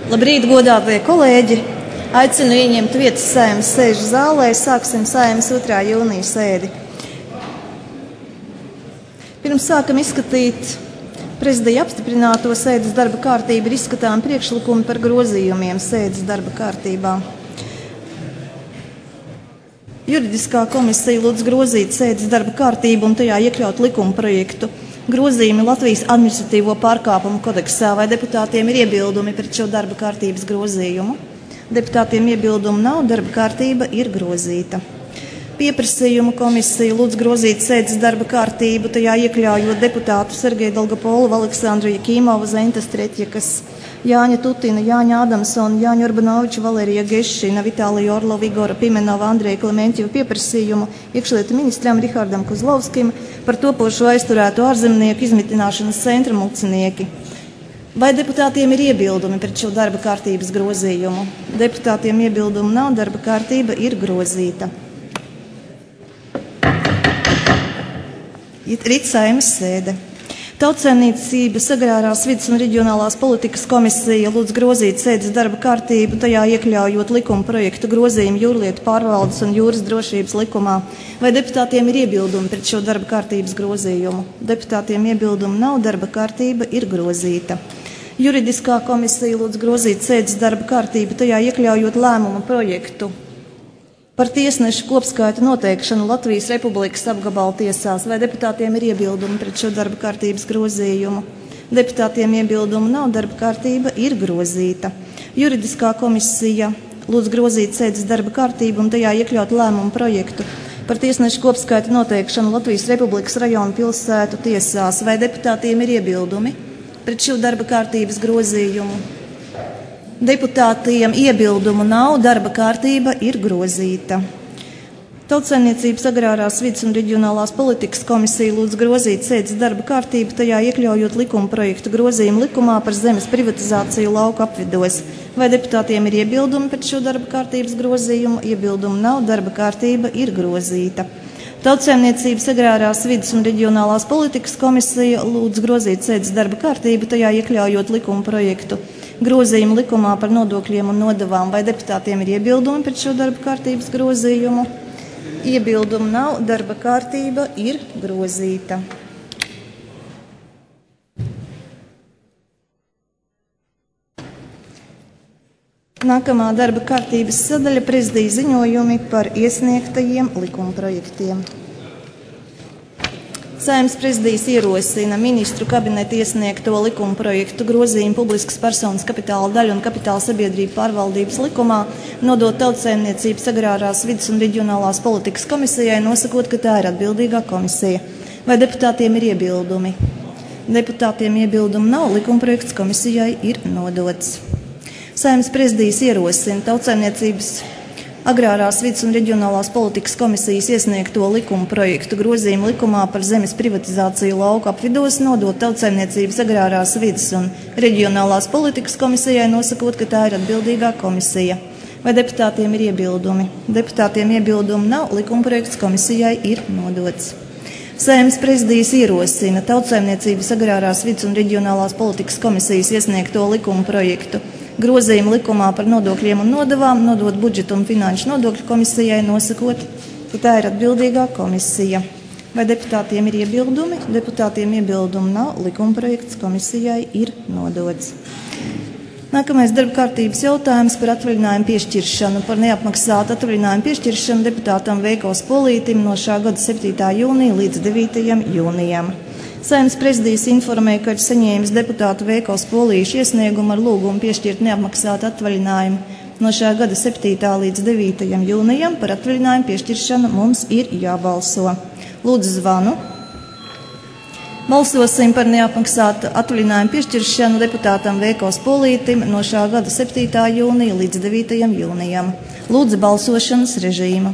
Labrīt, godātie kolēģi! Aicinu ieņemt vietas Saeimas sēžu zālē. Sāksim Saeimas 2. jūnija sēdi. Pirms sākam izskatīt prezidija apstiprināto sēdes darba kārtību, ir izskatām priekšlikumi par grozījumiem sēdes darba kārtībā. Juridiskā komisija lūdz grozīt sēdes darba kārtību un tajā iekļaut likuma projektu. Grozījumi Latvijas administratīvo pārkāpumu kodeksā. Vai deputātiem ir iebildumi pret šo darba kārtības grozījumu? Deputātiem iebildumu nav, darba kārtība ir grozīta. Pieprasījumu komisija lūdz grozīt sēdes darba kārtību, tajā iekļaujot deputātu Sergeju Dolgopolu, Aleksandru Jakīmovu, Zentas Tretjekas, Jāņa Tutina, Jāņa Adamsona, Jāņa Urbanoviča, Valērija Gešina, Vitālija Orlova, Igora Pimenova, Andreja Klementjeva pieprasījumu iekšlietu ministram Rihardam Kozlovskim par topošo aizturēto ārzemnieku izmitināšanas centra mucinieki. Vai deputātiem ir iebildumi pret šo darba kārtības grozījumu? Deputātiem iebildumu nav, darba kārtība ir grozīta. Rīt Saeimas sēde. Tautsaimniecības, agrārās vides un reģionālās politikas komisija lūdz grozīt sēdes darba kārtību, tajā iekļaujot likuma projektu grozījumu jūrlietu pārvaldes un jūras drošības likumā. Vai deputātiem ir iebildumi pret šo darba kārtības grozījumu? Deputātiem iebildumu nav, darba kārtība ir grozīta. Juridiskā komisija lūdz grozīt sēdes darba kārtību, tajā iekļaujot lēmumu projektu par tiesnešu kopskaita noteikšanu Latvijas Republikas apgabala tiesās. Vai deputātiem ir iebildumi pret šo darba kārtības grozījumu? Deputātiem iebildumu nav, darba kārtība ir grozīta. Juridiskā komisija lūdz grozīt sēdes darba kārtību un tajā iekļaut lēmumu projektu par tiesnešu kopskaita noteikšanu Latvijas Republikas rajonu pilsētu tiesās. Vai deputātiem ir iebildumi pret šo darba kārtības grozījumu? Deputātiem iebildumu nav, darba kārtība ir grozīta. Tautsaimniecības, agrārās vides un reģionālās politikas komisija lūdz grozīt sēdes darba kārtību, tajā iekļaujot likuma projektu grozījumu likumā par zemes privatizāciju lauku apvidos. Vai deputātiem ir iebildumi pret šo darba kārtības grozījumu? Iebildumu nav, darba kārtība ir grozīta. Tautsaimniecības, agrārās vides un reģionālās politikas komisija lūdz grozīt sēdes darba kārtību, tajā iekļaujot likuma projektu grozījumu likumā par nodokļiem un nodevām. Vai deputātiem ir iebildumi pret šo darba kārtības grozījumu? Iebildumu nav, darba kārtība ir grozīta. Nākamā darba kārtības sadaļa - prezidija ziņojumi par iesniegtajiem likumprojektiem. Saeimas prezidijs ierosina ministru kabineta iesniegto likuma projektu grozījumu publiskas personas kapitāla daļu un kapitāla sabiedrību pārvaldības likumā nodot Tautsaimniecības, agrārās vides un reģionālās politikas komisijai, nosakot, ka tā ir atbildīgā komisija. Vai deputātiem ir iebildumi? Deputātiem iebildumu nav, likumprojekts komisijai ir nodots. Saeimas prezidijs ierosina Tautsaimniecības, agrārās vides un reģionālās politikas komisijas iesniegto likuma projektu grozījumu likumā par zemes privatizāciju lauku apvidos nodot Tautsaimniecības, agrārās vides un reģionālās politikas komisijai, nosakot, ka tā ir atbildīgā komisija. Vai deputātiem ir iebildumi? Deputātiem iebildumu nav, likumprojekts komisijai ir nodots. Saeimas prezidijs ierosina Tautsaimniecības, agrārās vides un reģionālās politikas komisijas iesniegto likuma projektu grozījumu likumā par nodokļiem un nodevām nodot budžeta un finanšu nodokļu komisijai, nosakot, ka tā ir atbildīgā komisija. Vai deputātiem ir iebildumi? Deputātiem iebildumu nav, likumprojekts komisijai ir nodots. Nākamais darba kārtības jautājums par atvaļinājumu piešķiršanu. Par neapmaksātu atvaļinājumu piešķiršanu deputātam Veiko Spolītim no šā gada 7. jūnija līdz 9. jūnijam. Saeimas prezidijs informēja, ka ir saņēmis deputātu Veiko Spolīšu iesniegumu ar lūgumu piešķirt neapmaksātu atvaļinājumu no šā gada 7. līdz 9. jūnijam. Par atvaļinājumu piešķiršanu mums ir jābalso. Lūdzu zvanu. Balsosim par neapmaksātu atvaļinājumu piešķiršanu deputātam Veiko Spolītim no šā gada 7. jūnija līdz 9. jūnijam. Lūdzu balsošanas režīmu.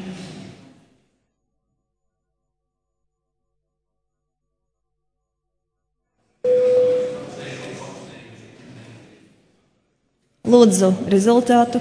Lūdzu rezultātu.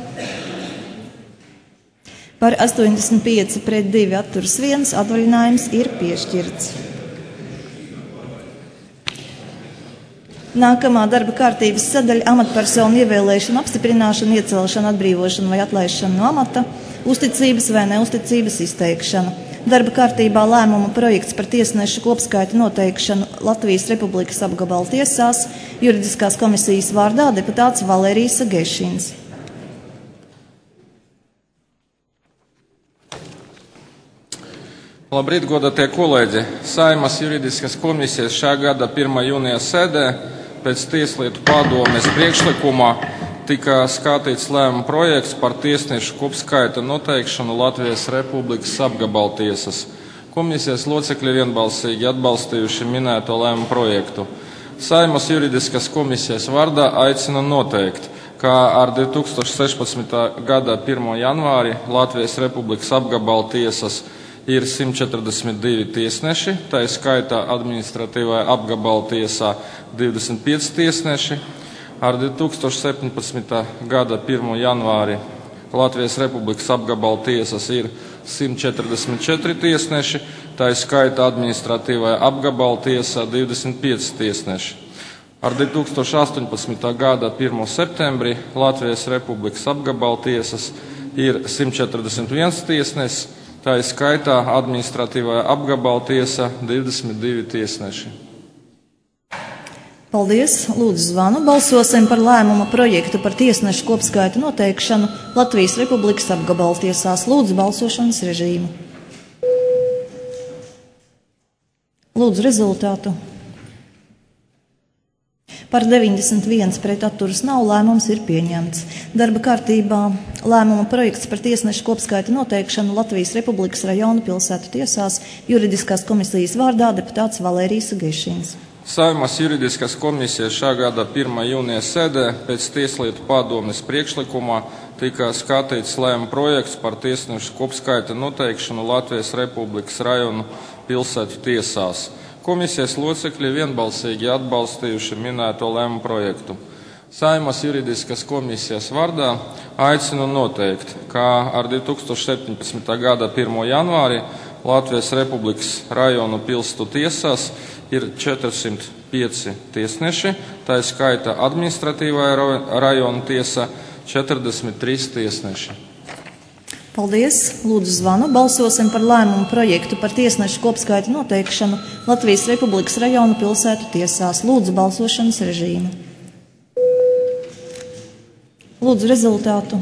Par 85 pret 2 atturas 1 atvaļinājums ir piešķirts. Nākamā darba kārtības sadaļa - amatpersonu ievēlēšana, apstiprināšana, iecelšana, atbrīvošana vai atlaišana no amata, uzticības vai neuzticības izteikšana. Darba kārtībā lēmuma projekts par tiesnešu kopskaita noteikšanu Latvijas Republikas apgabala tiesās, juridiskās komisijas vārdā deputāts Valērijas Gešins. Labrīt, godātie kolēģi! Saeimas juridiskās komisijas šā gada 1. jūnija sēdē pēc Tieslietu padomes priekšlikumā tika skatīts lēmuma projekts par tiesnešu kopskaita noteikšanu Latvijas Republikas apgabala tiesas. Komisijas locekļi vienbalsīgi atbalstījuši minēto lēmuma projektu. Saeimas juridiskās komisijas vārdā aicina noteikt, ka ar 2016. gada 1. janvāri Latvijas Republikas apgabala tiesas ir 142 tiesneši, tā ir skaitā administratīvajā apgabala tiesā 25 tiesneši. Ar 2017. gada 1. janvāri Latvijas Republikas apgabala tiesas ir 144 tiesneši, tā ir skaitā administratīvajā apgabala tiesā 25 tiesneši. Ar 2018. gada 1. septembrī Latvijas Republikas apgabala tiesas ir 141 tiesnesis, tā ir skaitā administratīvajā apgabala tiesā 22 tiesneši. Paldies! Lūdzu zvanu. Balsosim par lēmuma projektu par tiesnešu kopskaita noteikšanu Latvijas Republikas apgabala tiesās. Lūdzu balsošanas režīmu. Lūdzu rezultātu. Par 91 pret atturas nav, lēmums ir pieņemts. Darba kārtībā lēmuma projekts par tiesnešu kopskaita noteikšanu Latvijas Republikas rajonu pilsētu tiesās, juridiskās komisijas vārdā deputāts Valērijas Gešins. Saeimas juridiskās komisijas šā gada 1. jūnija sēdē pēc Tieslietu padomes priekšlikumā tika skatīts lēmuma projekts par tiesnešu kopskaita noteikšanu Latvijas Republikas rajonu pilsētu tiesās. Komisijas locekļi vienbalsīgi atbalstījuši minēto lēmuma projektu. Saeimas juridiskās komisijas vārdā aicinu noteikt, ka ar 2017. gada 1. janvāri Latvijas Republikas rajonu pilsētu tiesās ir 405 tiesneši, tā ir skaitā administratīvajā rajona tiesā 43 tiesneši. Paldies! Lūdzu zvanu. Balsosim par lēmumu projektu par tiesnešu kopskaita noteikšanu Latvijas Republikas rajonu pilsētu tiesās. Lūdzu balsošanas režīmu. Lūdzu rezultātu.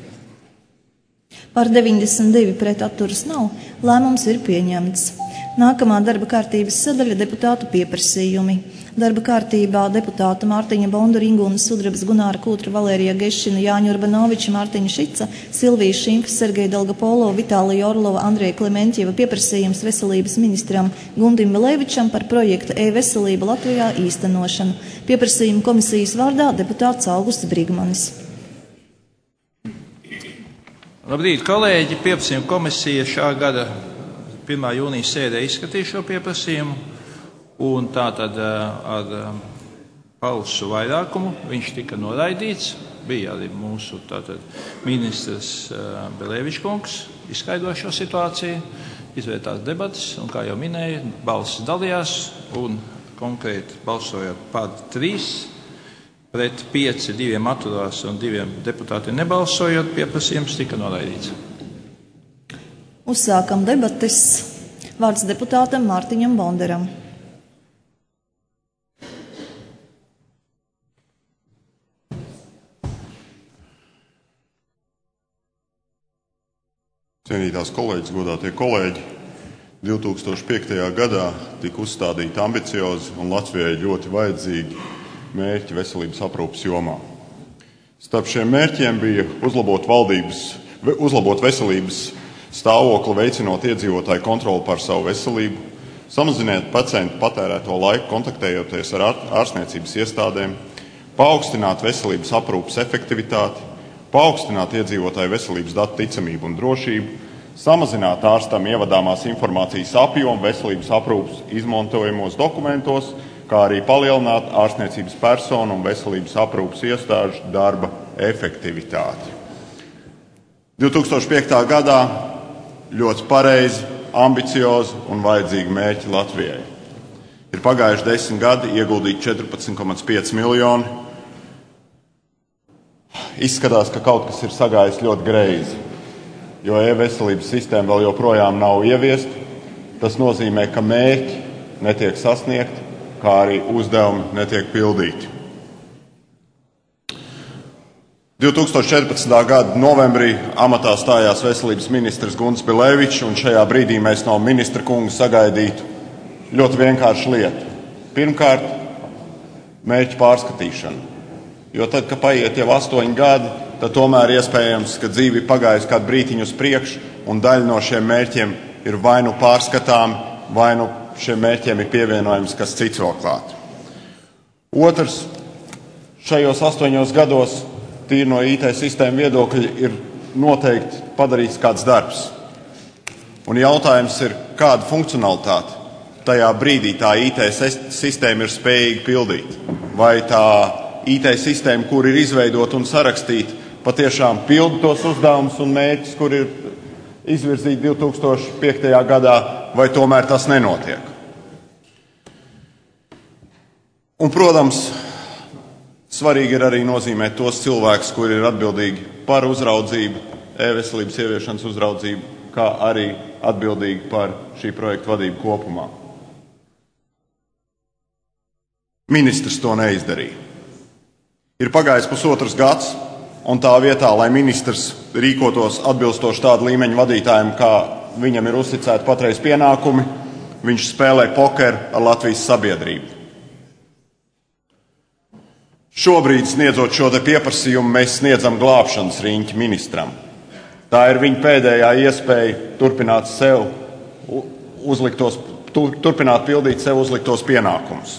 Par 92 pret atturas nav, lēmums ir pieņemts. Nākamā darba kārtības sadaļa - deputātu pieprasījumi. Darba kārtībā deputāta Mārtiņa Bondura, Ingūnas Sudrabas, Gunāra Kūtra, Valērija Gešina, Jāņa Urbanoviča, Mārtiņa Šica, Silvija Šimfs, Sergeja Dolgopolo, Vitālija Orlova, Andreja Klementjeva pieprasījums veselības ministram Gundim Milevičam par projekta e-veselība Latvijā īstenošanu. Pieprasījuma komisijas vārdā deputāts Augusts Brigmanis. Labrīt, kolēģi! Pieprasījuma komisija šā gada 1. jūnija sēdē izskatīja šo pieprasījumu, un tātad ar balsu vairākumu viņš tika noraidīts. Bija arī mūsu ministrs Belēvičs kungs izskaidroja šo situāciju, izvērtās debatas, un, kā jau minēju, balsis dalījās, un konkrēti balsojot par 3, pret 5, 2 atturās un 2 deputāti nebalsojot, pieprasījums tika noraidīts. Uzsākam debates. Vārds deputātam Mārtiņam Bonderam. Cienītās kolēģis, godātie kolēģi, 2005. gadā tika uzstādīti ambiciozi un Latvijai ļoti vajadzīgi mērķi veselības aprūpes jomā. Starp šiem mērķiem bija uzlabot veselības stāvokli, veicinot iedzīvotāju kontroli pār savu veselību, samazināt pacientu patērēto laiku kontaktējoties ar ārstniecības iestādēm, paaugstināt veselības aprūpes efektivitāti, paaugstināt iedzīvotāju veselības datu ticamību un drošību, samazināt ārstam ievadāmās informācijas apjomu veselības aprūpes izmantojamos dokumentos, kā arī palielināt ārstniecības personu un veselības aprūpes iestāžu darba efektivitāti. 2005. gadā ļoti pareizi, ambiciozi un vajadzīgi mērķi Latvijai. Ir pagājuši 10 gadi, ieguldīti 14,5 miljoni. Izskatās, ka kaut kas ir sagājis ļoti greizi, jo e-veselības sistēma vēl joprojām nav ieviesta. Tas nozīmē, ka mērķi netiek sasniegti, kā arī uzdevumi netiek pildīti. 2014. gada novembrī amatā stājās veselības ministrs Gunts Bilevičs, un šajā brīdī mēs no ministra kunga sagaidītu ļoti vienkāršu lietu. Pirmkārt, mērķu pārskatīšana. Jo tad, kad paiet jau 8 gadi, tad tomēr iespējams, ka dzīve pagājusi kādu brītiņu uz priekšu, un daļa no šiem mērķiem ir vai nu pārskatām, vai nu šiem mērķiem ir pievienojams kas cits vēl klāt. Otrs, šajos 8 gados tīri no IT sistēmu viedokļa ir noteikti padarīts kāds darbs. Un jautājums ir, kāda funkcionalitāte tajā brīdī tā IT sistēma ir spējīga pildīt? Vai tā IT sistēma, kur ir izveidota un sarakstīta, patiešām pilda tos uzdevumus un mērķus, kur ir izvirzīti 2005. gadā, vai tomēr tas nenotiek? Un, protams, svarīgi ir arī nozīmēt tos cilvēkus, kuri ir atbildīgi par uzraudzību, e-veselības ieviešanas uzraudzību, kā arī atbildīgi par šī projekta vadību kopumā. Ministrs to neizdarīja. Ir pagājis pusotrs gads, un tā vietā, lai ministrs rīkotos atbilstoši tādu līmeņu vadītājiem, kā viņam ir uzticēti patreiz pienākumi, viņš spēlē pokeru ar Latvijas sabiedrību. Šobrīd, sniedzot šo te pieprasījumu, mēs sniedzam glābšanas riņķi ministram. Tā ir viņa pēdējā iespēja turpināt pildīt sev uzliktos pienākumus.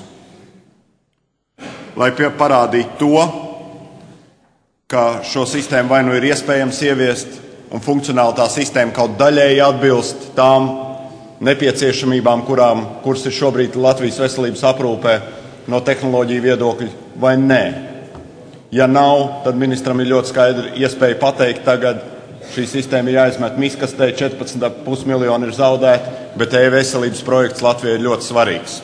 Lai parādītu to, ka šo sistēmu vai nu ir iespējams ieviest, un funkcionāli tā sistēma kaut daļēji atbilst tām nepieciešamībām, kuras ir šobrīd Latvijas veselības aprūpē no tehnoloģiju viedokļa, vai nē. Ja nav, tad ministram ir ļoti skaidri iespēja pateikt tagad, šī sistēma ir jāizmet miskastē, 14,5 miljoni ir zaudēti, bet e-veselības projekts Latvijai ir ļoti svarīgs.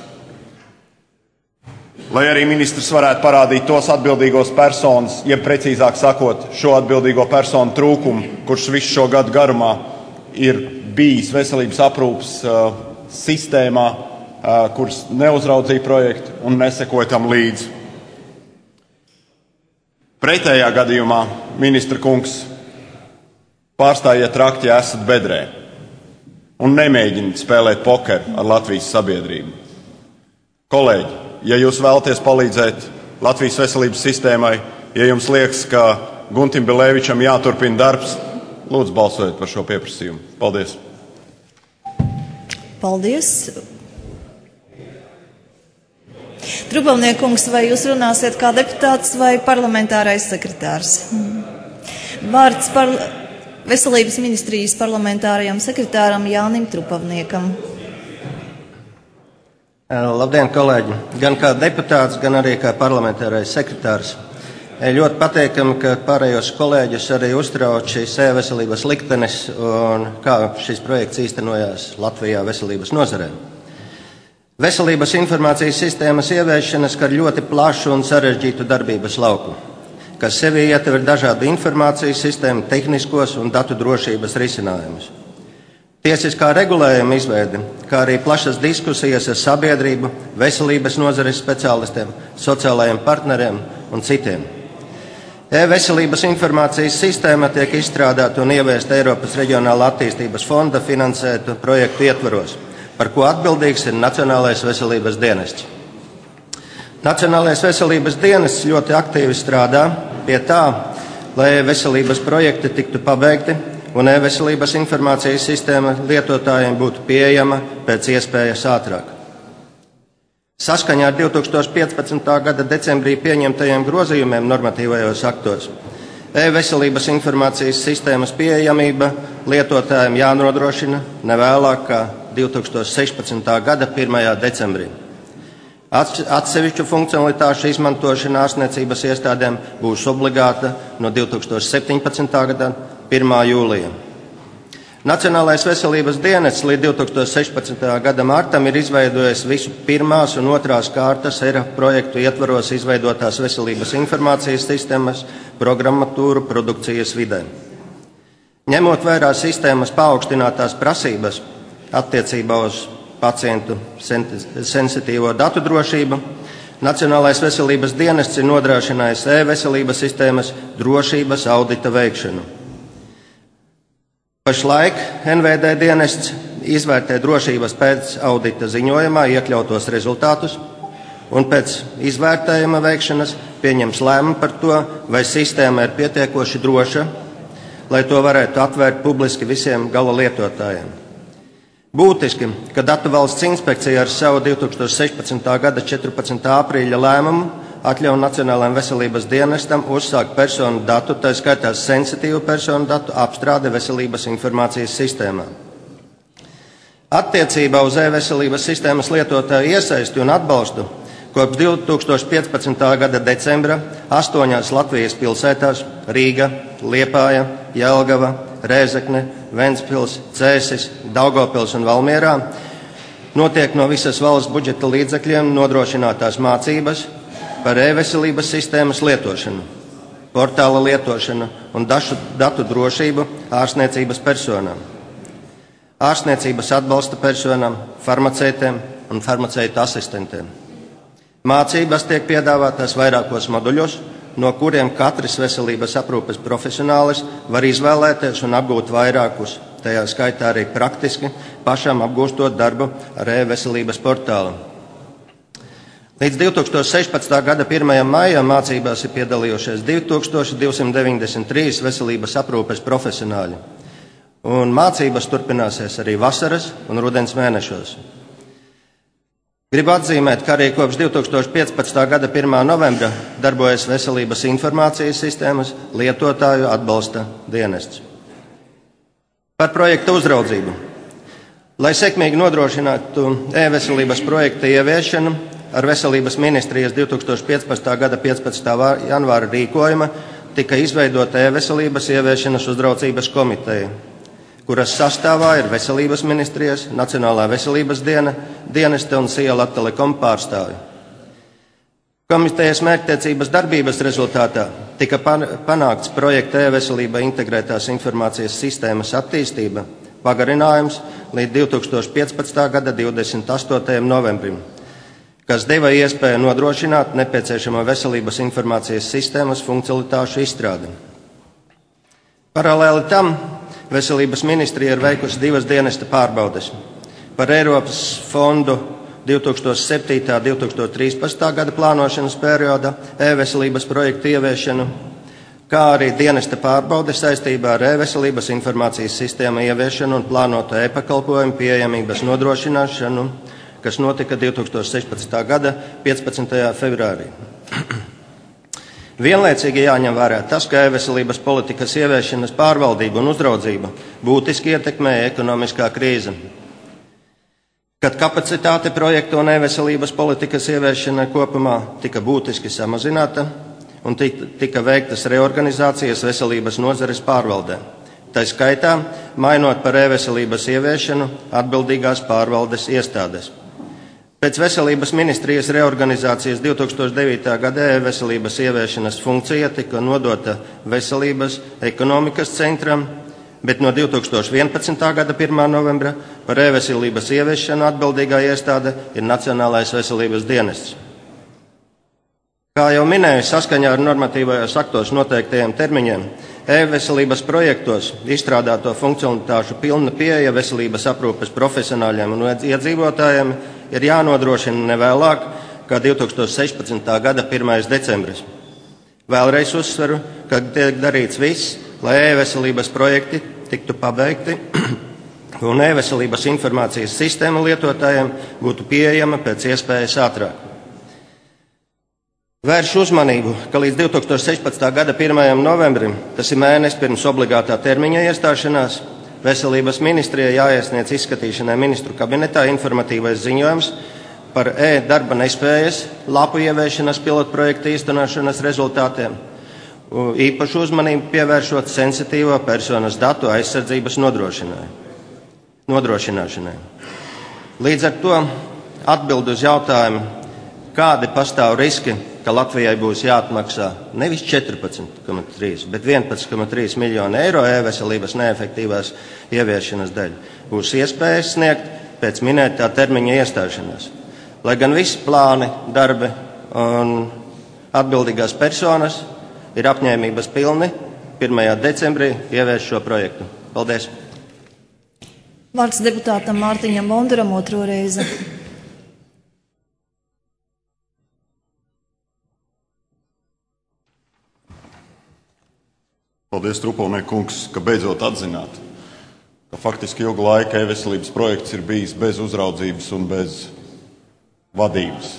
Lai arī ministrs varētu parādīt tos atbildīgos personas, jeb precīzāk sakot, šo atbildīgo personu trūkumu, kurš visu šo gadu garumā ir bijis veselības aprūpas sistēmā, kuras neuzraudzīja projektu un nesekoja tam līdzi. Pretējā gadījumā, ministra kungs, pārstājiet rakti, ja esat bedrē, un nemēģiniet spēlēt pokeru ar Latvijas sabiedrību. Kolēģi, ja jūs vēlaties palīdzēt Latvijas veselības sistēmai, ja jums liekas, ka Guntim Bilevičam jāturpina darbs, lūdzu balsojiet par šo pieprasījumu. Paldies! Paldies! Trubelniekungs, vai jūs runāsiet kā deputāts vai parlamentārais sekretārs? Vārds par Veselības ministrijas parlamentārajam sekretāram Jānim Trupavniekam. Labdien, kolēģi! Gan kā deputāts, gan arī kā parlamentārais sekretārs. Ļoti pateikami, ka pārējos kolēģus arī uztrauc šīs e-veselības liktenis un kā šis projekts īstenojās Latvijā veselības nozarē. Veselības informācijas sistēmas ieviešana skar ļoti plašu un sarežģītu darbības lauku, kas sevī ietver dažādu informācijas sistēmu, tehniskos un datu drošības risinājumus. Tiesiskā regulējuma izveide, kā arī plašas diskusijas ar sabiedrību, veselības nozares speciālistiem, sociālajiem partneriem un citiem. E-veselības informācijas sistēma tiek izstrādāta un ieviesta Eiropas Reģionālā attīstības fonda finansētu projektu ietvaros, par ko atbildīgs ir Nacionālais veselības dienests. Nacionālais veselības dienests ļoti aktīvi strādā pie tā, lai e-veselības projekti tiktu pabeigti un e-veselības informācijas sistēma lietotājiem būtu pieejama pēc iespējas ātrāk. Saskaņā ar 2015. gada decembrī pieņemtajiem grozījumiem normatīvajos aktos e-veselības informācijas sistēmas pieejamība lietotājiem jānodrošina nevēlāk kā 2016. gada 1. decembrī. Atsevišķu funkcionalitāšu izmantošana ārstniecības iestādēm būs obligāta no 2017. gada 1. jūlija. Nacionālais veselības dienests līdz 2016. gada martam ir izveidojis visu pirmās un otrās kārtas ERA projektu ietvaros izveidotās veselības informācijas sistēmas programmatūru produkcijas vidē. Ņemot vērā sistēmas paaugstinātās prasības attiecībā uz pacientu sensitīvo datu drošību, Nacionālais veselības dienests ir nodrošinājis e-veselības sistēmas drošības audita veikšanu. Pašlaik NVD dienests izvērtē drošības pēc audita ziņojumā iekļautos rezultātus un pēc izvērtējuma veikšanas pieņems lēmumu par to, vai sistēma ir pietiekoši droša, lai to varētu atvērt publiski visiem gala lietotājiem. Būtiski, ka Datu valsts inspekcija ar savu 2016. gada 14. aprīļa lēmumu atļauj Nacionālajam veselības dienestam uzsākt personu datu, tā skaitā sensitīvu personu datu apstrādi veselības informācijas sistēmā. Attiecībā uz e-veselības sistēmas lietotāju iesaisti un atbalstu kopš 2015. gada decembra 8 Latvijas pilsētās – Rīga, Liepāja, Jelgava, Rēzekne, Ventspils, Cēsis, Daugavpils un Valmierā – notiek no visas valsts budžeta līdzekļiem nodrošinātās mācības par e-veselības sistēmas lietošanu, portāla lietošanu un datu drošību ārstniecības personām, ārstniecības atbalsta personām, farmaceitiem un farmaceitu asistentiem. Mācības tiek piedāvātas vairākos moduļos, no kuriem katrs veselības aprūpes profesionālis var izvēlēties un apgūt vairākus, tajā skaitā arī praktiski pašam apgūstot darbu ar e-veselības portālu. Līdz 2016. gada 1. maijam mācībās ir piedalījušies 2293 veselības aprūpes profesionāļi, un mācības turpināsies arī vasaras un rudens mēnešos. Gribu atzīmēt, ka arī kopš 2015. gada 1. novembra darbojas veselības informācijas sistēmas lietotāju atbalsta dienests. Par projekta uzraudzību. Lai sekmīgi nodrošinātu e-veselības projekta ieviešanu, ar Veselības ministrijas 2015. gada 15. janvāra rīkojuma tika izveidota e-veselības ieviešanas uzraudzības komiteja, kuras sastāvā ir Veselības ministrijas, Nacionālā veselības dienesta un Sija Latelekom pārstāvji. Komitejas mērķtiecības darbības rezultātā tika panākts projekta e-veselība integrētās informācijas sistēmas attīstība pagarinājums līdz 2015. gada 28. novembrim, kas deva iespēju nodrošināt nepieciešamo veselības informācijas sistēmas funkcionalitāšu izstrādi. Paralēli tam Veselības ministrija ir veikusi 2 dienesta pārbaudes par Eiropas fondu 2007. un 2013. gada plānošanas perioda e-veselības projektu ieviešanu, kā arī dienesta pārbaude saistībā ar e-veselības informācijas sistēmu ieviešanu un plānoto e-pakalpojumu pieejamības nodrošināšanu, kas notika 2016. gada 15. februārī. Vienlaicīgi jāņem vērā tas, ka e-veselības politikas ieviešanas pārvaldība un uzraudzība būtiski ietekmēja ekonomiskā krīze. Kad kapacitāte projektu un e-veselības politikas ieviešana kopumā tika būtiski samazināta un tika veiktas reorganizācijas veselības nozares pārvaldē, tā skaitā mainot par e-veselības ieviešanu atbildīgās pārvaldes iestādes. Pēc Veselības ministrijas reorganizācijas 2009. gada e-veselības ieviešanas funkcija tika nodota Veselības ekonomikas centram, bet no 2011. gada 1. novembra par e-veselības ieviešanu atbildīgā iestāde ir Nacionālais veselības dienests. Kā jau minēju, saskaņā ar normatīvajos aktos noteiktajiem termiņiem, e-veselības projektos izstrādāto funkcionalitāšu pilna pieeja veselības aprūpes profesionāļiem un iedzīvotājiem ir jānodrošina nevēlāk kā 2016. gada 1. decembris. Vēlreiz uzsveru, ka tiek darīts viss, lai e-veselības projekti tiktu pabeigti un e-veselības informācijas sistēma lietotājiem būtu pieejama pēc iespējas ātrāk. Vēršu uzmanību, ka līdz 2016. gada 1. novembrim, tas ir mēnesis pirms obligātā termiņa iestāšanās, Veselības ministrijai jāiesniedz izskatīšanai ministru kabinetā informatīvais ziņojums par e-darba nespējas lapu ieviešanas pilotprojekta īstenošanas rezultātiem īpašu uzmanību pievēršot sensitīvo personas datu aizsardzības nodrošināšanai. Līdz ar to atbild uz jautājumu, kādi pastāv riski, ka Latvijai būs jāatmaksā nevis 14,3, bet 11,3 miljonu eiro e-veselības neefektīvās ieviešanas dēļ, būs iespējas sniegt pēc minētā termiņa iestāšanās. Lai gan visi plāni, darbi un atbildīgās personas ir apņēmības pilni 1. decembrī ieviest šo projektu. Paldies! Vārds deputātam Mārtiņam Bondaram otro reizi. Paldies, Trupelniek kungs, ka beidzot atzināt, ka faktiski ilgu laiku e-veselības projekts ir bijis bez uzraudzības un bez vadības.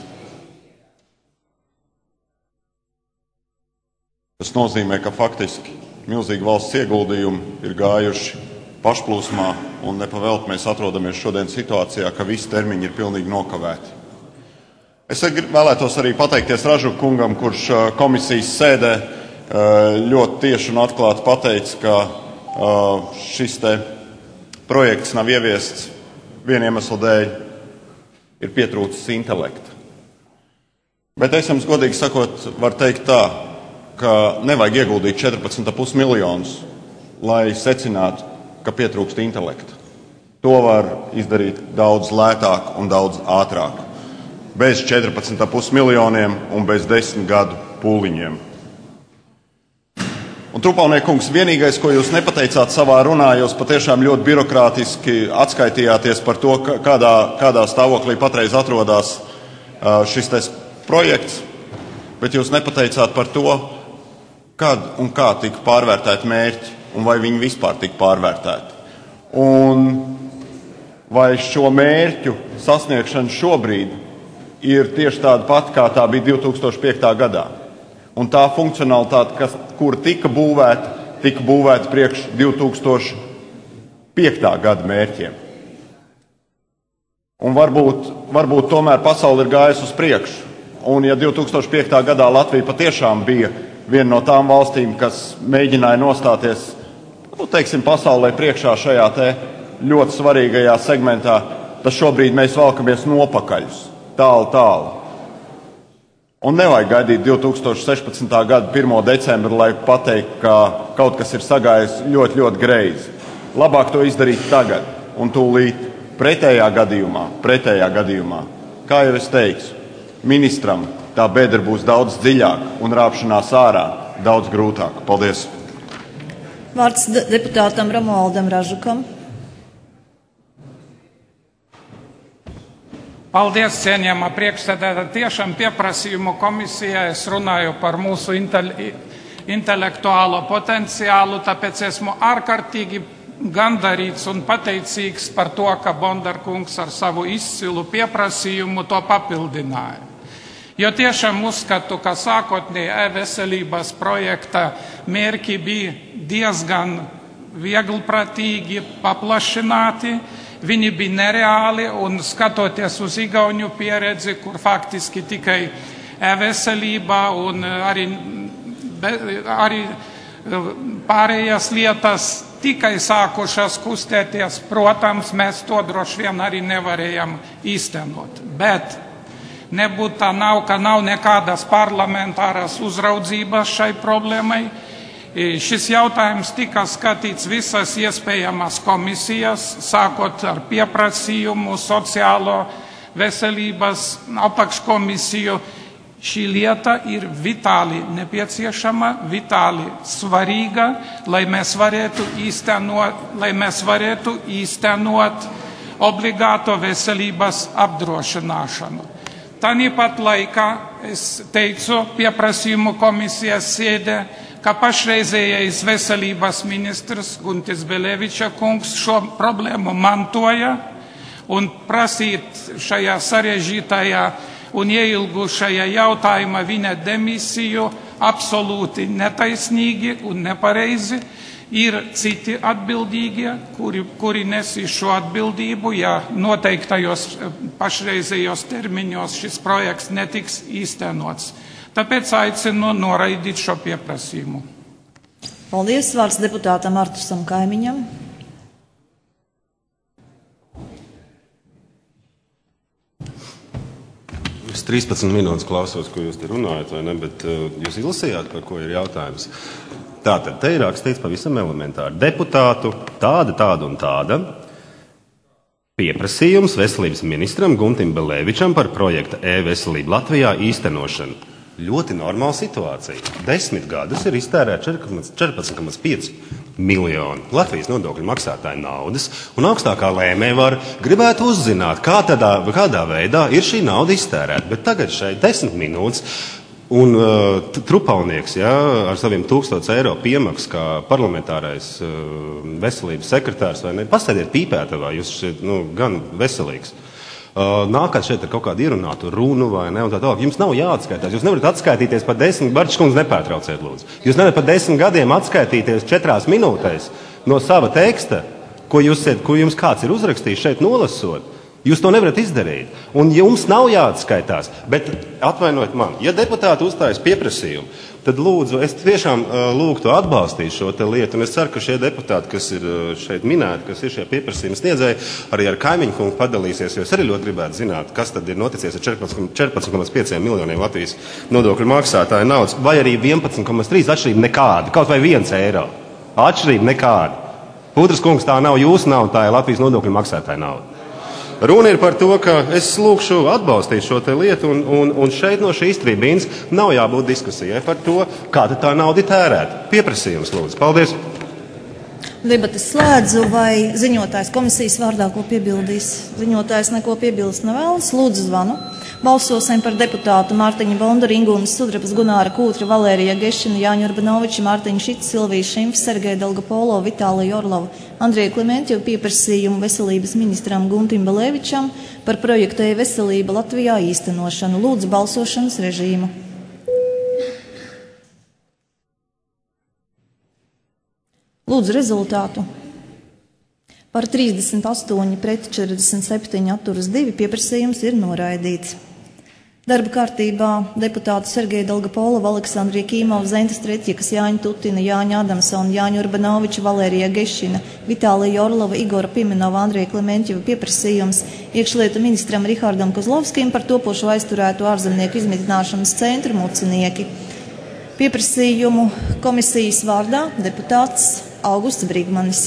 Tas nozīmē, ka faktiski milzīgi valsts ieguldījumi ir gājuši pašplūsmā un nepavēlt mēs atrodamies šodien situācijā, ka visi termiņi ir pilnīgi nokavēti. Es vēlētos arī pateikties Ražu kungam, kurš komisijas sēdē ļoti tieši un atklāti pateica, ka šis te projekts nav ieviests viena iemesla dēļ, ir pietrūcis intelekta. Bet es jums godīgi sakot, var teikt tā, ka nevajag ieguldīt 14,5 miljonus, lai secinātu, ka pietrūkst intelekta. To var izdarīt daudz lētāk un daudz ātrāk. Bez 14,5 miljoniem un bez 10 gadu pūliņiem. Un, Trupelniek kungs, vienīgais, ko jūs nepateicāt savā runā, jūs patiešām ļoti birokrātiski atskaitījāties par to, kādā stāvoklī patreiz atrodas šis projekts, bet jūs nepateicāt par to, kad un kā tika pārvērtēti mērķi un vai viņi vispār tika pārvērtēti. Un vai šo mērķu sasniegšana šobrīd ir tieši tāda pati, kā tā bija 2005. gadā. Un tā funkcionalitāte, kur tika būvēta priekš 2005. gada mērķiem. Un varbūt tomēr pasaule ir gājusi uz priekšu. Un ja 2005. gadā Latvija patiešām bija viena no tām valstīm, kas mēģināja nostāties, teiksim, pasaulē priekšā šajā te ļoti svarīgajā segmentā, tad šobrīd mēs valkamies nopakaļus, tālu. Un nevajag gaidīt 2016. gada 1. decembri, lai pateikt, ka kaut kas ir sagājis ļoti, ļoti greizi. Labāk to izdarīt tagad un tūlīt. Pretējā gadījumā, kā jau es teicu, ministram tā bedra būs daudz dziļāka un rāpšanās ārā daudz grūtāk. Paldies! Vārds deputātam Romualdam Ražukam. Paldies, cienījamā priekšsēdētāja. Tiešām pieprasījumu komisijā es runāju par mūsu intelektuālo potenciālu, tāpēc esmu ārkārtīgi gandarīts un pateicīgs par to, ka Bondarkungs ar savu izcilu pieprasījumu to papildināja. Jo tiešām uzskatu, ka sākotnēji e-veselības projekta mērķi bija diezgan vieglprātīgi paplašināti, viņi bija nereāli un skatoties uz Igauņu pieredzi, kur faktiski tikai e-veselība un arī pārējās lietas tikai sākušas kustēties, protams, mēs to droši vien arī nevarējam īstenot. Bet nebūtu tā nav, ka nav nekādas parlamentāras uzraudzības šai problēmai. Šis jautājums tika skatīts visas iespējamas komisijas, sākot ar pieprasījumu, sociālo veselības apakškomisiju. Šī lieta ir vitāli nepieciešama, vitāli svarīga, lai mēs varētu īstenot obligāto veselības apdrošināšanu. Tāpat laikā es teicu pieprasījumu komisijas sēdē, ka pašreizējais veselības ministrs Guntis Beleviča kungs šo problēmu mantoja un prasīt šajā sarežģītajā un ieilgušajā jautājumā viņa demisiju absolūti netaisnīgi un nepareizi. Ir citi atbildīgie, kuri nesīs šo atbildību, ja noteiktajos pašreizējos termiņos šis projekts netiks īstenots. Tāpēc aicinu noraidīt šo pieprasījumu. Paldies. Vārds deputātam Artusam Kaimiņam. Es 13 minūtes klausos, ko jūs te runājat, vai ne, bet jūs izlasījāt, par ko ir jautājums. Tātad, te ir rakstīts pavisam elementāri. Deputātu tāda un tāda pieprasījums veselības ministram Guntim Belēvičam par projekta e-veselība Latvijā īstenošanu. Ļoti normāla situācija. 10 gadus ir iztērēt 14,5 miljonu Latvijas nodokļu maksātāju naudas, un augstākā lēmēja var gribētu uzzināt, kādā veidā ir šī nauda iztērēta. Bet tagad šeit 10 minūtes, un Trupaunieks ar saviem 1000 eiro piemaksu kā parlamentārais veselības sekretārs, vai ne, pasēdiet pīpētavā, jūs šeit gan veselīgs. Nākat šeit ar kaut kādu ierunātu runu vai ne, un tā tālāk. Jums nav jāatskaitās. Jūs nevarat atskaitīties par 10, Barčkungs nepārtrauciet lūdzu. Jūs nevarat par 10 gadiem atskaitīties 4 minūtēs no sava teksta, ko jums kāds ir uzrakstījis šeit nolasot. Jūs to nevarat izdarīt. Un jums nav jāatskaitās. Bet atvainojiet man, ja deputāti uzstājas pieprasījumu, tad lūdzu, es tiešām lūgtu atbalstīt šo te lietu. Un es ceru, ka šie deputāti, kas ir šeit minēti, kas ir šie pieprasījumi sniedzēji, arī ar Kaimiņu kungu padalīsies, jo es arī ļoti gribētu zināt, kas tad ir noticies ar 14,5 miljoniem Latvijas nodokļu maksātāju naudas, vai arī 11,3 atšķirība nekāda, kaut vai 1 eiro. Atšķirība nekāda. Pūtras kungs, tā nav jūsu nauda, tā ir Latvijas nodokļu maksātāju nauda. Runa ir par to, ka es lūkšu atbalstīt šo te lietu, un šeit no šīs tribīnas nav jābūt diskusijai par to, kāda tā nauda ir tērēta. Pieprasījums, lūdzu. Paldies. Debates slēdzu, vai ziņotājs komisijas vārdā ko piebildīs? Ziņotājs neko piebilst nevēlas. Lūdzu zvanu. Balsosim par deputātu Mārtiņu Bondaru, Ingūnas Sudrabas, Gunāra Kūtra, Valērija Gešina, Jāņu Urbanoviča, Mārtiņu Šits, Silviju Šimfs, Sergeju Delgapolo, Vitāliju Orlovu, Andriju Klimentjevu pieprasījumu veselības ministram Guntim Belēvičam par projektu e-veselība Latvijā īstenošanu. Lūdzu balsošanas režīmu. Lūdzu rezultātu. Par 38 pret 47 atturas 2 pieprasījums ir noraidīts. Darba kārtībā deputāti Sergeja Delgapolova, Aleksandrija Kīmova, Zentas Tretjekas, Jāņa Tutina, Jāņa Adamsona, Jāņa Urbanoviča, Valērija Gešina, Vitālija Orlova, Igora Pimenova, Andrija Klimentjeva pieprasījums iekšlietu ministram Rihardam Kozlovskim par topošo aizturētu ārzemnieku izmitināšanas centru Mucinieki. Pieprasījumu komisijas vārdā deputāts Augusts Brigmanis.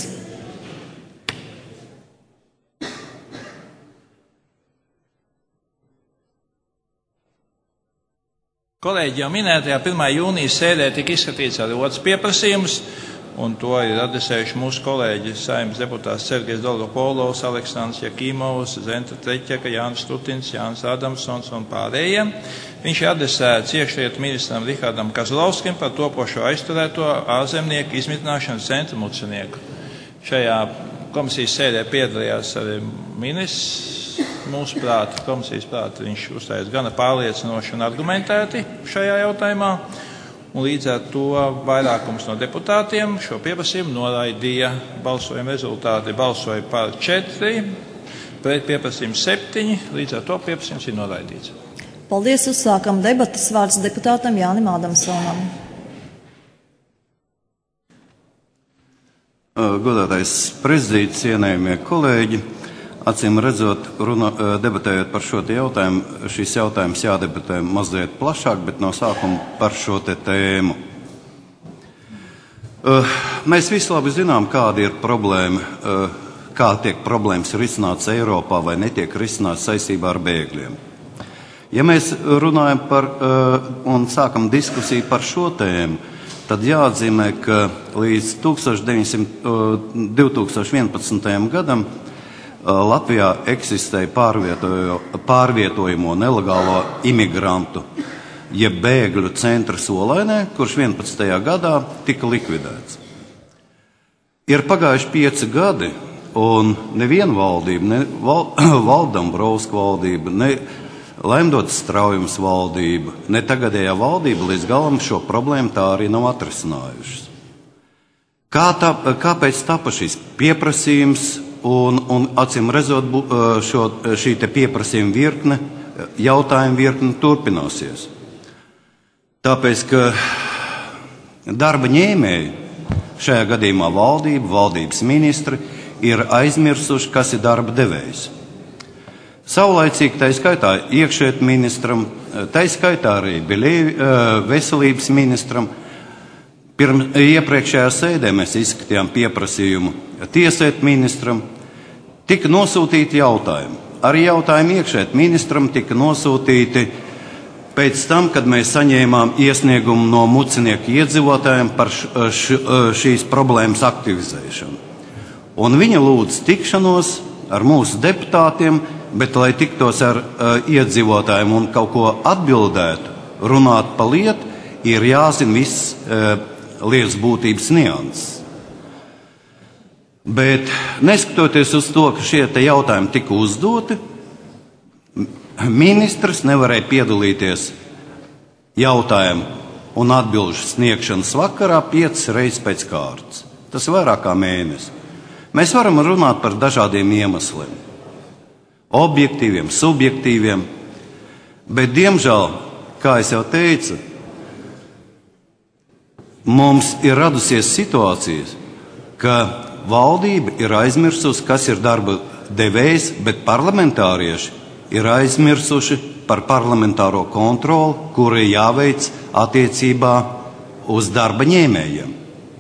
Kolēģi jau minētajā 1. jūnijas sēdē tika izskatīts arī otrs pieprasījums, un to ir adresējuši mūsu kolēģi Saeimas deputāts Sergejs Dolgopolovs, Aleksandrs Jakīmovs, Zenta Treķeka, Jānis Tutins, Jānis Adamsons un pārējiem. Viņš ir adresēts iekšlietu ministram Rihardam Kozlovskim par topošo aizturēto ārzemnieku izmitināšanas centru Mucinieku. Šajā komisijas sēdē piedalījās arī ministrs. Mūsu prāti, komisijas prāti, viņš uzstājas gana pārliecinoši un argumentēti šajā jautājumā, un līdz ar to vairākums no deputātiem šo pieprasījumu noraidīja. Balsojuma rezultāti balsoja par 4, pret pieprasījumu 7, līdz ar to pieprasījums ir noraidīts. Paldies, uzsākam debatas. Vārds deputātam Jānim Adamsonam. Godātais prezidents, cienējamie kolēģi, acīm redzot, debatējot par šo jautājumu, šis jautājums jādebatē mazliet plašāk, bet no sākuma par šo tēmu. Mēs visi labi zinām, kāda ir problēma, kā tiek problēmas risināts Eiropā vai netiek risināts saistībā ar bēgļiem. Ja mēs runājam par un sākam diskusiju par šo tēmu, tad jāatzīmē, ka līdz 2011. gadam Latvijā eksistēja pārvietojamo nelegālo imigrantu, jeb bēgļu centra Solainē, kurš 11. gadā tika likvidēts. Ir pagājuši 5 gadi, un neviena valdība, ne Valdambrovska valdība, ne Laimdotas Straujums valdība, ne tagadējā valdība līdz galam šo problēmu tā arī nav atrisinājušas. Kāpēc tapa šis pieprasījums? Un acīm redzot, šī te pieprasījuma virkne, jautājumu virkne turpināsies. Tāpēc, ka darba ņēmēji, šajā gadījumā valdība, valdības ministri, ir aizmirsuši, kas ir darba devējs. Savlaicīgi, tā skaitā iekšlietu ministram, tā skaitā arī veselības ministram, iepriekšējā sēdē mēs izskatījām pieprasījumu tieslietu ministram, tika nosūtīti jautājumi. Arī jautājumi iekšlietu ministram tika nosūtīti pēc tam, kad mēs saņēmām iesniegumu no mucinieku iedzīvotājiem par šīs problēmas aktivizēšanu. Un viņa lūdz tikšanos ar mūsu deputātiem, bet, lai tiktos ar iedzīvotājiem un kaut ko atbildētu, runāt pa lietu, ir jāzina viss lietas būtības nianses. Bet neskatoties uz to, ka šie te jautājumi tika uzdoti, ministrs nevarēja piedalīties jautājumu un atbilžu sniegšanas vakarā 5 reizes pēc kārtas. Tas ir vairāk kā mēnesis. Mēs varam runāt par dažādiem iemesliem, objektīviem, subjektīviem, bet, diemžēl, kā es jau teicu, mums ir radusies situācijas, ka valdība ir aizmirsusi, kas ir darba devējs, bet parlamentārieši ir aizmirsuši par parlamentāro kontroli, kura ir jāveic attiecībā uz darba ņēmējiem.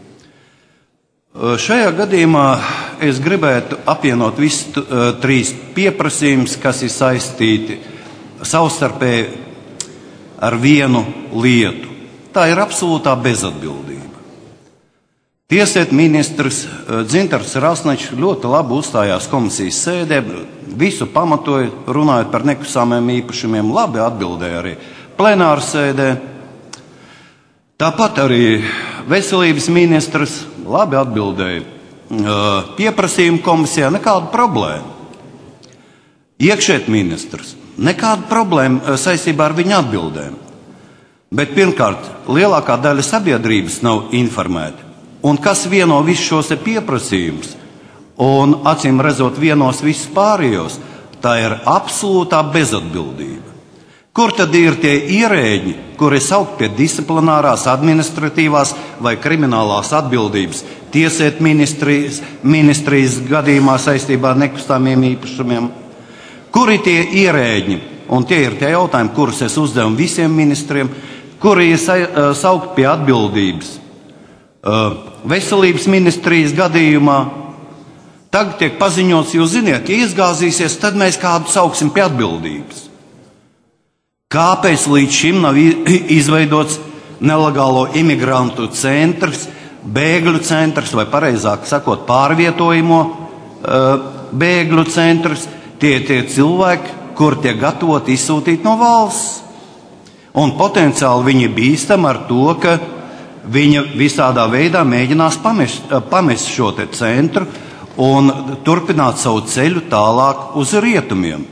Šajā gadījumā es gribētu apvienot visus 3 pieprasījumus, kas ir saistīti savstarpēji ar vienu lietu. Tā ir absolūtā bezatbildība. Tieslietu ministrs Dzintars Rasnačs ļoti labi uzstājās komisijas sēdē, visu pamatoja, runājot par nekustamiem īpašumiem, labi atbildēja arī plenāru sēdē. Tāpat arī veselības ministrs labi atbildēja pieprasījumu komisijā, nekāda problēma. Iekšlietu ministrs, nekāda problēma saistībā ar viņu atbildēm. Bet pirmkārt, lielākā daļa sabiedrības nav informēta. Un kas vieno visus šos pieprasījumus, un acīm redzot vienos visus pārējos, tā ir absolūtā bezatbildība. Kur tad ir tie ierēģi, kuri saukt pie disciplinārās, administratīvās vai kriminālās atbildības tieslietu ministrijas gadījumā saistībā ar nekustamiem īpašumiem? Kuri tie ierēģi, un tie ir tie jautājumi, kurus es uzdevu visiem ministriem, kuri ir saukt pie atbildības veselības ministrijas gadījumā, tagad tiek paziņots, jūs ziniet, ja izgāzīsies, tad mēs kādu sauksim pie atbildības. Kāpēc līdz šim nav izveidots nelegālo imigrantu centrs, bēgļu centrs, vai pareizāk sakot, pārvietojamo bēgļu centrs? Tie cilvēki, kur tiek gatavoti izsūtīt no valsts. Un potenciāli viņi bīstam ar to, ka viņa visādā veidā mēģinās pamest šo te centru un turpināt savu ceļu tālāk uz rietumiem.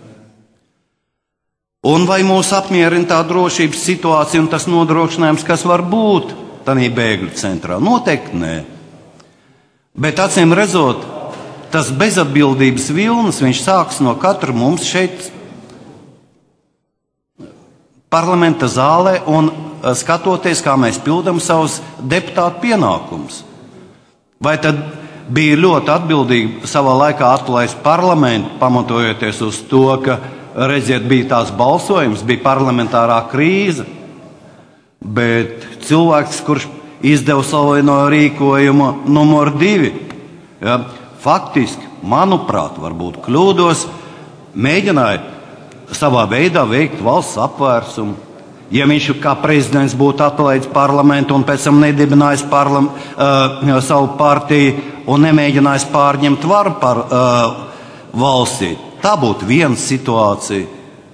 Un vai mūs apmierina tā drošības situācija un tas nodrošinājums, kas var būt tādā bēgļu centrā? Noteikti nē. Bet acīm redzot, tas bezatbildības vilnis, viņš sāks no katra mums šeit parlamenta zālē un skatoties, kā mēs pildam savus deputātu pienākumus. Vai tad bija ļoti atbildīgi savā laikā atlaist parlamentu, pamatojoties uz to, ka, redziet, bija tās balsojums, bija parlamentārā krīze, bet cilvēks, kurš izdeva slaveno rīkojumu numur 2, ja, faktiski, manuprāt, varbūt kļūdos, mēģināja savā veidā veikt valsts apvērsumu. Ja viņš kā prezidents būtu atlaidis parlamentu un pēc tam nedibinājis savu partiju un nemēģinājis pārņemt varu par valstī, tā būtu viena situācija.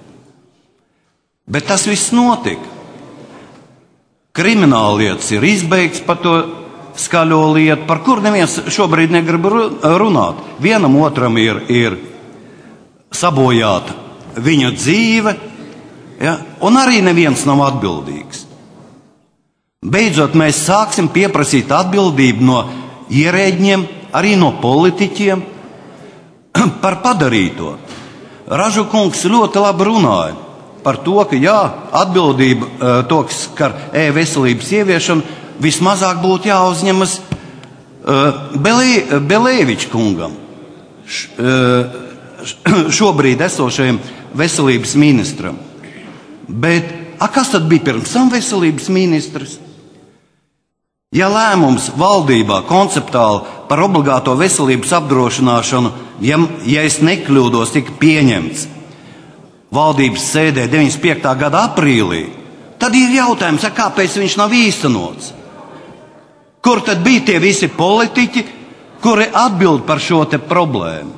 Bet tas viss notika. Krimināllietas ir izbeigts par to skaļo lietu, par kur neviens šobrīd negrib runāt. Vienam otram ir sabojāta viņa dzīve, ja, un arī neviens nav atbildīgs. Beidzot, mēs sāksim pieprasīt atbildību no ierēģiem, arī no politiķiem par padarīto. Ražu kungs ļoti labi runāja. par to, ka jā, atbildība to, kas skar e-veselības ieviešanu, vismazāk būtu jāuzņemas Belēviča kungam, šobrīd esošajam veselības ministram. Bet kas tad bija pirms tam veselības ministrs? Ja lēmums valdībā konceptuāli par obligāto veselības apdrošināšanu, ja es nekļūdos, tika pieņemts valdības sēdē 95. gada aprīlī, tad ir jautājums, kāpēc viņš nav īstenots? Kur tad bija tie visi politiķi, kuri atbild par šo te problēmu?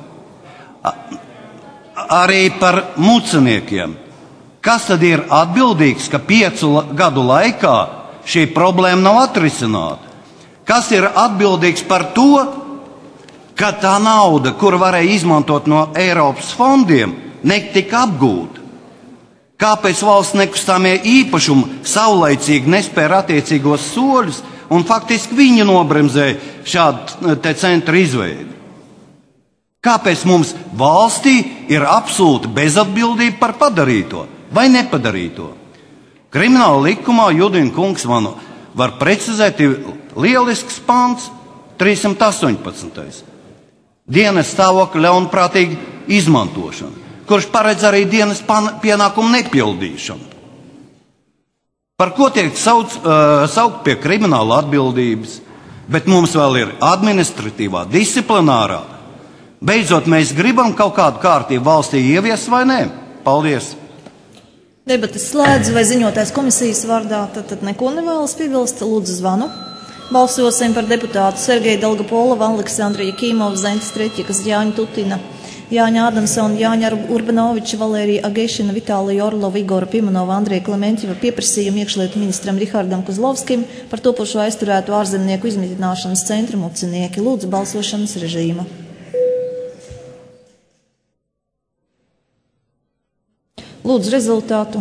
Arī par muceniekiem. Kas tad ir atbildīgs, ka 5 gadu laikā šī problēma nav atrisināta? Kas ir atbildīgs par to, ka tā nauda, kur varēja izmantot no Eiropas fondiem, netika apgūta? Kāpēc valsts nekustamie īpašumi saulaicīgi nespēra attiecīgos soļus un faktiski viņi nobremzēja šādu te centru izveidi? Kāpēc mums valstī ir absolūta bezatbildība par padarīto vai nepadarīto? Krimināla likumā Judina kungs man var precizēt, ir lielisks pants 318. Dienas stāvokļa ļaunprātīga izmantošana, kurš paredz arī dienas pienākumu nepildīšanu. Par ko tiek saukt pie krimināla atbildības, bet mums vēl ir administratīvā, disciplinārā. Beidzot, mēs gribam kaut kādu kārtību valstī ieviest vai nē? Paldies! Debates slēdz vai ziņotājs komisijas vārdā, tad neko nevēlas piebilst. Lūdzu zvanu. Balsosim par deputātu Sergeju Dolgopolovu, Aleksandriju Kīmovu, Zentas Treķikas, Jāņa Tutina, Jāņa Adamsona, Jāņa Urbanoviča, Valērija Agešina, Vitālija Orlova, Igora Pimanova, Andreja Klementjeva pieprasījumu iekšlietu ministram Rihardam Kozlovskim par topošo aizturētu ārzemnieku izmitināšanas centru mucinieki. Lūdzu balsošanas režīmu. Lūdzu rezultātu.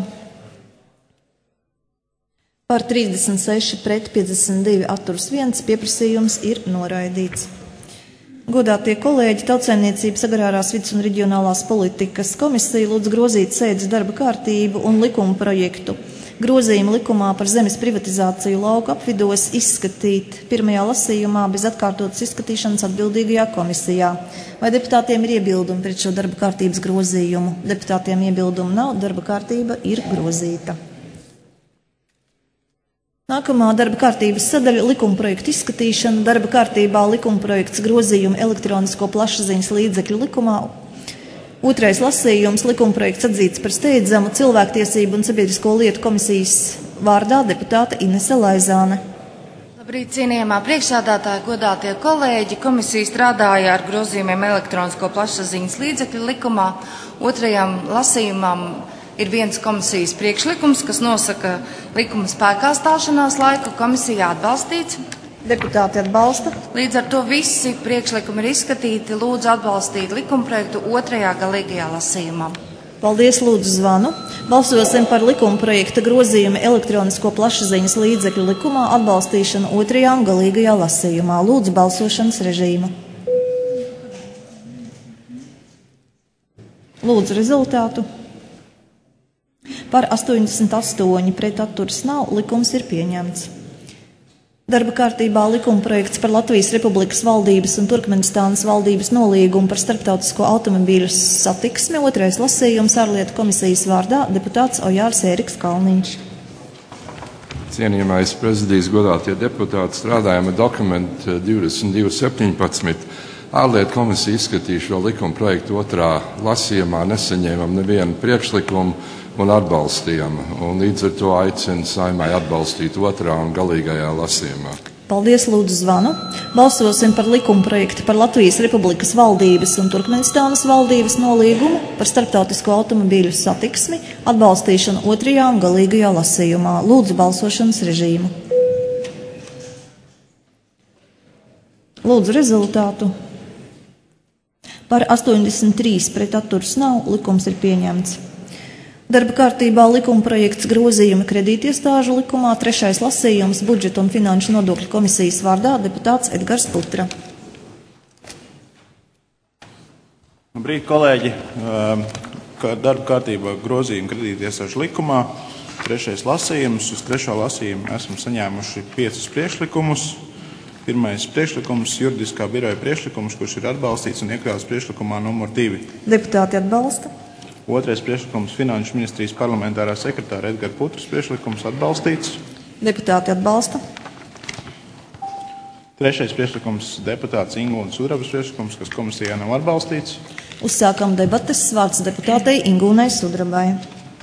Par 36 pret 52 atturas 1 pieprasījums ir noraidīts. Godātie kolēģi, Tautsaimniecības, agrārās vides un reģionālās politikas komisija lūdz grozīt sēdes darba kārtību un likuma projektu. Grozījumu likumā par zemes privatizāciju lauku apvidos izskatīt pirmajā lasījumā bez atkārtotas izskatīšanas atbildīgajā komisijā. Vai deputātiem ir iebildumi pret šo darba kārtības grozījumu? Deputātiem iebildumu nav, darba kārtība ir grozīta. Nākamā darba kārtības sadaļa - likuma projektu izskatīšana. Darba kārtībā likuma projekts grozījumu elektronisko plašsaziņas līdzekļu likumā. Otrais lasījums - likumprojekts atzīts par steidzamu. Cilvēktiesību un sabiedrisko lietu komisijas vārdā deputāte Inese Laizāne. Labrīt, cienījamā priekšsēdētāja, godātie kolēģi. Komisija strādāja ar grozījumiem elektronisko plašsaziņas līdzekļu likumā. Otrajam lasījumam ir viens komisijas priekšlikums, kas nosaka likuma spēkā stāšanās laiku. Komisija atbalstīts. Deputāti atbalsta. Līdz ar to visi priekšlikumi ir izskatīti. Lūdzu atbalstīt likumprojektu otrajā galīgajā lasījumā. Paldies, lūdzu zvanu. Balsosim par likumprojekta grozījumu elektronisko plašsaziņas līdzekļu likumā atbalstīšanu otrajā un galīgajā lasījumā. Lūdzu balsošanas režīmu. Lūdzu rezultātu. Par 88 pret atturas nav, likums ir pieņemts. Darba kārtībā likumprojekts par Latvijas Republikas valdības un Turkmenistānas valdības nolīgumu par starptautisko automobīļu satiksmi. Otrais lasījums ārlietu komisijas vārdā deputāts Ojārs Ēriks Kalniņš. Cienījamais prezidijs, godātie deputāti, strādājam ar dokumentu 2217. Ārlietu komisija izskatīja šo likumprojektu otrā lasījumā, nesaņēmām nevienu priekšlikumu un atbalstījām. Un līdz ar to aicinu Saimai atbalstīt otrā un galīgajā lasījumā. Paldies, lūdzu zvanu. Balsosim par likumprojektu par Latvijas Republikas valdības un Turkmenistānas valdības nolīgumu par starptautisko automobīļu satiksmi atbalstīšanu otrajā un galīgajā lasījumā. Lūdzu balsošanas režīmu. Lūdzu rezultātu. Par 83 pret atturas nav, likums ir pieņemts. Darba kārtībā likumprojekts grozījumi kredītiestāžu likumā, trešais lasījums budžeta un finanšu nodokļu komisijas vārdā deputāts Edgars Putra. Labrīt, kolēģi! darba kārtībā grozījumi kredītiestāžu likumā. 3. lasījums. Uz 3. lasījumu esam saņēmuši 5 priekšlikumus. Pirmais priekšlikums - juridiskā biroja priekšlikums, kurš ir atbalstīts un iekļauts priekšlikumā numur 2. Deputāti atbalsta. Otrais priekšlikums - Finanšu ministrijas parlamentārā sekretāra Edgara Putras priekšlikums atbalstīts. Deputāti atbalsta. Trešais priekšlikums - deputāts Ingūnas Sudrabas priekšlikums, kas komisijā nav atbalstīts. Uzsākam debates. Vārds deputātei Ingūnai Sudrabai.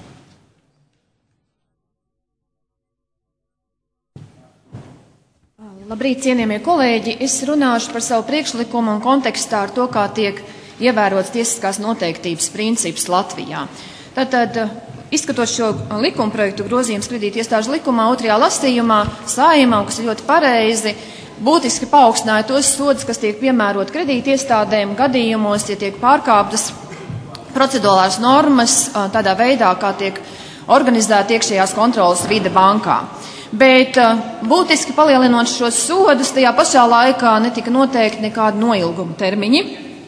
Labrīt, cienījamie kolēģi! Es runāšu par savu priekšlikumu un kontekstā ar to, kā tiek ievērots tiesiskās noteiktības princips Latvijā. Tātad, izskatot šo likumprojektu grozījums kredītiestāžu likumā 2. lasījumā, Saeimā, kas ir ļoti pareizi, būtiski paaugstināja tos sodus, kas tiek piemērot kredītiestādēm gadījumos, ja tiek pārkāptas procedurālās normas tādā veidā, kā tiek organizēta iekšējās kontrolas vide bankā. Bet būtiski palielinot šos sodus, tajā pašā laikā netika noteikti nekādi noilguma termiņi.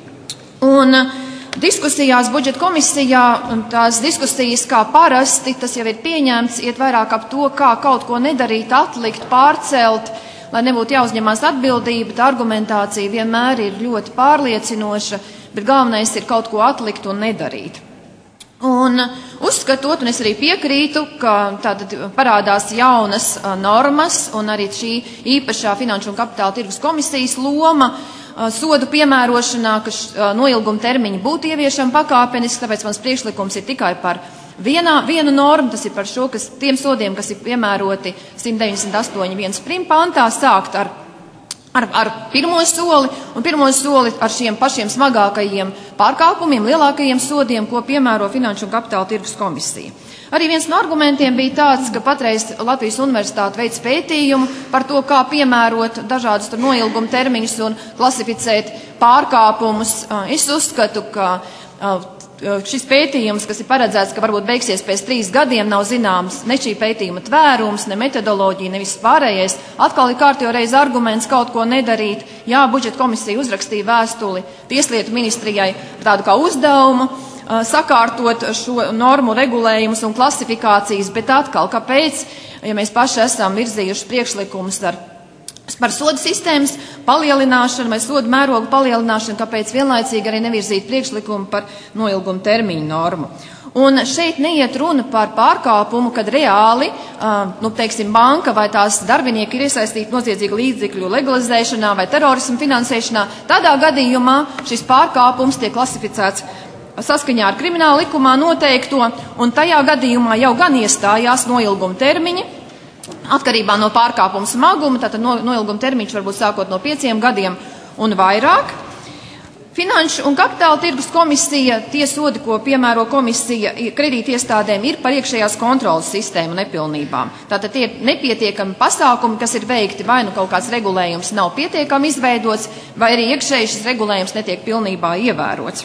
Un diskusijās budžeta komisijā, tās diskusijas kā parasti, tas jau ir pieņemts, iet vairāk ap to, kā kaut ko nedarīt, atlikt, pārcelt, lai nebūtu jāuzņemās atbildība. Tā argumentācija vienmēr ir ļoti pārliecinoša, bet galvenais ir kaut ko atlikt un nedarīt. Un uzskatot, un es arī piekrītu, ka tātad parādās jaunas normas un arī šī īpašā Finanšu un kapitāla tirgus komisijas loma sodu piemērošanā, ka noilguma termiņi būtu ieviešami pakāpeniski, tāpēc mans priekšlikums ir tikai par vienu normu, tas ir par šo, kas tiem sodiem, kas ir piemēroti 198.1 prim pantā, sākt ar pirmo soli, un pirmo soli ar šiem pašiem smagākajiem pārkāpumiem, lielākajiem sodiem, ko piemēro Finanšu un kapitāla tirgus komisija. Arī viens no argumentiem bija tāds, ka patreiz Latvijas universitāte veic pētījumu par to, kā piemērot dažādus noilguma termiņus un klasificēt pārkāpumus. Es uzskatu, ka šis pētījums, kas ir paredzēts, ka varbūt beigsies pēc 3 gadiem, nav zināms ne šī pētījuma tvērums, ne metodoloģija, ne viss pārējais. Atkal ir kārtējo reizi arguments kaut ko nedarīt. Jā, budžeta komisija uzrakstīja vēstuli Tieslietu ministrijai tādu kā uzdevumu sakārtot šo normu regulējumus un klasifikācijas, bet atkal, kāpēc, ja mēs paši esam virzījuši priekšlikumus par sodu sistēmas palielināšanu vai sodu mērogu palielināšanu, kāpēc vienlaicīgi arī nevirzīt priekšlikumu par noilguma termiņu normu. Un šeit neiet runa par pārkāpumu, kad reāli, banka vai tās darbinieki ir iesaistīti noziedzīgu līdzekļu legalizēšanā vai terorismu finansēšanā. Tādā gadījumā šis pārkāpums tiek klasificēts saskaņā ar krimināla likumā noteikto, un tajā gadījumā jau gan iestājās noilguma termiņi, atkarībā no pārkāpuma smaguma, tātad noilguma termiņš varbūt sākot no 5 gadiem un vairāk. Finanšu un kapitāla tirgus komisija, tie sodi, ko piemēro komisija kredītiestādēm, ir par iekšējās kontrolas sistēmu nepilnībām. Tātad tie ir nepietiekami pasākumi, kas ir veikti, vai nu kaut kāds regulējums nav pietiekami izveidots, vai arī iekšēji šis regulējums netiek pilnībā ievērots.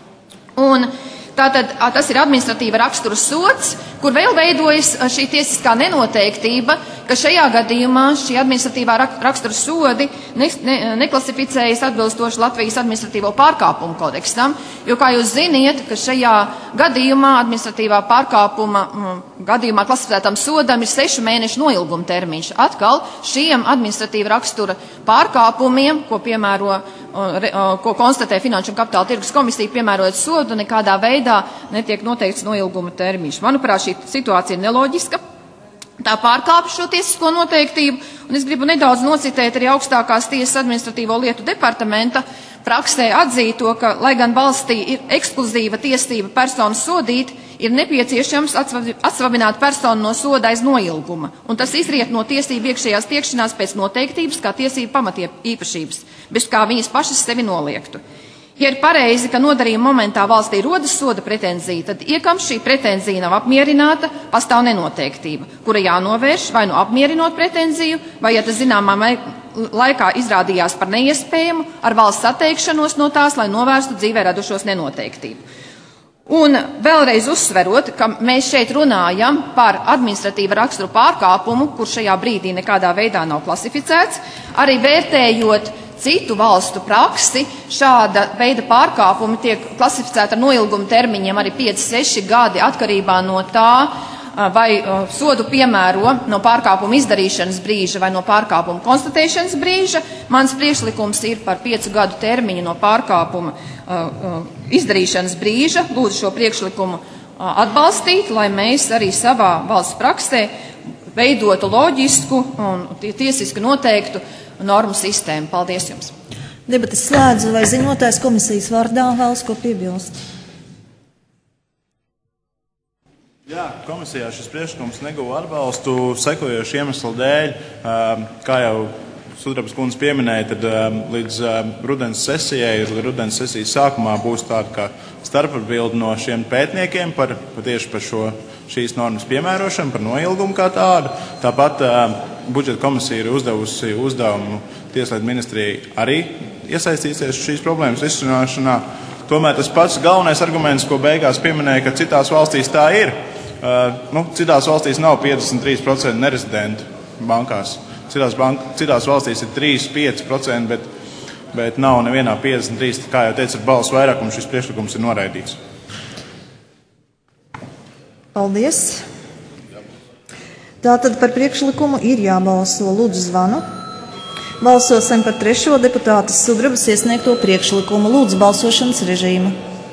Un tātad tas ir administratīva rakstura sods, kur vēl veidojas šī tiesiskā nenoteiktība, ka šajā gadījumā šī administratīvā rakstura sodi neklasificējas atbilstoši Latvijas administratīvo pārkāpumu kodeksam, jo, kā jūs ziniet, ka šajā gadījumā administratīvā pārkāpuma gadījumā klasificētam sodam ir 6 mēnešu noilguma termiņš. Atkal šiem administratīva rakstura pārkāpumiem, ko konstatē Finanšu un kapitāla tirgus komisija, piemērojot sodu, nekādā veidā netiek noteikts noilguma termiņš. Manuprāt, šī situācija ir neloģiska. Tā pārkāpj šo tiesisko noteiktību, un es gribu nedaudz nocitēt arī augstākās tiesas administratīvo lietu departamenta praksē atzīto, ka, lai gan valstī ir ekskluzīva tiesība personu sodīt, ir nepieciešams atsvabināt personu no soda aiz noilguma, un tas izriet no tiesību iekšējās tiekšanās pēc noteiktības kā tiesību pamatiepīpašības, bez kā viņas pašas sevi noliektu. Ja ir pareizi, ka nodarījuma momentā valstī rodas soda pretenzija, tad iekams šī pretenzija nav apmierināta, pastāv nenoteiktība, kura jānovērš vai nu apmierinot pretenziju, vai, ja tas zināmā laikā izrādījās par neiespējamu, ar valsts atteikšanos no tās, lai novērstu dzīvē radušos nenoteiktību. Un vēlreiz uzsverot, ka mēs šeit runājam par administratīva rakstura pārkāpumu, kur šajā brīdī nekādā veidā nav klasificēts, arī vērtējot citu valstu praksi šāda veida pārkāpumi tiek klasificēti ar noilguma termiņiem arī 5-6 gadi atkarībā no tā, vai sodu piemēro no pārkāpuma izdarīšanas brīža vai no pārkāpuma konstatēšanas brīža. Mans priekšlikums ir par 5 gadu termiņu no pārkāpuma izdarīšanas brīža. Lūdzu šo priekšlikumu atbalstīt, lai mēs arī savā valsts praksē veidotu loģisku un tiesiski noteiktu normu sistēmu. Paldies jums! Debates slēdzu, vai ziņotājs komisijas vārdā vēlas ko piebilst? Jā, komisijā šis priekšlikums neguva atbalstu sekojošu iemeslu dēļ. Kā jau Sudrabas kundze pieminēja, tad līdz rudens sesijai, rudens sesijas sākumā būs tāda kā starpatbilde no šiem pētniekiem tieši par šīs normas piemērošanu, par noilgumu kā tādu. Tāpat budžeta komisija ir uzdevusi uzdevumu Tieslietu ministrijai arī iesaistīties šīs problēmas risināšanā. Tomēr tas pats galvenais arguments, ko beigās pieminēja, ka citās valstīs tā ir. Citās valstīs nav 53% nerezidentu bankās. Citās valstīs ir 3-5%, bet nav nevienā 53%. Kā jau teicu, ar balsu vairākumu šis priekšlikums ir noraidīts. Paldies. Tātad par priekšlikumu ir jābalso. Lūdzu zvanu. Balsosim par 3. deputātes Sudrabas iesniegto priekšlikumu. Lūdzu balsošanas režīmu.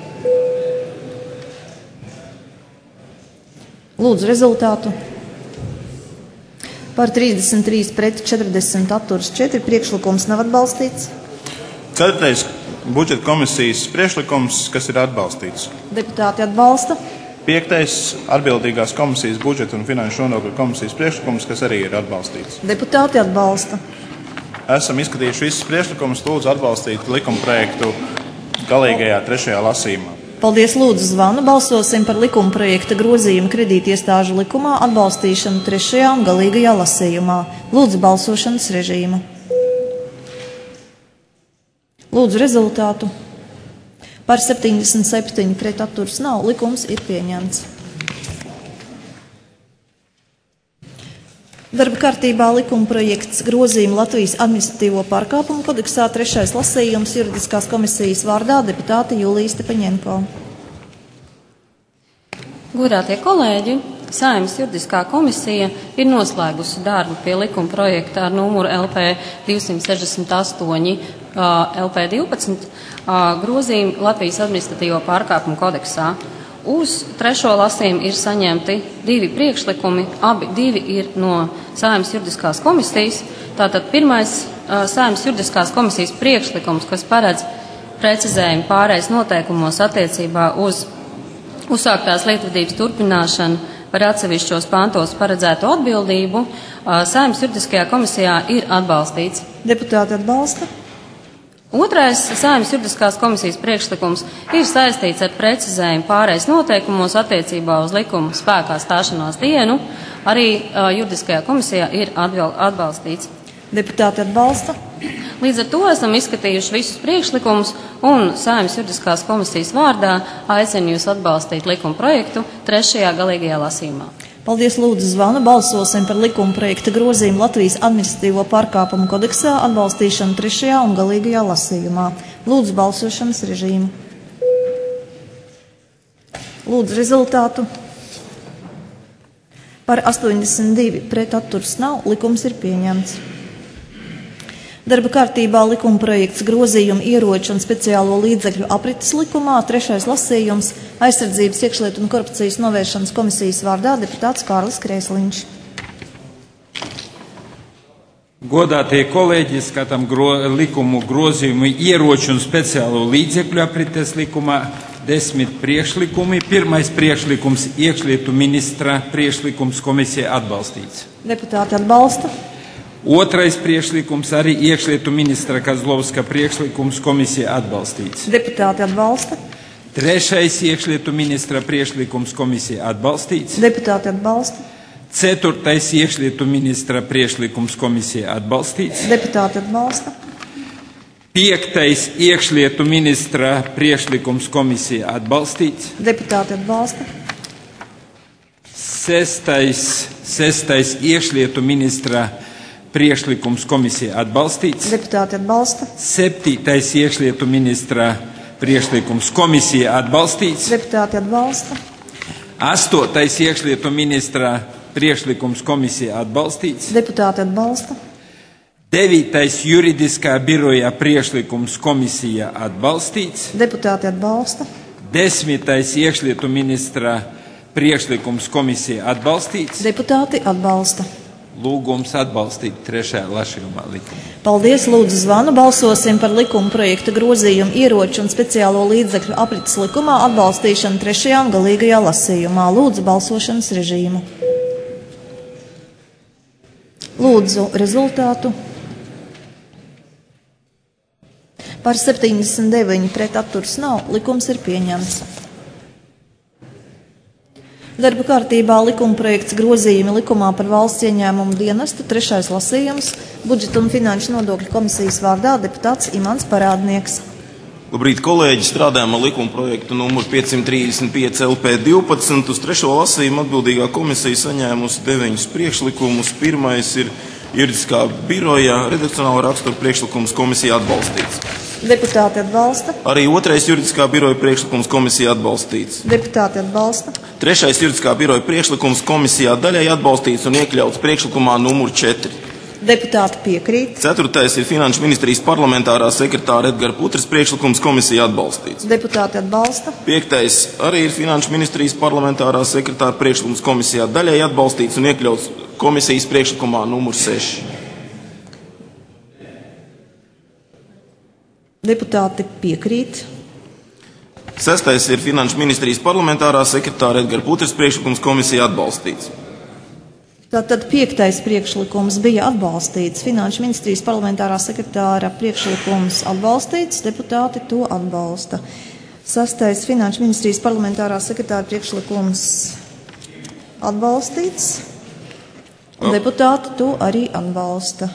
Lūdzu rezultātu. Par 33 pret 40 atturas 4 priekšlikums nav atbalstīts. 4. budžeta komisijas priekšlikums, kas ir atbalstīts. Deputāti atbalsta. 5. atbildīgās komisijas budžeta un finanšu nodokļu komisijas priekšlikums, kas arī ir atbalstīts. Deputāti atbalsta. Esam izskatījuši visus priekšlikumus, lūdzu atbalstīt likumprojektu galīgajā 3. lasījumā. Paldies, lūdzu zvanu. Balsosim par likumprojekta grozījumu kredītiestāžu likumā atbalstīšanu 3. un galīgajā lasījumā. Lūdzu balsošanas režīmu. Lūdzu rezultātu. Par 77 pret atturas nav. Likums ir pieņemts. Darba kārtībā likumprojekts grozījumu Latvijas administratīvo pārkāpumu kodeksā 3. lasījums juridiskās komisijas vārdā deputāte Julija Stepaņenko. Godātie kolēģi, Saeimas juridiskā komisija ir noslēgusi darbu pie likumprojekta ar numuru LP 268 LP12 grozījumu Latvijas administratīvo pārkāpumu kodeksā. Uz 3. lasījumu ir saņemti 2 priekšlikumi, abi 2 ir no Saeimas juridiskās komisijas. Tātad pirmais Saeimas juridiskās komisijas priekšlikums, kas paredz precizējumu pārējais noteikumos attiecībā uz uzsāktās lietvedības turpināšanu par atsevišķos pantos paredzēto atbildību, Saeimas juridiskajā komisijā ir atbalstīts. Deputāti atbalsta. Otrais Saeimas juridiskās komisijas priekšlikums ir saistīts ar precizējumu pārējais noteikumos attiecībā uz likuma spēkā stāšanās dienu. Arī juridiskajā komisijā ir atbalstīts. Deputāti atbalsta. Līdz ar to esam izskatījuši visus priekšlikumus un Saeimas juridiskās komisijas vārdā aicinu jūs atbalstīt likuma projektu 3. galīgajā lasījumā. Paldies, lūdzu zvanu. Balsosim par likumprojekta grozījumu Latvijas administratīvo pārkāpumu kodeksā atbalstīšanu 3. un galīgajā lasījumā. Lūdzu balsošanas režīmu. Lūdzu rezultātu. Par 82 pret atturas nav. Likums ir pieņemts. Darba kārtībā likumprojekts grozījumu ieroču un speciālo līdzekļu aprites likumā 3. lasījums aizsardzības, iekšlietu un korupcijas novēršanas komisijas vārdā deputāts Kārlis Krēsliņš. Godātie kolēģi, skatām likumu grozījumu ieroču un speciālo līdzekļu aprites likumā 10 priekšlikumi. Pirmais priekšlikums iekšlietu ministra priekšlikums komisija atbalstīts. Deputāti atbalsta. Otrais priekšlikums arī iekšlietu ministra Kazlovska priekšlikums komisija atbalstīts. Deputāti atbalsta. Trešais iekšlietu ministra priekšlikums komisija atbalstīts. Deputāti atbalsta. Ceturtais iekšlietu ministra priekšlikums komisija atbalstīts. Deputāti atbalsta. Piektais iekšlietu ministra priekšlikums komisija atbalstīts. Deputāti atbalsta. Sestais iekšlietu ministra priekšlikums komisija atbalstīts. Deputāti atbalsta. 7. iekšlietu ministra priekšlikums komisija atbalstīts. Deputāti atbalsta. 8. iekšlietu ministra priekšlikums komisija atbalstīts. Deputāti atbalsta. 9. juridiskā biroja priekšlikums komisija atbalstīts. Deputāti atbalsta. 10. iekšlietu ministra priekšlikums komisija atbalstīts. Deputāti atbalsta. Lūgums atbalstīt 3. lasījumā likumu. Paldies, lūdzu zvanu. Balsosim par likuma projekta grozījumu ieroču un speciālo līdzekļu aprits likumā atbalstīšanu 3. un galīgajā lasījumā. Lūdzu balsošanas režīmu. Lūdzu rezultātu. Par 79 pret atturs nav. Likums ir pieņemts. Darba kārtībā likuma projekts grozījumi likumā par valsts ieņēmumu dienestu 3. lasījums budžeta un finanšu nodokļu komisijas vārdā deputāts Imants Parādnieks. Labrīt, kolēģi! Strādājam ar likuma projektu numuru 535 LP12. Uz 3. lasījumu atbildīgā komisija saņēmusi 9 priekšlikumus. Pirmais ir juridiskā biroja redakcionāla rakstura priekšlikums komisija atbalstīts. Deputāti atbalsta. Arī 2. juridiskā biroja priekšlikums komisija atbalstīts. Deputāti atbalsta. 3. juridiskā biroja priekšlikums komisijā daļai atbalstīts un iekļauts priekšlikumā numur 4. Deputāti piekrīt. 4. ir Finanšu ministrijas parlamentārā sekretāra Edgara Putras priekšlikums komisija atbalstīts. Deputāti atbalsta. 5. arī ir Finanšu ministrijas parlamentārā sekretāra priekšlikums komisijā daļai atbalstīts un iekļauts komisijas priekšlikumā numur 6. Deputāti piekrīt. 6. ir Finanšu ministrijas parlamentārā sekretāra Edgara Putras priekšlikums komisija atbalstīts. Tātad 5. priekšlikums bija atbalstīts. Finanšu ministrijas parlamentārā sekretāra priekšlikums atbalstīts. Deputāti to atbalsta. 6. Finanšu ministrijas parlamentārā sekretāra priekšlikums atbalstīts. Deputāti to arī atbalsta.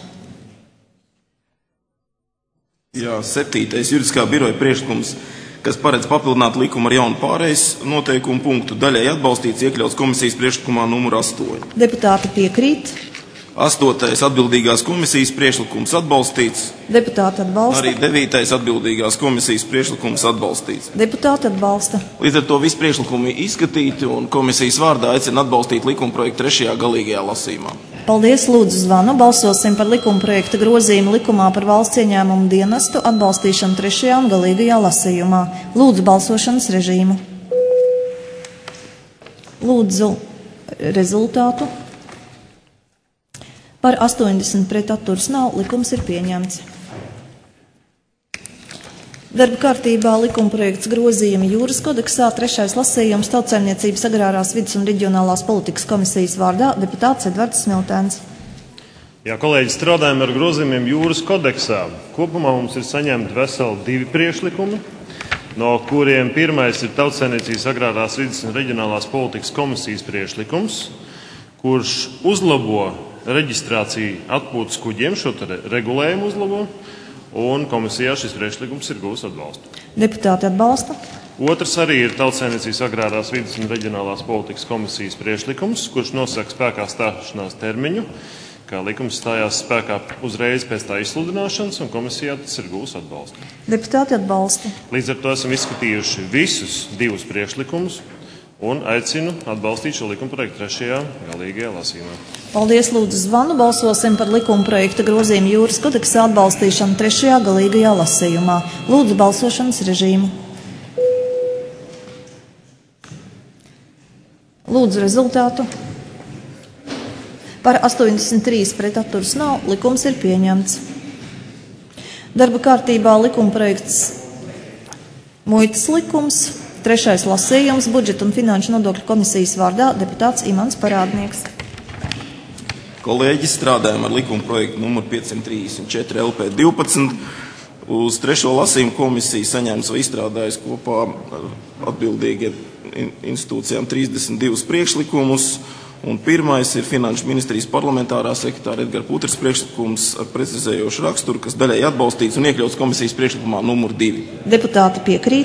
Jā, 7. juridiskā biroja priekšlikums, kas paredz papildināt likumu ar jaunu pārejas noteikumu punktu, daļai atbalstīts, iekļauts komisijas priekšlikumā numur 8. Deputāti piekrīt. 8. atbildīgās komisijas priekšlikums atbalstīts. Deputāti atbalsta. Arī 9. atbildīgās komisijas priekšlikums atbalstīts. Deputāti atbalsta. Līdz ar to visi priekšlikumi izskatīti un komisijas vārdā aicina atbalstīt likuma projektu 3. galīgajā lasījumā. Paldies, lūdzu zvanu. Balsosim par likuma projekta grozījumu likumā par valsts ieņēmumu dienestu atbalstīšanu 3. un galīgajā lasījumā. Lūdzu balsošanas režīmu. Lūdzu rezultātu. Par 80 pret atturs nav. Likums ir pieņemts. Darba kārtībā likuma projekts grozījumi Jūras kodeksā 3. lasījums Tautsaimniecības agrārās vides un reģionālās politikas komisijas vārdā deputāts Edvards Smiltēns. Jā, kolēģi, strādājam ar grozījumiem Jūras kodeksā. Kopumā mums ir saņemti veseli 2 priekšlikumi, no kuriem pirmais ir Tautsaimniecības agrārās vides un reģionālās politikas komisijas priekšlikums, kurš uzlabo reģistrāciju atpūtas kuģiem, šo regulējumu uzlabo. Un komisijā šis priekšlikums ir gūs atbalstu. Deputāti atbalsta. Otrs arī ir Tautsaimniecības agrārās vides un reģionālās politikas komisijas priekšlikums, kurš nosaka spēkā stāšanās termiņu, kā likums stājās spēkā uzreiz pēc tā izsludināšanas, un komisijā tas ir gūs atbalstu. Deputāti atbalsta. Līdz ar to esam izskatījuši visus 2 priekšlikumus un aicinu atbalstīt šo likuma projektu 3. galīgajā lasījumā. Paldies, lūdzu zvanu. Balsosim par likuma projekta grozījumu Jūras kodeksā atbalstīšanu 3. galīgajā lasījumā. Lūdzu balsošanas režīmu. Lūdzu rezultātu. Par 83 pret atturs nav. Likums ir pieņemts. Darba kārtībā likuma projekts muitas likums. 3. lasījums budžeta un finanšu nodokļu komisijas vārdā deputāts Imants Parādnieks. Kolēģi, strādājam ar likuma projektu numuru 534 LP12. Uz 3. lasījumu komisija saņēmis vai izstrādājis kopā ar atbildīgiem institūcijām 32 priekšlikumus. Un pirmais ir Finanšu ministrijas parlamentārā sekretāra Edgara Putras priekšlikums ar precizējošu raksturu, kas daļai atbalstīts un iekļauts komisijas priekšlikumā numur 2. Deputāti piekrīt.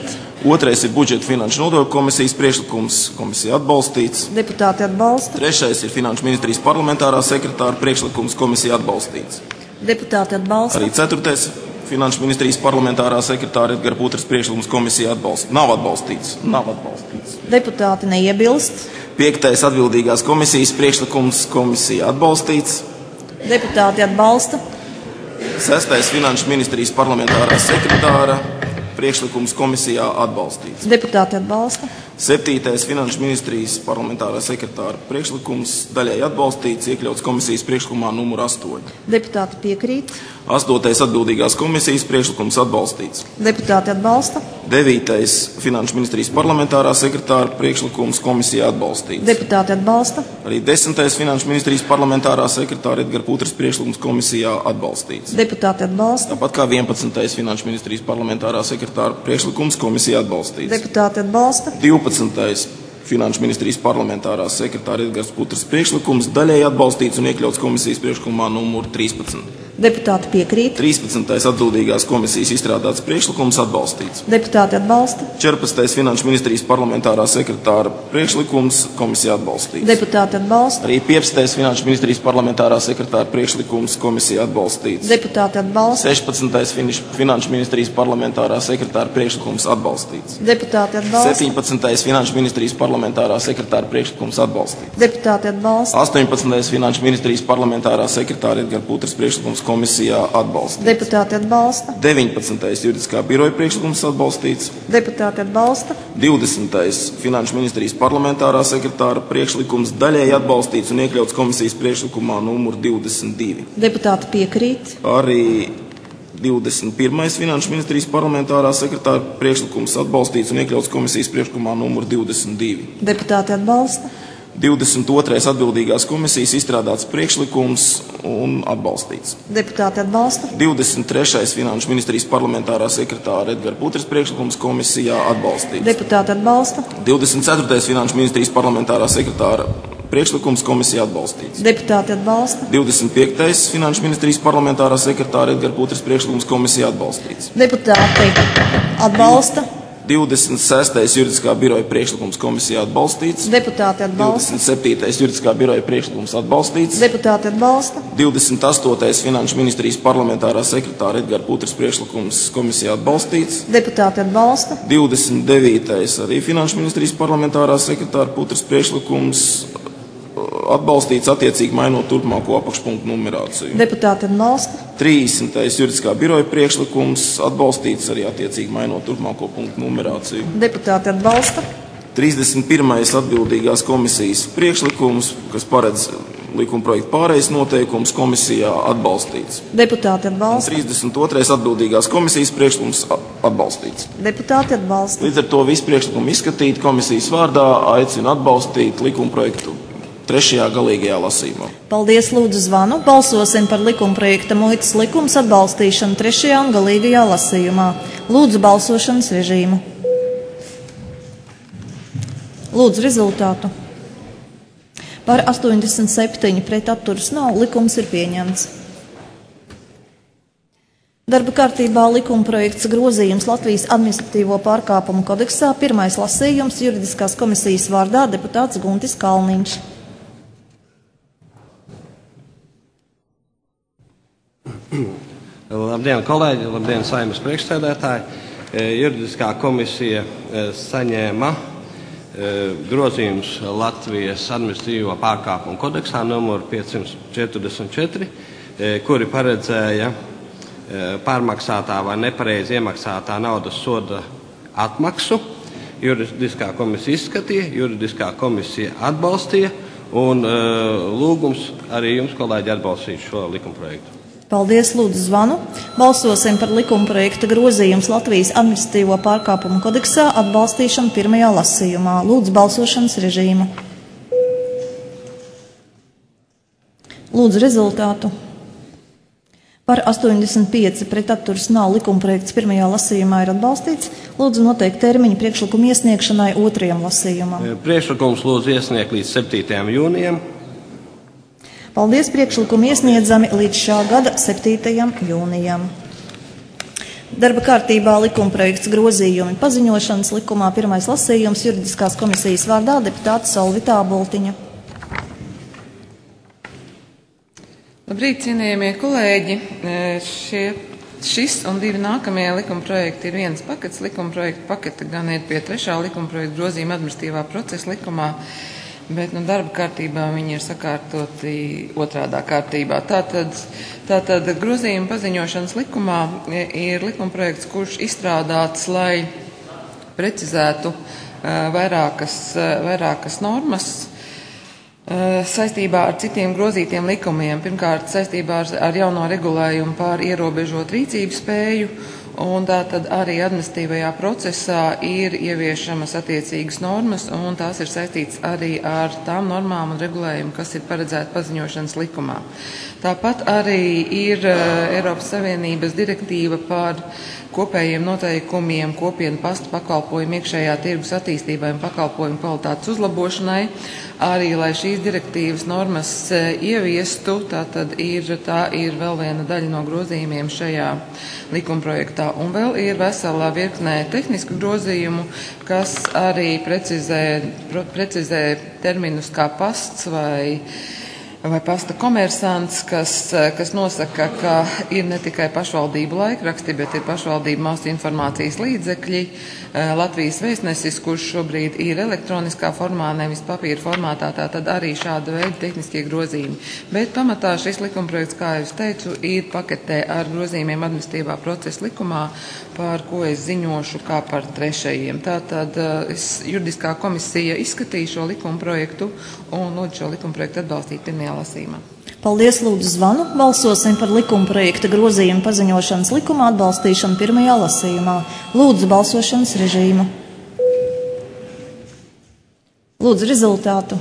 Otrais ir budžeta finanšu nodokļu komisijas priekšlikums, komisija atbalstīts. Deputāti atbalsta. Trešais ir Finanšu ministrijas parlamentārā sekretāra priekšlikums, komisija atbalstīts. Deputāti atbalsta. Arī ceturtais Finanšu ministrijas parlamentārā sekretāra Edgara Putras priekšlikums, komisija nav atbalstīts. Deputāti neiebilst. Piektais atbildīgās komisijas priekšlikums, komisija atbalstīts. Deputāti atbalsta. Sestais Finanšu ministrijas parlamentārā sekretāra priekšlikums, komisijā atbalstīts. Deputāti atbalsta. Septītais Finanšu ministrijas parlamentārā sekretāra priekšlikums daļai atbalstīts, iekļauts komisijas priekšlikumā numur 8. Deputāti piekrīt. Astotais atbildīgās komisijas priekšlikums atbalstīts. Deputāti atbalsta. Devītais Finanšu ministrijas parlamentārā sekretāra priekšlikums, komisijā atbalstīts. Deputāti atbalsta. Arī 10. Finanšu ministrijas parlamentārā sekretāra Edgara Putras priekšlikums, komisijā atbalstīts. Deputāti atbalsta. Tāpat kā 11. Finanšu ministrijas parlamentārā sekretāra priekšlikums, komisijā atbalstīts. Deputāti atbalsta. 12. Finanšu ministrijas parlamentārā sekretāra Edgars Putras priekšlikums daļēji atbalstīts un iekļauts komisijas priekšlikumā numur 13. Deputāti piekrīt. 13. atbildīgās komisijas izstrādāts priekšlikums atbalstīts. Deputāti atbalsta. 14. Finanšu ministrijas parlamentārā sekretāra priekšlikums, komisija atbalstīts. Deputāti atbalsta. Arī 15. Finanšu ministrijas parlamentārā sekretāra priekšlikums, komisija atbalstīts. Deputāti atbalsta. 16. Finanšu ministrijas parlamentārā sekretāra priekšlikums atbalstīts. Deputāti atbalsta. 17. Finanšu ministrijas parlamentārā sekretāra priekšlikums atbalstīts. Deputāti atbalsta. 18. Finanšu ministrijas parlamentārā sekretāra Edgara Putras priekšlikums, komisijā atbalstīts. Deputāti atbalsta. 19. juridiskā biroja priekšlikums atbalstīts. Deputāti atbalsta. 20. Finanšu ministrijas parlamentārā sekretāra priekšlikums daļēji atbalstīts un iekļauts komisijas priekšlikumā numur 22. Deputāti piekrīt. Arī 21. Finanšu ministrijas parlamentārā sekretāra priekšlikums atbalstīts un iekļauts komisijas priekšlikumā numur 22. Deputāti atbalsta. 22. atbildīgās komisijas izstrādāts priekšlikums un atbalstīts. Deputāti atbalsta. 23. Finanšu ministrijas parlamentārā sekretāra Edgara Putras priekšlikums, komisijā atbalstīts. Deputāti atbalsta. 24. Finanšu ministrijas parlamentārā sekretāra priekšlikums, komisija atbalstīts. Deputāti atbalsta. 25. Finanšu ministrijas parlamentārā sekretāra Edgara Putras priekšlikums, komisija atbalstīts. Deputāti atbalsta. 26. juridiskā biroja priekšlikums, komisijā atbalstīts. Deputāti atbalsta. 27. juridiskā biroja priekšlikums atbalstīts. Deputāti atbalsta. 28. Finanšu ministrijas parlamentārā sekretāra Edgara Putras priekšlikums, komisijā atbalstīts. Deputāti atbalsta. 29. arī Finanšu ministrijas parlamentārā sekretāra Putras priekšlikums atbalstīts, attiecīgi mainot turpmāko apakšpunktu numerāciju. Deputāti atbalsta. 30. juridiskā biroja priekšlikums atbalstīts, arī attiecīgi mainot turpmāko punktu numerāciju. Deputāti atbalsta. 31. atbildīgās komisijas priekšlikums, kas paredz likumprojekta pārejas noteikums, komisijā atbalstīts. Deputāti atbalsta. 32. atbildīgās komisijas priekšlikums atbalstīts. Deputāti atbalsta. Līdz ar to visu priekšlikumu izskatīt komisijas vārdā, aicinu atbalstīt likumprojektu 3. galīgajā lasījumā. Paldies, lūdzu zvanu. Balsosim par likumprojekta muitas likums atbalstīšanu 3. un galīgajā lasījumā. Lūdzu balsošanas režīmu. Lūdzu rezultātu. Par 87 pret atturas nav, likums ir pieņemts. Darba kārtībā likumprojekts grozījums Latvijas administratīvo pārkāpumu kodeksā, pirmais lasījums, juridiskās komisijas vārdā deputāts Guntis Kalniņš. Labdien, kolēģi, labdien, Saeimas priekšsēdētāji. Juridiskā komisija saņēma grozījums Latvijas administratīvo pārkāpumu kodeksā numuru 544, kuri paredzēja pārmaksātā vai nepareizi iemaksātā naudas soda atmaksu. Juridiskā komisija izskatīja, juridiskā komisija atbalstīja un lūgums arī jums, kolēģi, atbalstīt šo likumprojektu. Paldies, lūdzu zvanu. Balsosim par likumprojekta grozījums Latvijas administratīvo pārkāpumu kodeksā atbalstīšanu pirmajā lasījumā. Lūdzu balsošanas režīmu. Lūdzu rezultātu. Par 85 pret atturas nav, likumprojekts pirmajā lasījumā ir atbalstīts. Lūdzu noteikt termiņu priekšlikumu iesniegšanai otrajam lasījumam. Priekšlikums lūdzu iesniegt līdz 7. jūnijam. Paldies, priekšlikumi iesniedzami līdz šā gada 7. jūnijam. Darba kārtībā likumprojekts grozījumi paziņošanas likumā, pirmais lasījums, juridiskās komisijas vārdā deputāte Solvita Āboltiņa. Labrīt, cienījamie kolēģi! Šis un divi nākamie likumprojekti ir viens pakets. Likumprojektu pakete gan ir pie 3. likumprojekta grozījuma administratīvā procesa likumā, bet darba kārtībā viņi ir sakārtoti otrādā kārtībā. Tātad grozījuma paziņošanas likumā ir likumprojekts, kurš izstrādāts, lai precizētu vairākas normas saistībā ar citiem grozītiem likumiem. Pirmkārt, saistībā ar jauno regulējumu pār ierobežot rīcības spēju, un tātad arī administratīvajā procesā ir ieviešamas attiecīgas normas, un tās ir saistītas arī ar tām normām un regulējumu, kas ir paredzēta paziņošanas likumā. Tāpat arī ir Eiropas Savienības direktīva par kopējiem noteikumiem kopienu pasta pakalpojumu iekšējā tirgus attīstībai un pakalpojumu kvalitātes uzlabošanai. Arī, lai šīs direktīvas normas ieviestu, tā ir vēl viena daļa no grozījumiem šajā likumprojektā. Un vēl ir veselā virknē tehnisku grozījumu, kas arī precizē terminus kā pasts vai pasta komersants, kas nosaka, ka ir ne tikai pašvaldību laikraksti, bet ir pašvaldību masu informācijas līdzekļi, Latvijas vēstnesis, kurš šobrīd ir elektroniskā formā, nevis papīra formātā, tātad arī šāda veida tehniskie grozījumi. Bet pamatā šis likumprojekts, kā jau es teicu, ir paketē ar grozījumiem administratīvā procesa likumā, par ko es ziņošu kā par 3. Tātad juridiskā komisija izskatīja šo likumprojektu un lūdzu šo likumprojektu atbalstīt pirmajā lasījumā. Paldies, lūdzu zvanu. Balsosim par likumprojekta grozījumu paziņošanas likumā atbalstīšanu pirmajā lasījumā. Lūdzu balsošanas režīmu. Lūdzu rezultātu.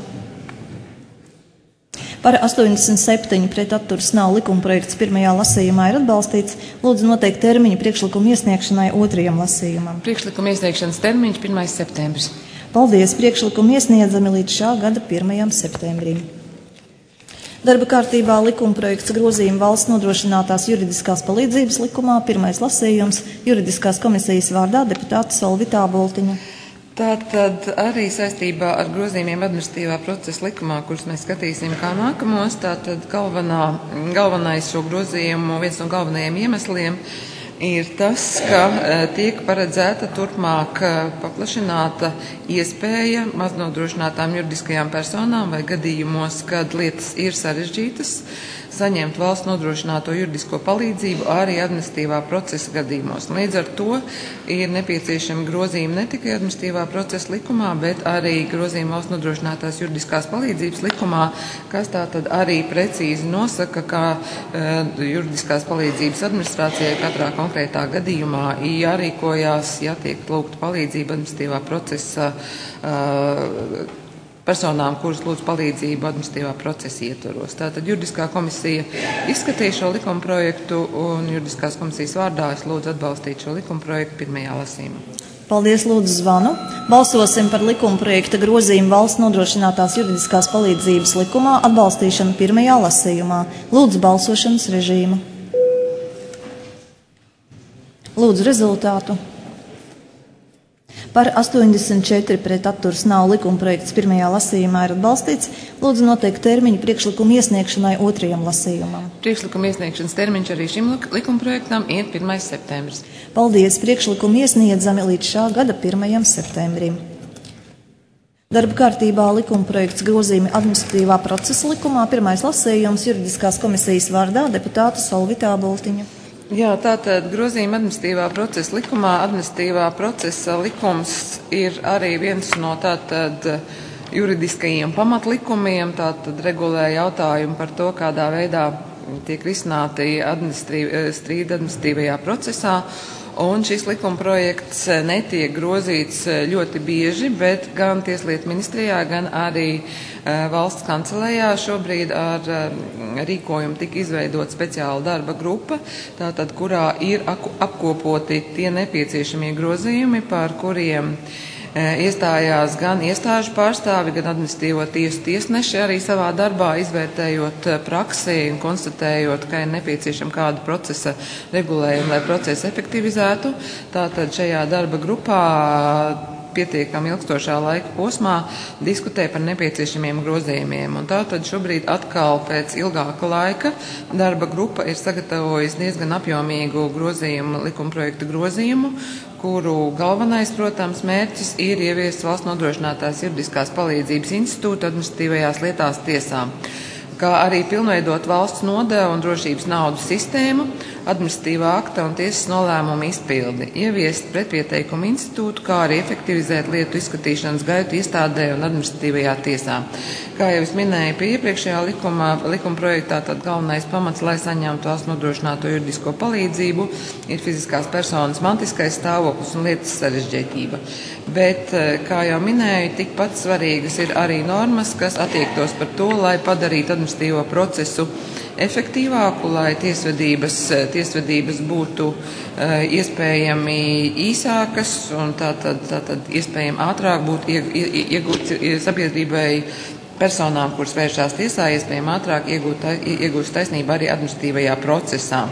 Par 87 pret atturas nav likumprojekts pirmajā lasījumā ir atbalstīts. Lūdzu noteikt termiņu priekšlikumu iesniegšanai 2. lasījumam. Priekšlikuma iesniegšanas termiņš 1. septembris. Paldies, priekšlikumu iesniedzami līdz šā gada 1. septembrim. Darba kārtībā likumprojekts grozījuma valsts nodrošinātās juridiskās palīdzības likumā, pirmais lasījums, juridiskās komisijas vārdā deputāte Solvita Āboltiņa. Tātad arī saistībā ar grozījumiem administratīvā procesa likumā, kurus mēs skatīsim kā nākamos, tātad galvenais šo grozījumu, viens no galvenajiem iemesliem ir tas, ka tiek paredzēta turpmāk paplašināta iespēja maznodrošinātām juridiskajām personām vai gadījumos, kad lietas ir sarežģītas, saņemt valsts nodrošināto juridisko palīdzību arī administratīvā procesa gadījumos. Līdz ar to ir nepieciešami grozījumi ne tikai administratīvā procesa likumā, bet arī grozījumi valsts nodrošinātās juridiskās palīdzības likumā, kas tātad arī precīzi nosaka, ka juridiskās palīdzības administrācijai katrā konkrētā gadījumā jārīkojās, ja tiek lūgta palīdzība administratīvā procesa personām, kuras lūdz palīdzību administratīvā procesa ietvaros. Tātad juridiskā komisija izskatīja šo likumprojektu un juridiskās komisijas vārdā es lūdzu atbalstīt šo likumprojektu pirmajā lasījumā. Paldies, lūdzu zvanu. Balsosim par likumprojekta grozījumu valsts nodrošinātās juridiskās palīdzības likumā atbalstīšanu pirmajā lasījumā. Lūdzu balsošanas režīmu. Lūdzu rezultātu. Par 84 pret atturas nav likumprojekts pirmajā lasījumā ir atbalstīts. Lūdzu noteikt termiņu priekšlikumu iesniegšanai 2. lasījumam. Priekšlikuma iesniegšanas termiņš arī šim likumprojektam ir 1. septembris. Paldies, priekšlikumu iesniedzami līdz šā gada 1. septembrim. Darba kārtībā likumprojekts grozījumi administratīvā procesa likumā, pirmais lasījums juridiskās komisijas vārdā deputāte Solvita Āboltiņa. Jā, tātad grozījuma administratīvā procesa likumā. Administratīvā procesa likums ir arī viens no tātad juridiskajiem pamatlikumiem, tātad regulē jautājumu par to, kādā veidā tiek risināti strīdi administratīvajā procesā. Un šis likumprojekts netiek grozīts ļoti bieži, bet gan Tieslietu ministrijā, gan arī valsts kancelējā šobrīd ar rīkojumu tika izveidot speciāla darba grupa, tātad, kurā ir apkopoti tie nepieciešamie grozījumi, par kuriem Iestājās gan iestāžu pārstāvi, gan administratīvo tiesu tiesneši arī savā darbā, izvērtējot praksi un konstatējot, ka ir nepieciešama kāda procesa regulējuma, lai procesu efektivizētu. Tātad šajā darba grupā pietiekami ilgstošā laika posmā diskutē par nepieciešamiem grozījumiem. Un tātad šobrīd atkal pēc ilgāka laika darba grupa ir sagatavojusi diezgan apjomīgu likumprojektu grozījumu, kuru galvenais, protams, mērķis ir ieviest valsts nodrošinātās juridiskās palīdzības institūtu administratīvajās lietās tiesām, kā arī pilnveidot valsts nodevu un drošības naudu sistēmu, administratīvā akta un tiesas nolēmumu izpildi, ieviest pretpieteikumu institūtu, kā arī efektivizēt lietu izskatīšanas gaitu iestādē un administratīvajā tiesā. Kā jau es minēju pie iepriekšējā likuma projektā, tad galvenais pamats, lai saņemtu valsts nodrošināto juridisko palīdzību, ir fiziskās personas mantiskais stāvoklis un lietas sarežģītība. Bet, kā jau minēju, tikpat svarīgas ir arī normas, kas attiektos par to, lai padarītu administratīvo procesu efektīvāku, lai tiesvedības būtu iespējami īsākas un tātad iespējami ātrāk būtu iegūt sabiedrībai personām, kuras vēršās tiesā, iespējami ātrāk iegūst taisnību arī administratīvajā procesā.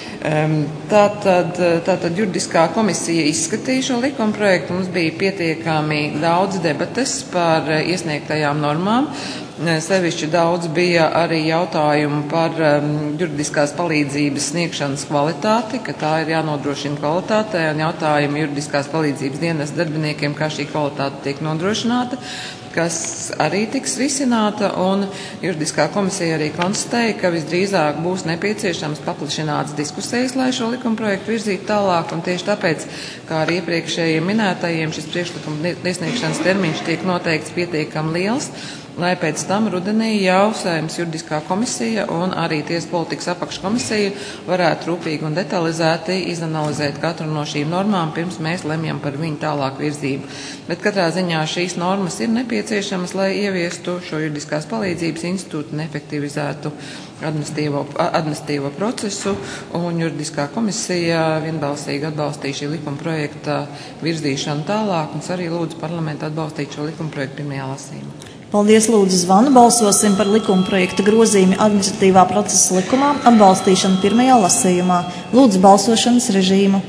Tātad juridiskā komisija izskatīja šo likumprojektu. Mums bija pietiekami daudz debates par iesniegtajām normām. Sevišķi daudz bija arī jautājumu par juridiskās palīdzības sniegšanas kvalitāti, ka tā ir jānodrošina kvalitātē, un jautājumu juridiskās palīdzības dienas darbiniekiem, kā šī kvalitāte tiek nodrošināta, kas arī tiks risināta, un juridiskā komisija arī konstatēja, ka visdrīzāk būs nepieciešams paplašināts diskusijas, lai šo likumprojektu virzītu tālāk, un tieši tāpēc, kā arī iepriekšējiem minētajiem, šis priekšlikuma iesniegšanas termiņš tiek noteikts pietiekami liels, lai pēc tam rudenī jau Saeimas juridiskā komisija un arī Tiesu politikas apakškomisija varētu rūpīgi un detalizēti izanalizēt katru no šīm normām, pirms mēs lemjam par viņu tālāk virzību. Bet katrā ziņā šīs normas ir nepieciešamas, lai ieviestu šo juridiskās palīdzības institūtu un efektivizētu administratīvo procesu, un juridiskā komisija vienbalsīgi atbalstīja šī likuma projekta virzīšanu tālāk, un arī lūdzu parlamentu atbalstīt šo likuma projektu pirmajā lasījumā. Paldies, lūdzu, zvanu. Balsosim par likuma projekta grozījumu administratīvā procesa likumā, atbalstīšanu pirmajā lasījumā. Lūdzu, balsošanas režīmu.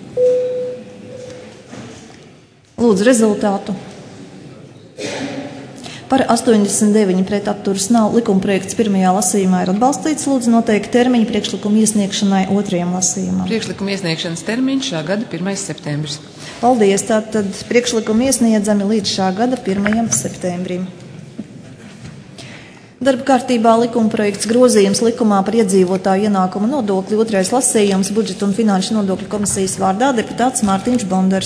Lūdzu, rezultātu. Par 89 pret atturas nav. Likuma projekts pirmajā lasījumā ir atbalstīts. Lūdzu, noteikti termiņu priekšlikumu iesniegšanai otrajam lasījumam. Priekšlikuma iesniegšanas termiņš šā gada 1. septembris. Paldies. Tātad priekšlikumi iesniedzami līdz šā gada 1. septembrim. Darba kārtībā likumprojekts grozījums likumā par iedzīvotāju ienākumu nodokli, otrais lasījums, budžeta un finanšu nodokļu komisijas vārdā deputāts Mārtiņš Bondars.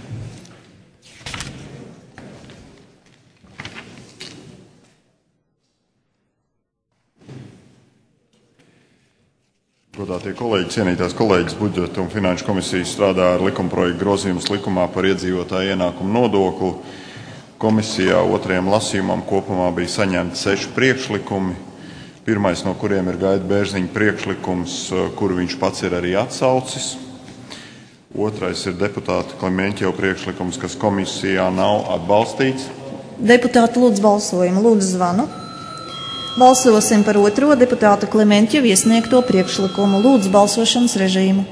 Godātie kolēģi, cienītās kolēģis, budžeta un finanšu komisija strādā ar likumprojektu grozījumus likumā par iedzīvotāju ienākumu nodokli. Komisijā otrajam lasījumam kopumā bija saņemti 6 priekšlikumi. Pirmais no kuriem ir Gaida Bērziņa priekšlikums, kuru viņš pats ir arī atsaucis. Otrais ir deputāta Klemenķeva priekšlikums, kas komisijā nav atbalstīts. Deputāti, lūdzu balsojumu. Lūdzu zvanu. Balsosim par otro deputāta Klemenķeva iesniegto priekšlikumu. Lūdzu balsošanas režīmu.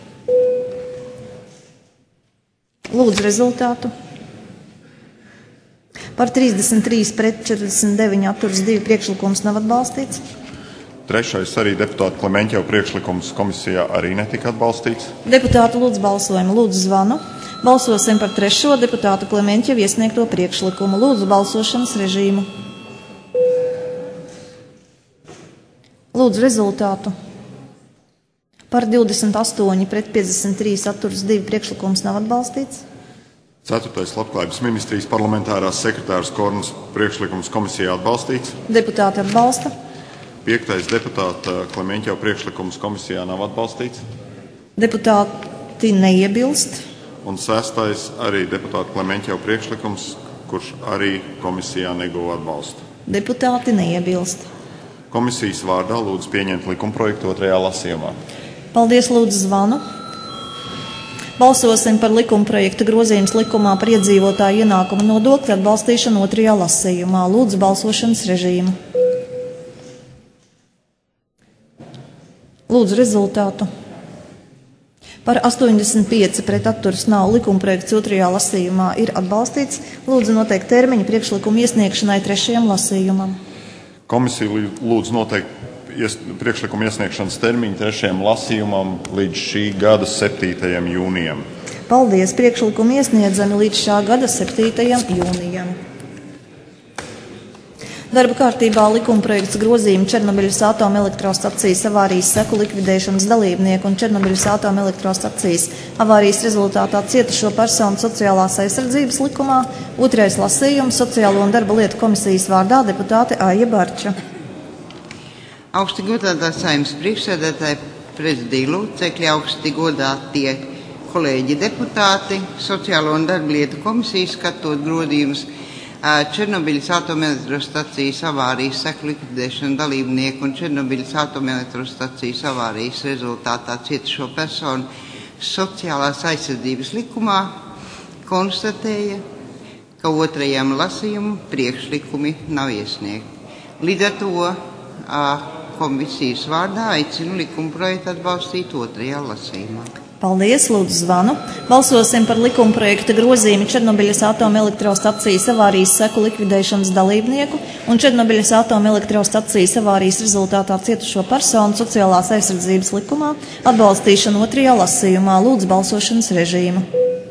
Lūdzu rezultātu. Par 33 pret 49 atturas 2 priekšlikums nav atbalstīts. Trešais arī deputāta Klemenķeva priekšlikums komisijā arī netika atbalstīts. Deputāti, lūdzu balsojumu. Lūdzu zvanu. Balsosim par trešo deputāta Klemenķeva iesniegto priekšlikumu. Lūdzu balsošanas režīmu. Lūdzu rezultātu. Par 28 pret 53 atturas 2 priekšlikums nav atbalstīts. Ceturtais Labklājības ministrijas parlamentārās sekretāras Kornas priekšlikums komisijā atbalstīts. Deputāti atbalsta. Piektais deputāta Klemenķeva priekšlikums komisijā nav atbalstīts. Deputāti neiebilst. Un sestais arī deputāta Klemenķeva priekšlikums, kurš arī komisijā neguva atbalstu. Deputāti neiebilst. Komisijas vārdā lūdzu pieņemt likumprojektu otrajā lasījumā. Paldies, lūdzu zvanu. Balsosim par likumprojekta grozījums likumā par iedzīvotāju ienākumu nodokli atbalstīšanu otrajā lasījumā. Lūdzu balsošanas režīmu. Lūdzu rezultātu. Par 85 pret atturas nav, likumprojekts otrajā lasījumā ir atbalstīts. Lūdzu noteikt termiņu priekšlikumu iesniegšanai trešajam lasījumam. Komisija lūdzu noteikt priekšlikumu iesniegšanas termiņu trešajam lasījumam līdz šī gada 7. jūnijam. Paldies! Priekšlikumu iesniedzami līdz šā gada 7. jūnijam. Darba kārtībā likumprojekts grozījumi Černobiļas atomelektrostacijas avārijas seku likvidēšanas dalībnieku un Černobiļas atomelektrostacijas avārijas rezultātā cietušo personu sociālās aizsardzības likumā. Otrais lasījums Sociālo un darba lietu komisijas vārdā deputāte Aija Barča. Augsti godātā Saeimas priekšsēdētāja, prezidija locekļi, augsti godātie kolēģi deputāti, Sociālo un darba lietu komisijas skatot grozījumus Černobiļas atomelektrostacijas avārijas seku likvidēšana dalībnieku un Černobiļas atomelektrostacijas avārijas rezultātā cietušo personu sociālās aizsardzības likumā konstatēja, ka otrajam lasījumam priekšlikumi nav iesniegti. Līdz ar to komisijas vārdā aicinu likumprojektu atbalstīt otrajā lasījumā. Paldies, lūdzu zvanu. Balsosim par likumprojekta grozījumu Černobiļas atomelektrostacijas avārijas seku likvidēšanas dalībnieku un Černobiļas atomelektrostacijas avārijas rezultātā cietušo personu sociālās aizsardzības likumā atbalstīšanu otrajā lasījumā. Lūdzu balsošanas režīmu.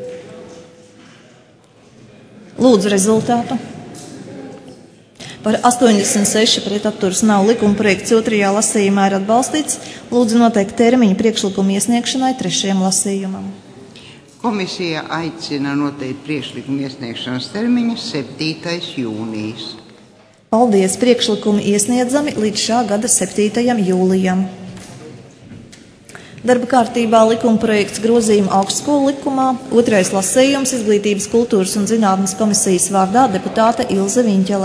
Lūdzu rezultātu. Par 86 pret atturas nav, likumprojekts otrajā lasījumā ir atbalstīts. Lūdzu noteikt termiņu priekšlikumu iesniegšanai trešajam lasījumam. Komisija aicina noteikt priekšlikumu iesniegšanas termiņu 7. jūnijas. Paldies! Priekšlikumi iesniedzami līdz šā gada 7. jūlijam. Darba kārtībā likumprojekts grozījuma augstskolu likumā. Otrais lasījums Izglītības, kultūras un zinātnes komisijas vārdā deputāte Ilze Viņķele.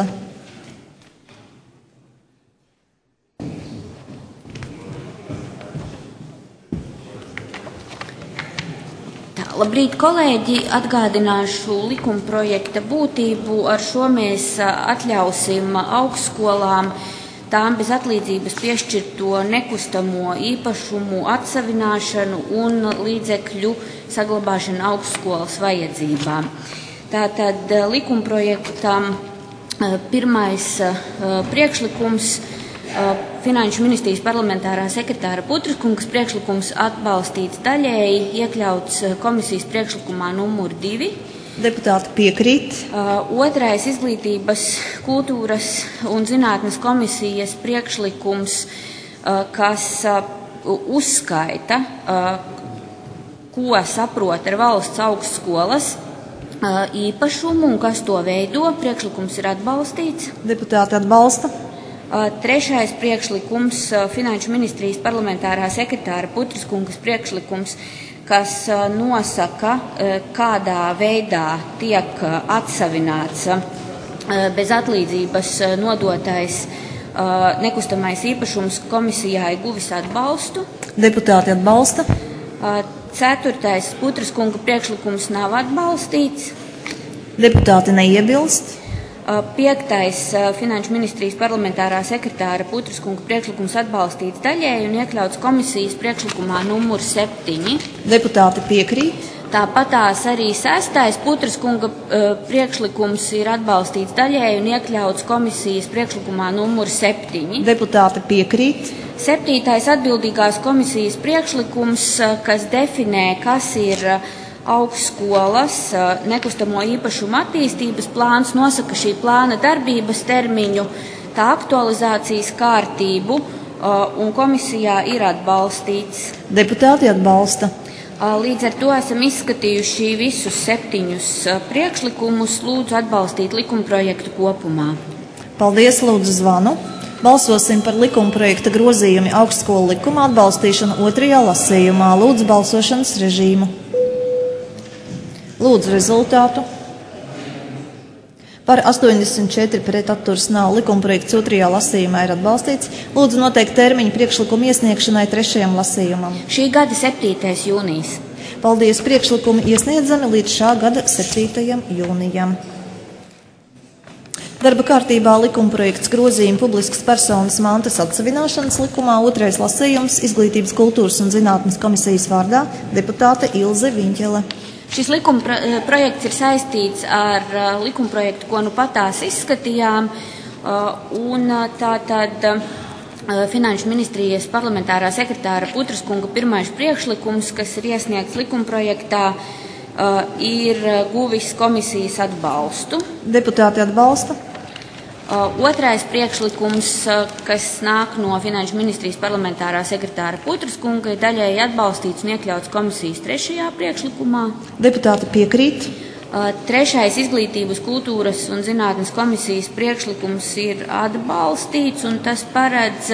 Labrīt, kolēģi! Atgādināšu likumprojekta būtību. Ar šo mēs atļausim augstskolām tām bez atlīdzības piešķirto nekustamo īpašumu atsavināšanu un līdzekļu saglabāšanu augstskolas vajadzībām. Tātad likumprojektam pirmais priekšlikums Finanšu ministrijas parlamentārā sekretāra Putraskungas priekšlikums atbalstīts daļēji, iekļauts komisijas priekšlikumā numur 2. Deputāti piekrīt. Otrais Izglītības, kultūras un zinātnes komisijas priekšlikums, kas uzskaita, ko saprot ar valsts augstskolas īpašumu un kas to veido. Priekšlikums ir atbalstīts. Deputāti atbalsta. Trešais priekšlikums Finanšu ministrijas parlamentārā sekretāra Putraskungas priekšlikums, kas nosaka, kādā veidā tiek atsavināts bez atlīdzības nodotais nekustamais īpašums, komisijā ir guvis atbalstu. Deputāti atbalsta. Ceturtais Putraskunga priekšlikums nav atbalstīts. Deputāti neiebilst. Piektais Finanšu ministrijas parlamentārā sekretāra Putraskunga priekšlikums atbalstīts daļēji un iekļauts komisijas priekšlikumā numur 7. Deputāti piekrīt. Tāpatās arī sestais Putraskunga priekšlikums ir atbalstīts daļēji un iekļauts komisijas priekšlikumā numur 7. Deputāti piekrīt. Septītais atbildīgās komisijas priekšlikums, kas definē, kas ir augstskolas nekustamo īpašumu attīstības plāns, nosaka šī plāna darbības termiņu, tā aktualizācijas kārtību un komisijā ir atbalstīts. Deputāti atbalsta. Līdz ar to esam izskatījuši visus 7 priekšlikumus. Lūdzu atbalstīt likumprojektu kopumā. Paldies, lūdzu zvanu. Balsosim par likumprojekta grozījumi augstskolu likuma atbalstīšanu otrajā lasījumā. Lūdzu balsošanas režīmu. Lūdzu rezultātu. Par 84 pret atturas nav, likumprojekts otrajā lasījumā ir atbalstīts. Lūdzu noteikt termiņu priekšlikumu iesniegšanai trešajam lasījumam. Šī gada 7. jūnijas. Paldies, priekšlikumi iesniedzami līdz šā gada 7. jūnijam. Darba kārtībā likumprojekts grozījuma publiskas personas mantas atsavināšanas likumā, 2. lasījums, Izglītības, kultūras un zinātnes komisijas vārdā deputāte Ilze Viņķele. Šis likumprojekts ir saistīts ar likumprojektu, ko nu patās izskatījām, un tātad Finanšu ministrijas parlamentārā sekretāra Putraskunga pirmais priekšlikums, kas ir iesniegts likumprojektā, ir guvis komisijas atbalstu. Deputāti atbalsta. Otrais priekšlikums, kas nāk no Finanšu ministrijas parlamentārā sekretāra Putraskunga, ir daļēji atbalstīts un iekļauts komisijas 3. priekšlikumā. Deputāti piekrīt. Trešais Izglītības, kultūras un zinātnes komisijas priekšlikums ir atbalstīts, un tas paredz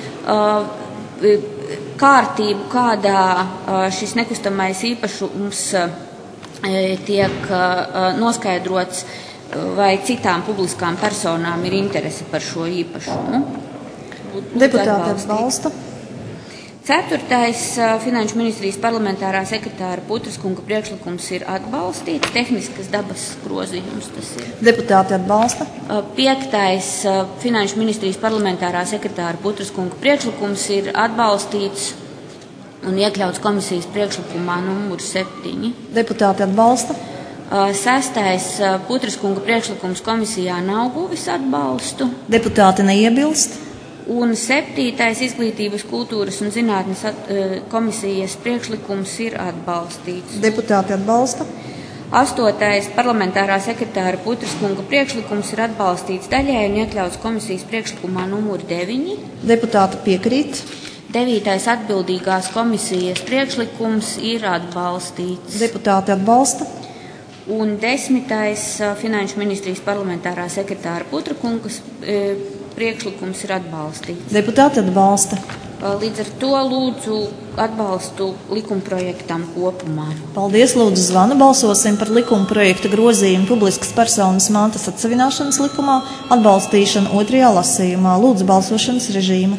kārtību, kādā šis nekustamais īpašums tiek noskaidrots, vai citām publiskām personām ir interese par šo īpašumu. Deputāti atbalsta. Ceturtais Finanšu ministrijas parlamentārā sekretāra Putraskunga priekšlikums ir atbalstīts, tehniskas dabas grozījums tas ir. Deputāti atbalsta. Piektais Finanšu ministrijas parlamentārā sekretāra Putraskunga priekšlikums ir atbalstīts un iekļauts komisijas priekšlikumā numur 7. Deputāti atbalsta. Sestais Putraskunga priekšlikums komisijā nav guvis atbalstu. Deputāti neiebilst. Un 7. Izglītības, kultūras un zinātnes komisijas priekšlikums ir atbalstīts. Deputāti atbalsta. 8. parlamentārā sekretāra Putraskunga priekšlikums ir atbalstīts daļēji un iekļauts komisijas priekšlikumā numur 9. Deputāti piekrīt. 9. atbildīgās komisijas priekšlikums ir atbalstīts. Deputāti atbalsta. Un 10. Finanšu ministrijas parlamentārā sekretāra Putrakungas priekšlikums ir atbalstīts. Deputāti atbalsta. Līdz ar to lūdzu atbalstu likumprojektam kopumā. Paldies, lūdzu zvanu. Balsosim par likumprojekta grozījumu publiskas personas mantas atsavināšanas likumā, atbalstīšanu 2. lasījumā. Lūdzu balsošanas režīmu.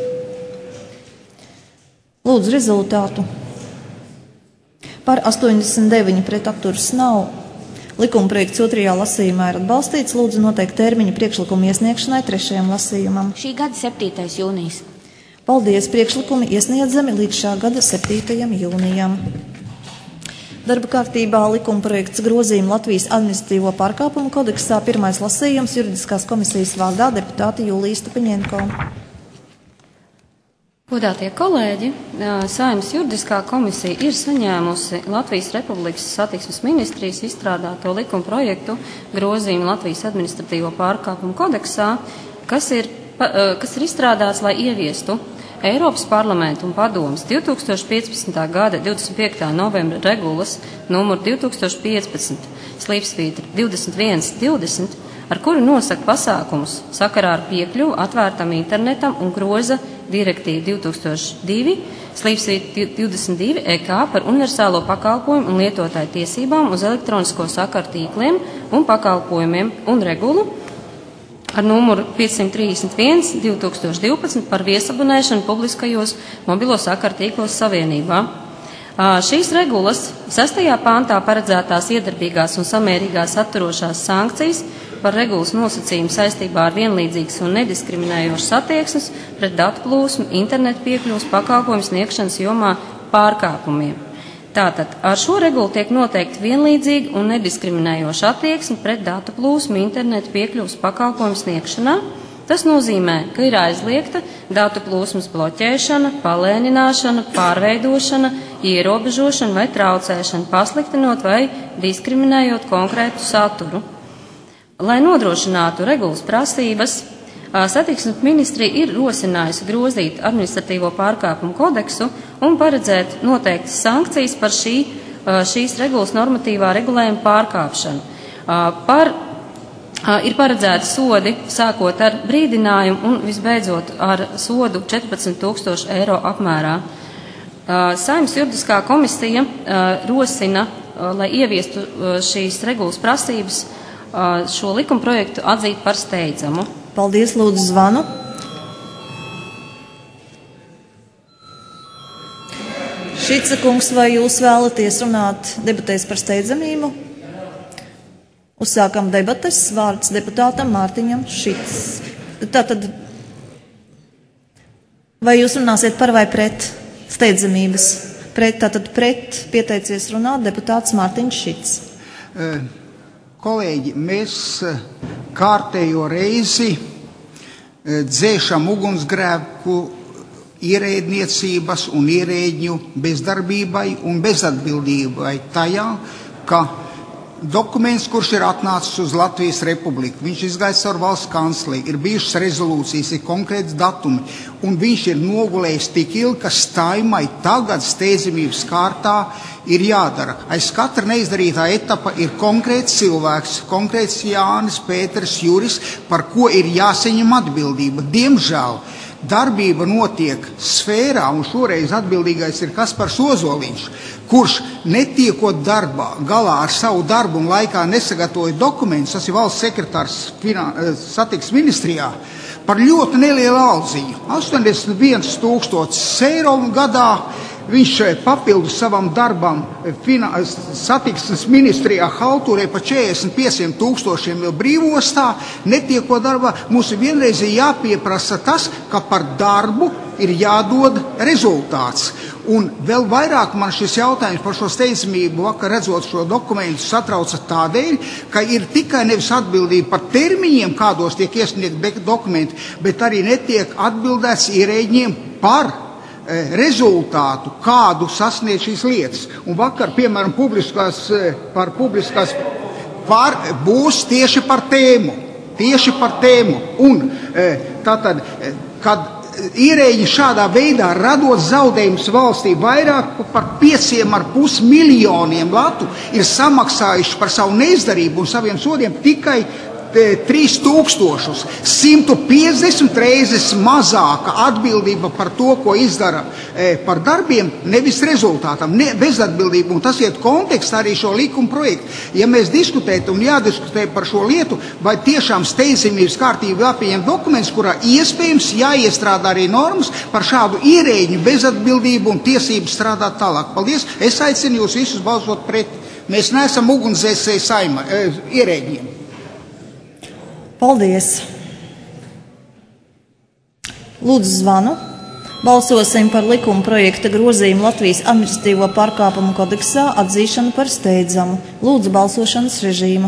Lūdzu rezultātu. Par 89 pret atturas nav. Likumprojekts 2. lasījumā ir atbalstīts. Lūdzu noteikt termiņu priekšlikumu iesniegšanai 3. lasījumam. Šī gada 7. jūnijas. Paldies, priekšlikumi iesniedzami līdz šā gada 7. jūnijam. Darba kārtībā likumprojekts grozījuma Latvijas administratīvo pārkāpumu kodeksā, 1. lasījums, juridiskās komisijas vārdā deputāte Julija Stepaņenko. Godātie kolēģi, Saeimas juridiskā komisija ir saņēmusi Latvijas Republikas satiksmes ministrijas izstrādāto likuma projektu grozījumu Latvijas administratīvo pārkāpumu kodeksā, kas ir izstrādāts, lai ieviestu Eiropas parlamenta un padomes 2015. gada 25. novembra regulas numur 2015/2120, ar kuru nosaka pasākumus sakarā ar piekļuvu atvērtam internetam un groza direktīvu 2002/22 EK par universālo pakalpojumu un lietotāju tiesībām uz elektronisko sakaru tīkliem un pakalpojumiem un regulu ar numuru 531/2012 par viesabunēšanu publiskajos mobilo sakaru tīklos savienībā. Šīs regulas 6. pāntā paredzētās iedarbīgās un samērīgās atturošās sankcijas par regulas nosacījumu saistībā ar vienlīdzīgas un nediskriminējošas attieksmes pret datu plūsmu, internetu piekļuvas pakalpojumu sniegšanas jomā pārkāpumiem. Tātad ar šo regulu tiek noteikti vienlīdzīga un nediskriminējoša attieksme pret datu plūsmu, internetu piekļuvas pakalpojumu sniegšanā. Tas nozīmē, ka ir aizliegta datu plūsmas bloķēšana, palēnināšana, pārveidošana, ierobežošana vai traucēšana, pasliktinot vai diskriminējot konkrētu saturu. Lai nodrošinātu regulas prasības, satiksmes ministrija ir rosinājusi grozīt administratīvo pārkāpumu kodeksu un paredzēt noteiktas sankcijas par šīs regulas normatīvā regulējuma pārkāpšanu. Ir paredzēti sodi sākot ar brīdinājumu un visbeidzot ar sodu 14 000 eiro apmērā. Saeimas juridiskā komisija rosina, lai ieviestu šīs regulas prasības, šo likumprojektu atzīt par steidzamu. Paldies, lūdzu zvanu. Šica kungs, vai jūs vēlaties runāt debatēs par steidzamību? Uzsākam debates. Vārds deputātam Mārtiņam Šits. Tātad, vai jūs runāsiet par vai pret steidzamības? Tātad pret pieteicies runāt deputāts Mārtiņš Šits. Kolēģi, mēs kārtējo reizi dzēšam ugunsgrēku ierēdniecības un ierēģņu bezdarbībai un bezatbildībai tajā, ka dokuments, kurš ir atnācis uz Latvijas Republiku, viņš izgājis ar valsts kancliju, ir bijušas rezolūcijas, ir konkrēts datumi, un viņš ir nogulējis tik ilgi, ka Saimai tagad steidzamības kārtā ir jādara. Aiz katra neizdarītā etapa ir konkrēts cilvēks, konkrēts Jānis Pēters Juris, par ko ir jāsaņem atbildība. Diemžēl darbība notiek sfērā, un šoreiz atbildīgais ir Kaspars Ozoliņš, kurš netiekot darbā galā ar savu darbu un laikā nesagatavoja dokumentus, tas ir valsts sekretārs satiksmes ministrijā, par ļoti nelielu aldziņu, 81,000 eiro gadā. Viņš papildus savam darbam satiksmes ministrijā haltūrē pa 45,000 brīvostā, netieko darbā. Mums vienreiz ir jāpieprasa tas, ka par darbu ir jādod rezultāts. Un vēl vairāk man šis jautājums par šo steidzamību vakar redzot šo dokumentu satrauca tādēļ, ka ir tikai nevis atbildība par termiņiem, kādos tiek iesniegt dokumenti, bet arī netiek atbildēts ierēģiem par rezultātu, kādu sasniedz šīs lietas. Un vakar, piemēram, publiskās būs tieši par tēmu. Un tātad, kad ierēģi šādā veidā radot zaudējumus valstī vairāk par 5,5 miljoniem latu ir samaksājuši par savu neizdarību un saviem sodiem tikai 3,000. 150 reizes mazāka atbildība par to, ko izdara par darbiem, nevis rezultātam, bezatbildība. Un tas iet kontekstā arī šo likuma projektu. Ja mēs diskutētu un jādiskutē par šo lietu, vai tiešām steidzamības kārtība jāpieņem dokuments, kurā iespējams jāiestrādā arī normas par šādu ierēģu bezatbildību un tiesību strādāt tālāk. Paldies! Es aicinu jūs visus balsot pret. Mēs neesam ugunsdzēsēji Saima ierēģiem. Paldies! Lūdzu zvanu. Balsosim par likuma projekta grozījumu Latvijas administratīvo pārkāpumu kodeksā atzīšanu par steidzamu. Lūdzu balsošanas režīmu.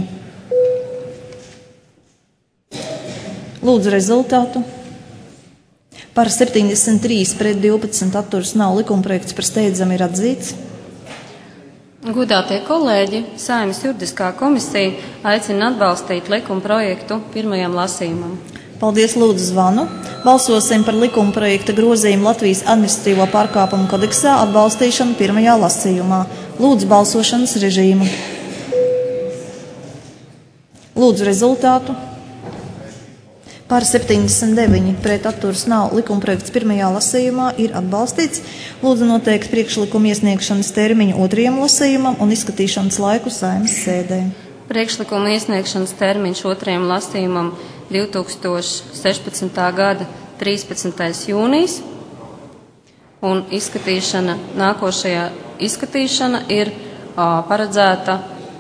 Lūdzu rezultātu. Par 73 pret 12 atturas nav. Likuma projekts par steidzamu ir atzīts. Godātie kolēģi, Saeimas juridiskā komisija aicina atbalstīt likuma projektu pirmajam lasījumam. Paldies, lūdzu zvanu. Balsosim par likuma projekta grozījumu Latvijas administratīvo pārkāpumu kodeksā atbalstīšanu pirmajā lasījumā. Lūdzu balsošanas režīmu. Lūdzu rezultātu. Par 79 pret atturas nav. Likuma projekts pirmajā lasījumā ir atbalstīts. Lūdzu noteikt priekšlikumu iesniegšanas termiņu otrajam lasījumam un izskatīšanas laiku Saeimas sēdē. Priekšlikuma iesniegšanas termiņš otrajam lasījumam 2016. gada 13. jūnijas un nākošajā izskatīšana ir paredzēta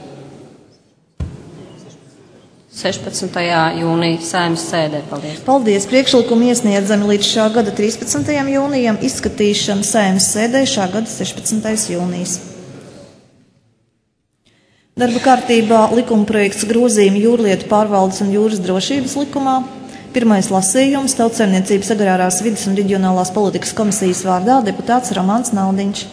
16. jūnija Saeimas sēdē. Paldies. Paldies. Priekšlikumi iesniedzami līdz šā gada 13. jūnijam, izskatīšana Saeimas sēdē šā gada 16. jūnijas. Darba kārtībā likuma projekts grozījumi jūrlietu pārvaldes un jūras drošības likumā. Pirmais lasījums Tautsaimniecības agrārās vides un reģionālās politikas komisijas vārdā deputāts Romāns Naudiņš.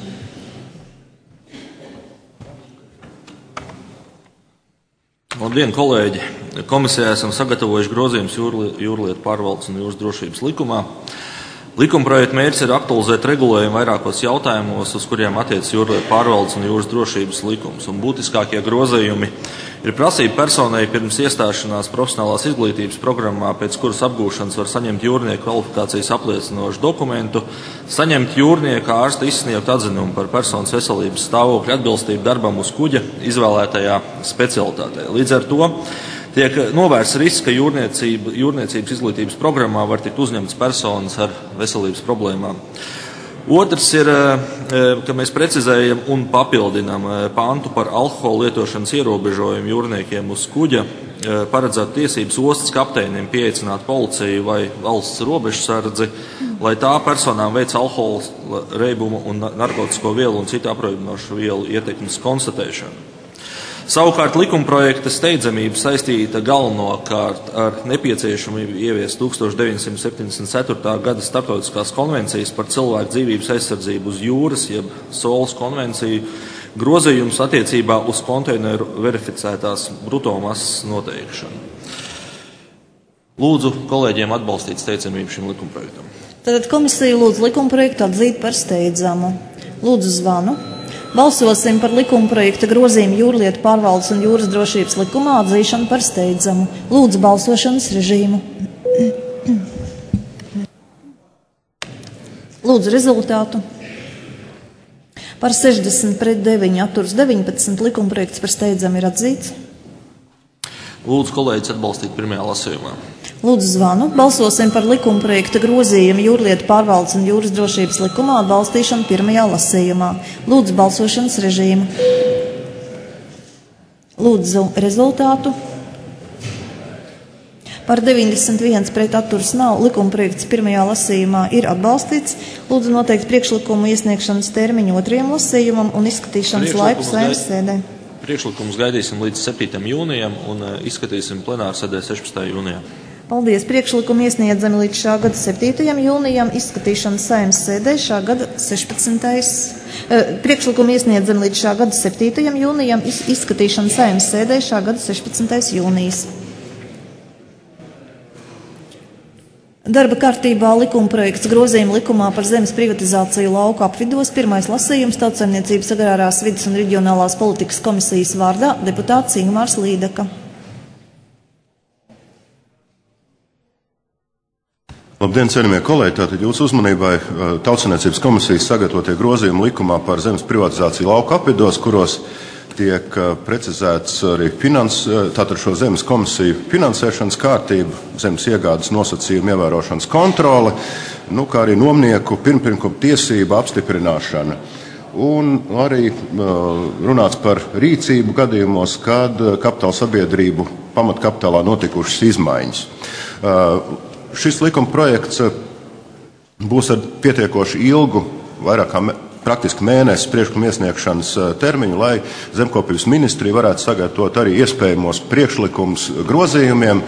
Labdien, kolēģi! Komisijā esam sagatavojuši grozījumus jūrlietu pārvaldes un jūras drošības likumā. Likuma projekta mērķis ir aktualizēt regulējumu vairākos jautājumos, uz kuriem attiecas jūrlietu pārvaldes un jūras drošības likums. Un būtiskākie grozījumi ir prasība personai pirms iestāšanās profesionālās izglītības programmā, pēc kuras apgūšanas var saņemt jūrnieku kvalifikācijas apliecinošu dokumentu, saņemt jūrnieka ārsta izsniegtu atzinumu par personas veselības stāvokļa atbilstību darbam uz kuģa izvēlētajā specialitātē. Līdz ar to tiek novērsts risks, ka jūrniecības izglītības programmā var tikt uzņemtas personas ar veselības problēmām. Otrs ir, ka mēs precizējam un papildinām pantu par alkohola lietošanas ierobežojumu jūrniekiem uz kuģa, paredzēt tiesības ostas kapteiniem pieaicināt policiju vai valsts robežsardzi, lai tā personām veic alkohola, reibumu un narkotisko vielu un citu aprūpinošu vielu ietekmes konstatēšanu. Savukārt likumprojekta steidzamība saistīta galvenokārt ar nepieciešamību ieviest 1974. Gada starptautiskās konvencijas par cilvēku dzīvības aizsardzību uz jūras, jeb SOLAS konvenciju, grozījums attiecībā uz konteineru verificētās brutomasas noteikšanu. Lūdzu kolēģiem atbalstīt steidzamību šim likumprojektam. Tātad komisija lūdz likumprojektu atzīt par steidzamu. Lūdzu zvanu. Balsosim par likumprojekta grozījumu jūrlietu pārvaldes un jūras drošības likumā atzīšanu par steidzamu. Lūdzu balsošanas režīmu. Lūdzu rezultātu. Par 60 pret 9 atturs 19 likumprojekts par steidzamu ir atzīts. Lūdzu kolēģis atbalstīt pirmajā lasījumā. Lūdzu zvanu. Balsosim par likumprojekta grozījumu jūrlietu pārvaldes un jūras drošības likumā atbalstīšanu pirmajā lasījumā. Lūdzu balsošanas režīmu. Lūdzu rezultātu. Par 91 pret atturs nav. Likumprojekts pirmajā lasījumā ir atbalstīts. Lūdzu noteikt priekšlikumu iesniegšanas termiņu otrajam lasījumam un izskatīšanas laiku Saeimas sēdē. Priekšlikumus gaidīsim līdz 7. jūnijam un izskatīsim plenārsēdē 16. jūnijā. Paldies. Priekšlikumu iesniedzami līdz šā gada 7. jūnijam, izskatīšanas Saeimas sēdē šā gada 16. Priekšlikumu iesniedzami līdz šā gada 7. jūnijam, izskatīšanas Saeimas sēdē šā gada 16. jūnijas. Darba kārtībā likumprojekts grozījuma likumā par zemes privatizāciju lauku apvidos. Pirmais lasījums Tautsaimniecības agrārās vides un reģionālās politikas komisijas vārdā deputāts Ingmārs Līdeka. Labdien, cienījamie kolēģi! Tātad jūsu uzmanībai Tautsaimniecības komisijas sagatavotie grozījumi likumā par zemes privatizāciju lauku apvidos, kuros tiek precizēts arī tātad šo zemes komisiju finansēšanas kārtību, zemes iegādes nosacījumu ievērošanas kontrole, kā arī nomnieku pirmkuma tiesību apstiprināšana. Un arī runāts par rīcību gadījumos, kad kapitāla sabiedrību pamatkapitālā notikušas izmaiņas. Šis likuma projekts būs ar pietiekoši ilgu, vairāk kā praktiski mēnesi priekšlikuma iesniegšanas termiņu, lai zemkopības ministrija varētu sagatavot arī iespējamos priekšlikumus grozījumiem,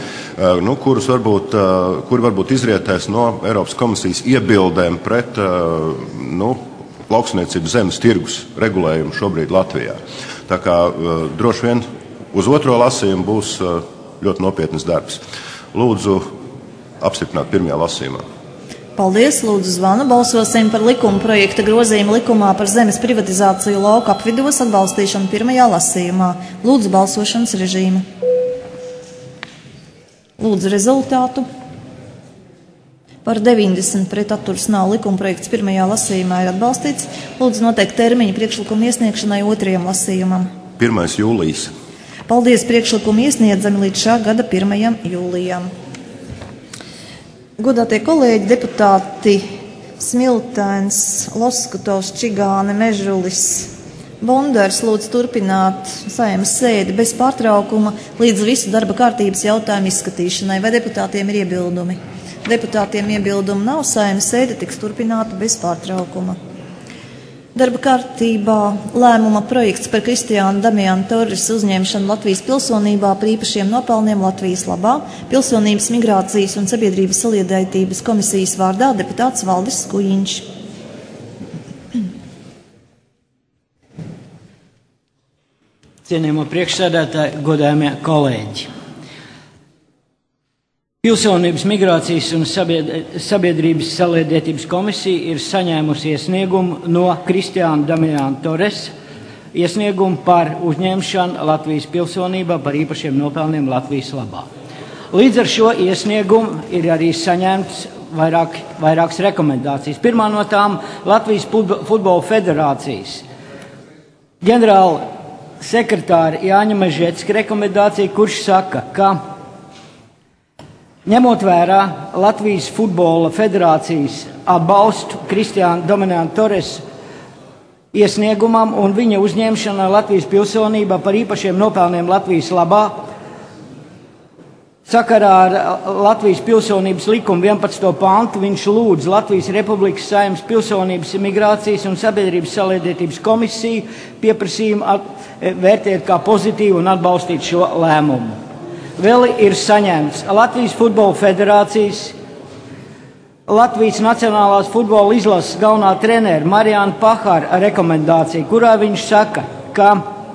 kuri varbūt izrietēs no Eiropas komisijas iebildēm pret lauksniecības zemes tirgus regulējumu šobrīd Latvijā. Tā kā droši vien uz otro lasījumu būs ļoti nopietnas darbs. Lūdzu apstiprināt pirmajā lasījumā. Paldies, lūdzu zvanu. Balsosim par likuma projekta grozījumu likumā par zemes privatizāciju lauku apvidos atbalstīšanu pirmajā lasījumā. Lūdzu balsošanas režīmu. Lūdzu rezultātu. Par 90 pret atturs nav. Likuma projekts pirmajā lasījumā ir atbalstīts. Lūdzu noteikt termiņu priekšlikumu iesniegšanai otrajam lasījumam. 1. jūlijas. Paldies, priekšlikumu iesniedzami līdz šā gada 1. jūlijam. Godātie kolēģi, deputāti Smiltēns, Loskutovs, Čigāne, Mežulis, Bondars lūdzu turpināt Saeimas sēdi bez pārtraukuma līdz visu darba kārtības jautājumu izskatīšanai. Vai deputātiem ir iebildumi? Deputātiem iebildumu nav, Saeimas sēde tiks turpināta bez pārtraukuma. Darba kārtībā lēmuma projekts par Kristiāna Damiāna Torres uzņemšanu Latvijas pilsonībā par īpašiem nopelniem Latvijas labā, Pilsonības, migrācijas un sabiedrības saliedētības komisijas vārdā deputāts Valdis Skujiņš. Cienījamo priekšsēdētāji, godājamie kolēģi. Pilsonības, migrācijas un sabiedrības saliedētības komisija ir saņēmusi iesniegumu no Kristiāna Damiāna Torres iesniegumu par uzņemšanu Latvijas pilsonībā par īpašiem nopelniem Latvijas labā. Līdz ar šo iesniegumu ir arī saņemts vairākas rekomendācijas. Pirmā no tām Latvijas futbola federācijas ģenerāla sekretāra Jāņa Mežecka rekomendācija, kurš saka, ka Ņemot vērā Latvijas futbola federācijas atbalstu Kristiāna Dominanta Toresa iesniegumam un viņa uzņemšana Latvijas pilsonībā par īpašiem nopelniem Latvijas labā, sakarā ar Latvijas pilsonības likuma 11. pantu viņš lūdz Latvijas Republikas Saeimas pilsonības, imigrācijas un sabiedrības saliedētības komisiju pieprasījumu vērtēt kā pozitīvu un atbalstīt šo lēmumu. Vēl ir saņemts Latvijas Futbola Federācijas, Latvijas Nacionālās futbola izlases galvenā trenera Marijāna Pahara rekomendācija, kurā viņš saka, ka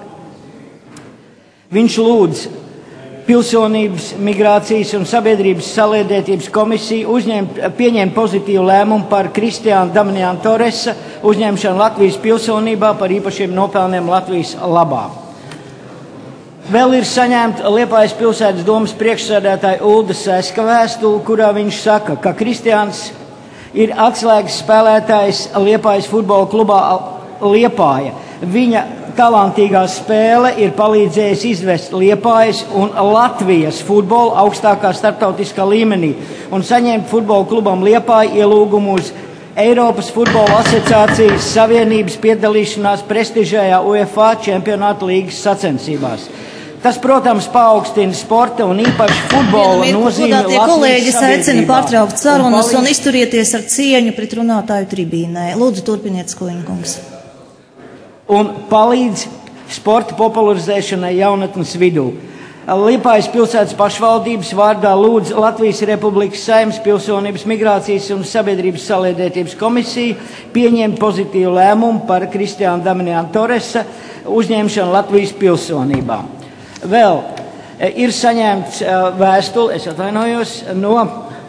viņš lūdz Pilsonības, migrācijas un sabiedrības saliedētības komisiju pieņemt pozitīvu lēmumu par Kristiāna Dominanta Toresa uzņemšanu Latvijas pilsonībā par īpašiem nopelniem Latvijas labā. Vēl ir saņemta Liepājas pilsētas domas priekšsēdētāja Ulda Seska vēstule, kurā viņš saka, ka Kristiāns ir atslēgas spēlētājs Liepājas futbola klubā Liepāja. Viņa talantīgā spēle ir palīdzējusi izvest Liepājas un Latvijas futbolu augstākā starptautiskā līmenī un saņemt futbola klubam Liepāja ielūgumu uz Eiropas futbola asociācijas savienības piedalīšanās prestižajā UEFA čempionāta līgas sacensībās. Tas, protams, paaugstina sporta un īpaši futbola nozīmi Latvijas kolēģis aicina sabiedrībā. pārtraukt sarunas un izturieties ar cieņu pret runātāju tribīnē. Lūdzu, turpiniet, Skoļņkungs. Un palīdz sporta popularizēšanai jaunatnes vidū. Liepājas pilsētas pašvaldības vārdā lūdz Latvijas Republikas Saeimas pilsonības, migrācijas un sabiedrības saliedētības komisiju pieņemt pozitīvu lēmumu par Kristiāna Dominanta Toresa uzņemšanu Latvijas pilsonībā. Vēl ir saņemts vēstule, no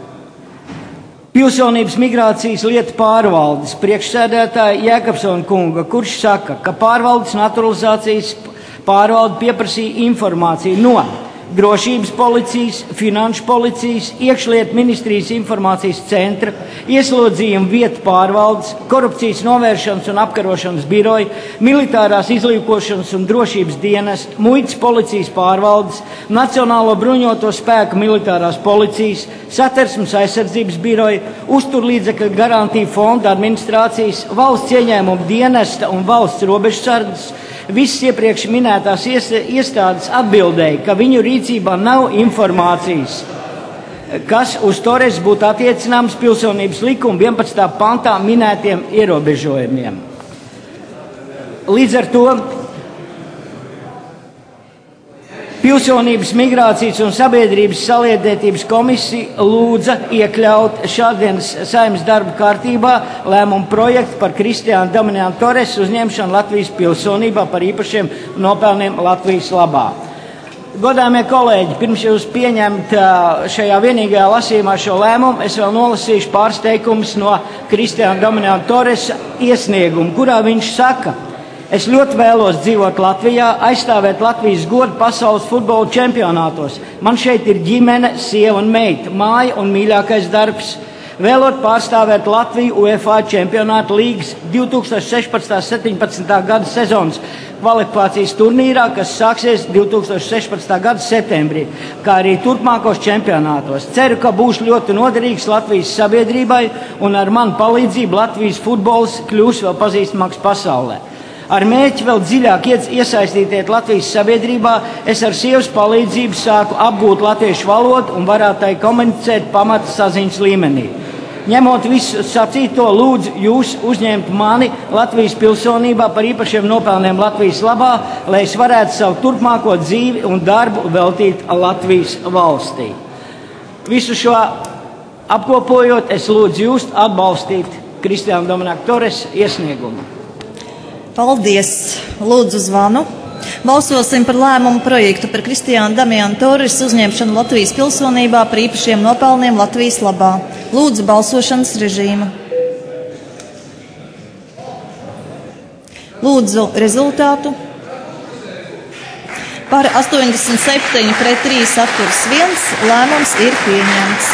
Pilsonības migrācijas lietu pārvaldes priekšsēdētāja Jēkabsona kunga, kurš saka, ka pārvaldes naturalizācijas pārvalde pieprasīja informāciju no Drošības policijas, Finanšu policijas, Iekšlietu ministrijas informācijas centra, ieslodzījuma vietu pārvaldes, Korupcijas novēršanas un apkarošanas biroja, Militārās izlīkošanas un drošības dienesta, Muitas policijas pārvaldes, Nacionālo bruņoto spēku militārās policijas, Satversmes aizsardzības biroja, Uzturlīdzekļu garantiju fonda administrācijas, Valsts ieņēmuma dienesta un Valsts robežsardzes. Visas iepriekš minētās iestādes atbildēja, ka viņu rīcībā nav informācijas, kas uz Toresu būtu attiecināms pilsonības likuma 11. pantā minētiem ierobežojumiem. Līdz ar to Pilsonības, migrācijas un sabiedrības saliedētības komisija lūdza iekļaut šādienas Saeimas darba kārtībā lēmumu projektu par Kristiāna Dominanta Toresa uzņemšanu Latvijas pilsonībā par īpašiem nopelniem Latvijas labā. Godāmie kolēģi, pirms jūs pieņemt šajā vienīgajā lasījumā šo lēmumu, es vēl nolasīšu pāris teikumus no Kristiāna Dominanta Toresa iesniegumu, kurā viņš saka: es ļoti vēlos dzīvot Latvijā, aizstāvēt Latvijas godu pasaules futbola čempionātos. Man šeit ir ģimene, sieva un meita, māja un mīļākais darbs. Vēlot pārstāvēt Latviju UEFA čempionāta līgas 2016.17. gada sezonas kvalifikācijas turnīrā, kas sāksies 2016. gada septembrī, kā arī turpmākos čempionātos. Ceru, ka būšu ļoti noderīgs Latvijas sabiedrībai un ar manu palīdzību Latvijas futbols kļūs vēl pazīstamāks pasaulē. Ar mērķi vēl dziļāk iesaistīties Latvijas sabiedrībā, es ar sievas palīdzību sāku apgūt latviešu valodu un varētu tai komunicēt pamata saziņas līmenī. Ņemot visu sacīto, lūdzu jūs uzņemt mani Latvijas pilsonībā par īpašiem nopelniem Latvijas labā, lai es varētu savu turpmāko dzīvi un darbu veltīt Latvijas valstī. Visu šo apkopojot, es lūdzu jūs atbalstīt Kristiāna Dominanta Toresa iesniegumu. Paldies! Lūdzu zvanu. Balsosim par lēmumu projektu par Kristiāna Dominanta Toresa uzņemšanu Latvijas pilsonībā par īpašiem nopelniem Latvijas labā. Lūdzu balsošanas režīmu. Lūdzu rezultātu. Par 87 pret 3 atturas 1 lēmums ir pieņemts.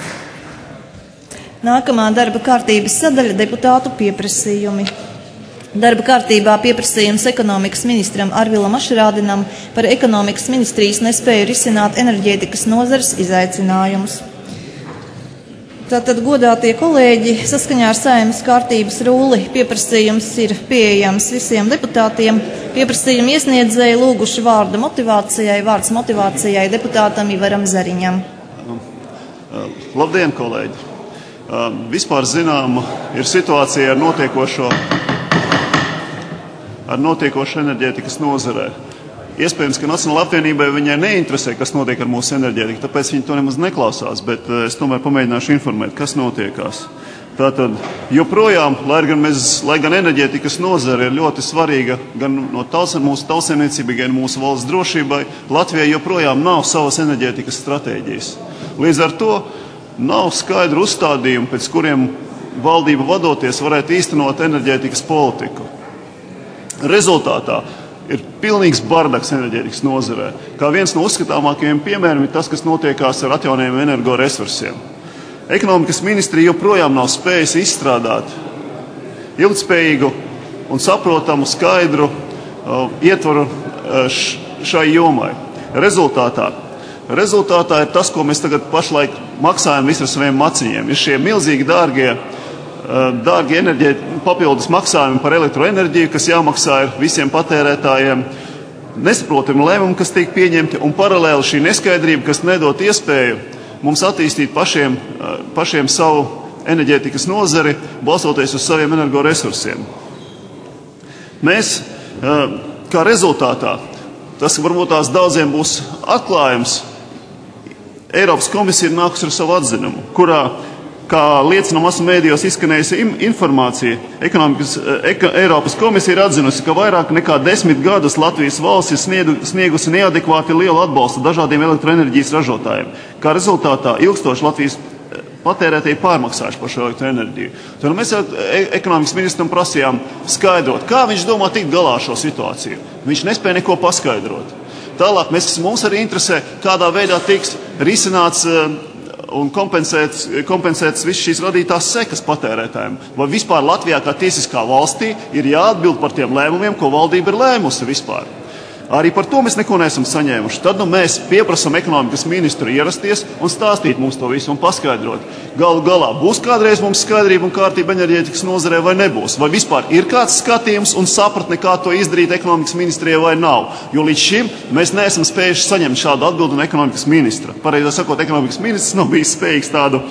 Nākamā darba kārtības sadaļa - deputātu pieprasījumi. Darba kārtībā pieprasījums ekonomikas ministram Arvilam Ašarādinam par ekonomikas ministrijas nespēju risināt enerģētikas nozares izaicinājumus. Tātad, godātie kolēģi, saskaņā ar Saeimas kārtības rūli pieprasījums ir pieejams visiem deputātiem. Pieprasījuma iesniedzēji lūguši vārdu motivācijai, vārds motivācijai deputātam Ivaram Zariņam. Labdien, kolēģi! Vispār zināma ir situācija ar notiekošu enerģētikas nozarē. Iespējams, ka Nacionālajai apvienībai viņai neinteresē, kas notiek ar mūsu enerģētiku, tāpēc viņi to nemaz neklausās, bet es tomēr pamēģināšu informēt, kas notiekās. Tātad, joprojām, lai gan enerģētikas nozare ir ļoti svarīga gan no mūsu tautsaimniecībai, gan mūsu valsts drošībai, Latvijai joprojām nav savas enerģētikas stratēģijas. Līdz ar to nav skaidru uzstādījumu, pēc kuriem valdība vadoties varētu īstenot enerģētikas politiku. Rezultātā ir pilnīgs bardaks enerģētikas nozarē. Kā viens no uzskatāmākajiem piemēriem ir tas, kas notiekās ar atjaunojumiem energoresursiem. Ekonomikas ministrija joprojām nav spējusi izstrādāt ilgtspējīgu un saprotamu, skaidru ietvaru šai jomai. Rezultātā ir tas, ko mēs tagad pašlaik maksājam visi ar saviem maciņiem. Ir šie milzīgi dārgie papildus maksājumi par elektroenerģiju, kas jāmaksā ir visiem patērētājiem, nesaprotami lēmumi, kas tiek pieņemti, un paralēli šī neskaidrība, kas nedod iespēju mums attīstīt pašiem savu enerģētikas nozari, balstoties uz saviem energoresursiem. Mēs, kā rezultātā, tas varbūt tās daudziem būs atklājums, Eiropas komisija ir nākusi ar savu atzinumu, kurā, kā liecina masu mēdījos izskanējusi informācija, Eiropas komisija ir atzinusi, ka vairāk nekā 10 gadus Latvijas valsts ir sniegusi neadekvāti lielu atbalstu dažādiem elektroenerģijas ražotājiem. Kā rezultātā ilgstoši Latvijas patērētāji pārmaksājuši par šo elektroenerģiju. Tad mēs ekonomikas ministram prasījām skaidrot, kā viņš domā tikt galā ar šo situāciju. Viņš nespēja neko paskaidrot. Tālāk mums arī interesē, kādā veidā tiks risināts un kompensētas visas šīs radītās sekas patērētājiem. Vai vispār Latvijā kā tiesiskā valstī ir jāatbild par tiem lēmumiem, ko valdība ir lēmusi vispār. Arī par to mēs neko neesam saņēmuši. Tad mēs pieprasam ekonomikas ministru ierasties un stāstīt mums to visu un paskaidrot. Galu galā būs kādreiz mums skaidrība un kārtība enerģētikas nozarē vai nebūs. Vai vispār ir kāds skatījums un sapratne, kā to izdarīt ekonomikas ministrijai vai nav. Jo līdz šim mēs neesam spējuši saņemt šādu atbildi no ekonomikas ministra. Pareizāk sakot, ekonomikas ministrs nav bijis spējīgs tādu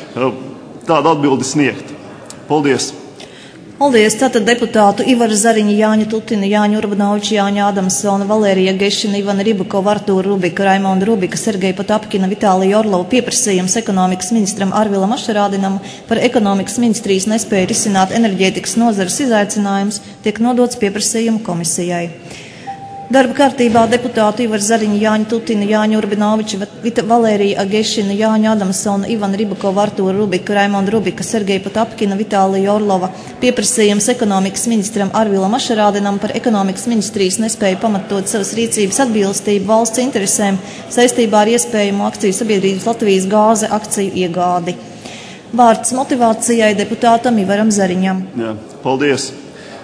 atbildi sniegt. Paldies! Paldies! Tātad deputātu Ivaru Zariņu, Jāņu Tutina, Jāņu Urbanoviču, Jāņu Adamsona, Valērija Gešina, Ivana Ribakova, Artūra Rubika, Raimonda Rubika, Sergeja Potapkina, Vitālija Orlova pieprasījums ekonomikas ministram Arvilam Ašarādinam par ekonomikas ministrijas nespēju risināt enerģētikas nozares izaicinājumus tiek nodots pieprasījumu komisijai. Darba kārtībā deputātu Ivaru Zariņu, Jāņu Tutina, Jāņu Urbanoviču, Valērija Gešina, Jāņu Adamsona, Ivana Ribakova, Artūra Rubika, Raimonda Rubika, Sergeja Potapkina, Vitālija Orlova pieprasījums ekonomikas ministram Arvilam Ašarādinam par ekonomikas ministrijas nespēju pamatot savas rīcības atbilstību valsts interesēm saistībā ar iespējamu akciju sabiedrības Latvijas gāze akciju iegādi. Vārds motivācijai deputātam Ivaram Zariņam. Jā, paldies.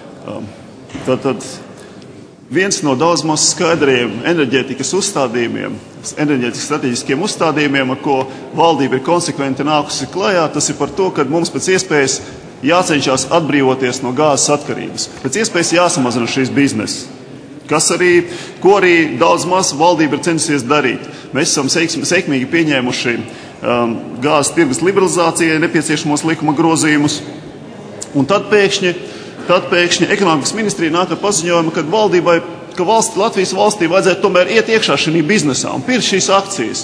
Viens no daudz maz skaidriem enerģētikas uzstādījumiem, enerģētikas strateģiskiem uzstādījumiem, ar ko valdība ir konsekventi nākusi klajā, tas ir par to, ka mums pēc iespējas jācenšas atbrīvoties no gāzes atkarības. Pēc iespējas jāsamazina šīs biznesa, ko arī daudz maz valdība ir censies darīt. Mēs esam sekmīgi pieņēmuši gāzes tirgus liberalizācijai nepieciešamos likuma grozījumus, un tad pēkšņi ekonomikas ministrija nāk ar paziņojumu, ka Latvijas valstī vajadzētu tomēr iet iekšā šī biznesā un pirkt šīs akcijas.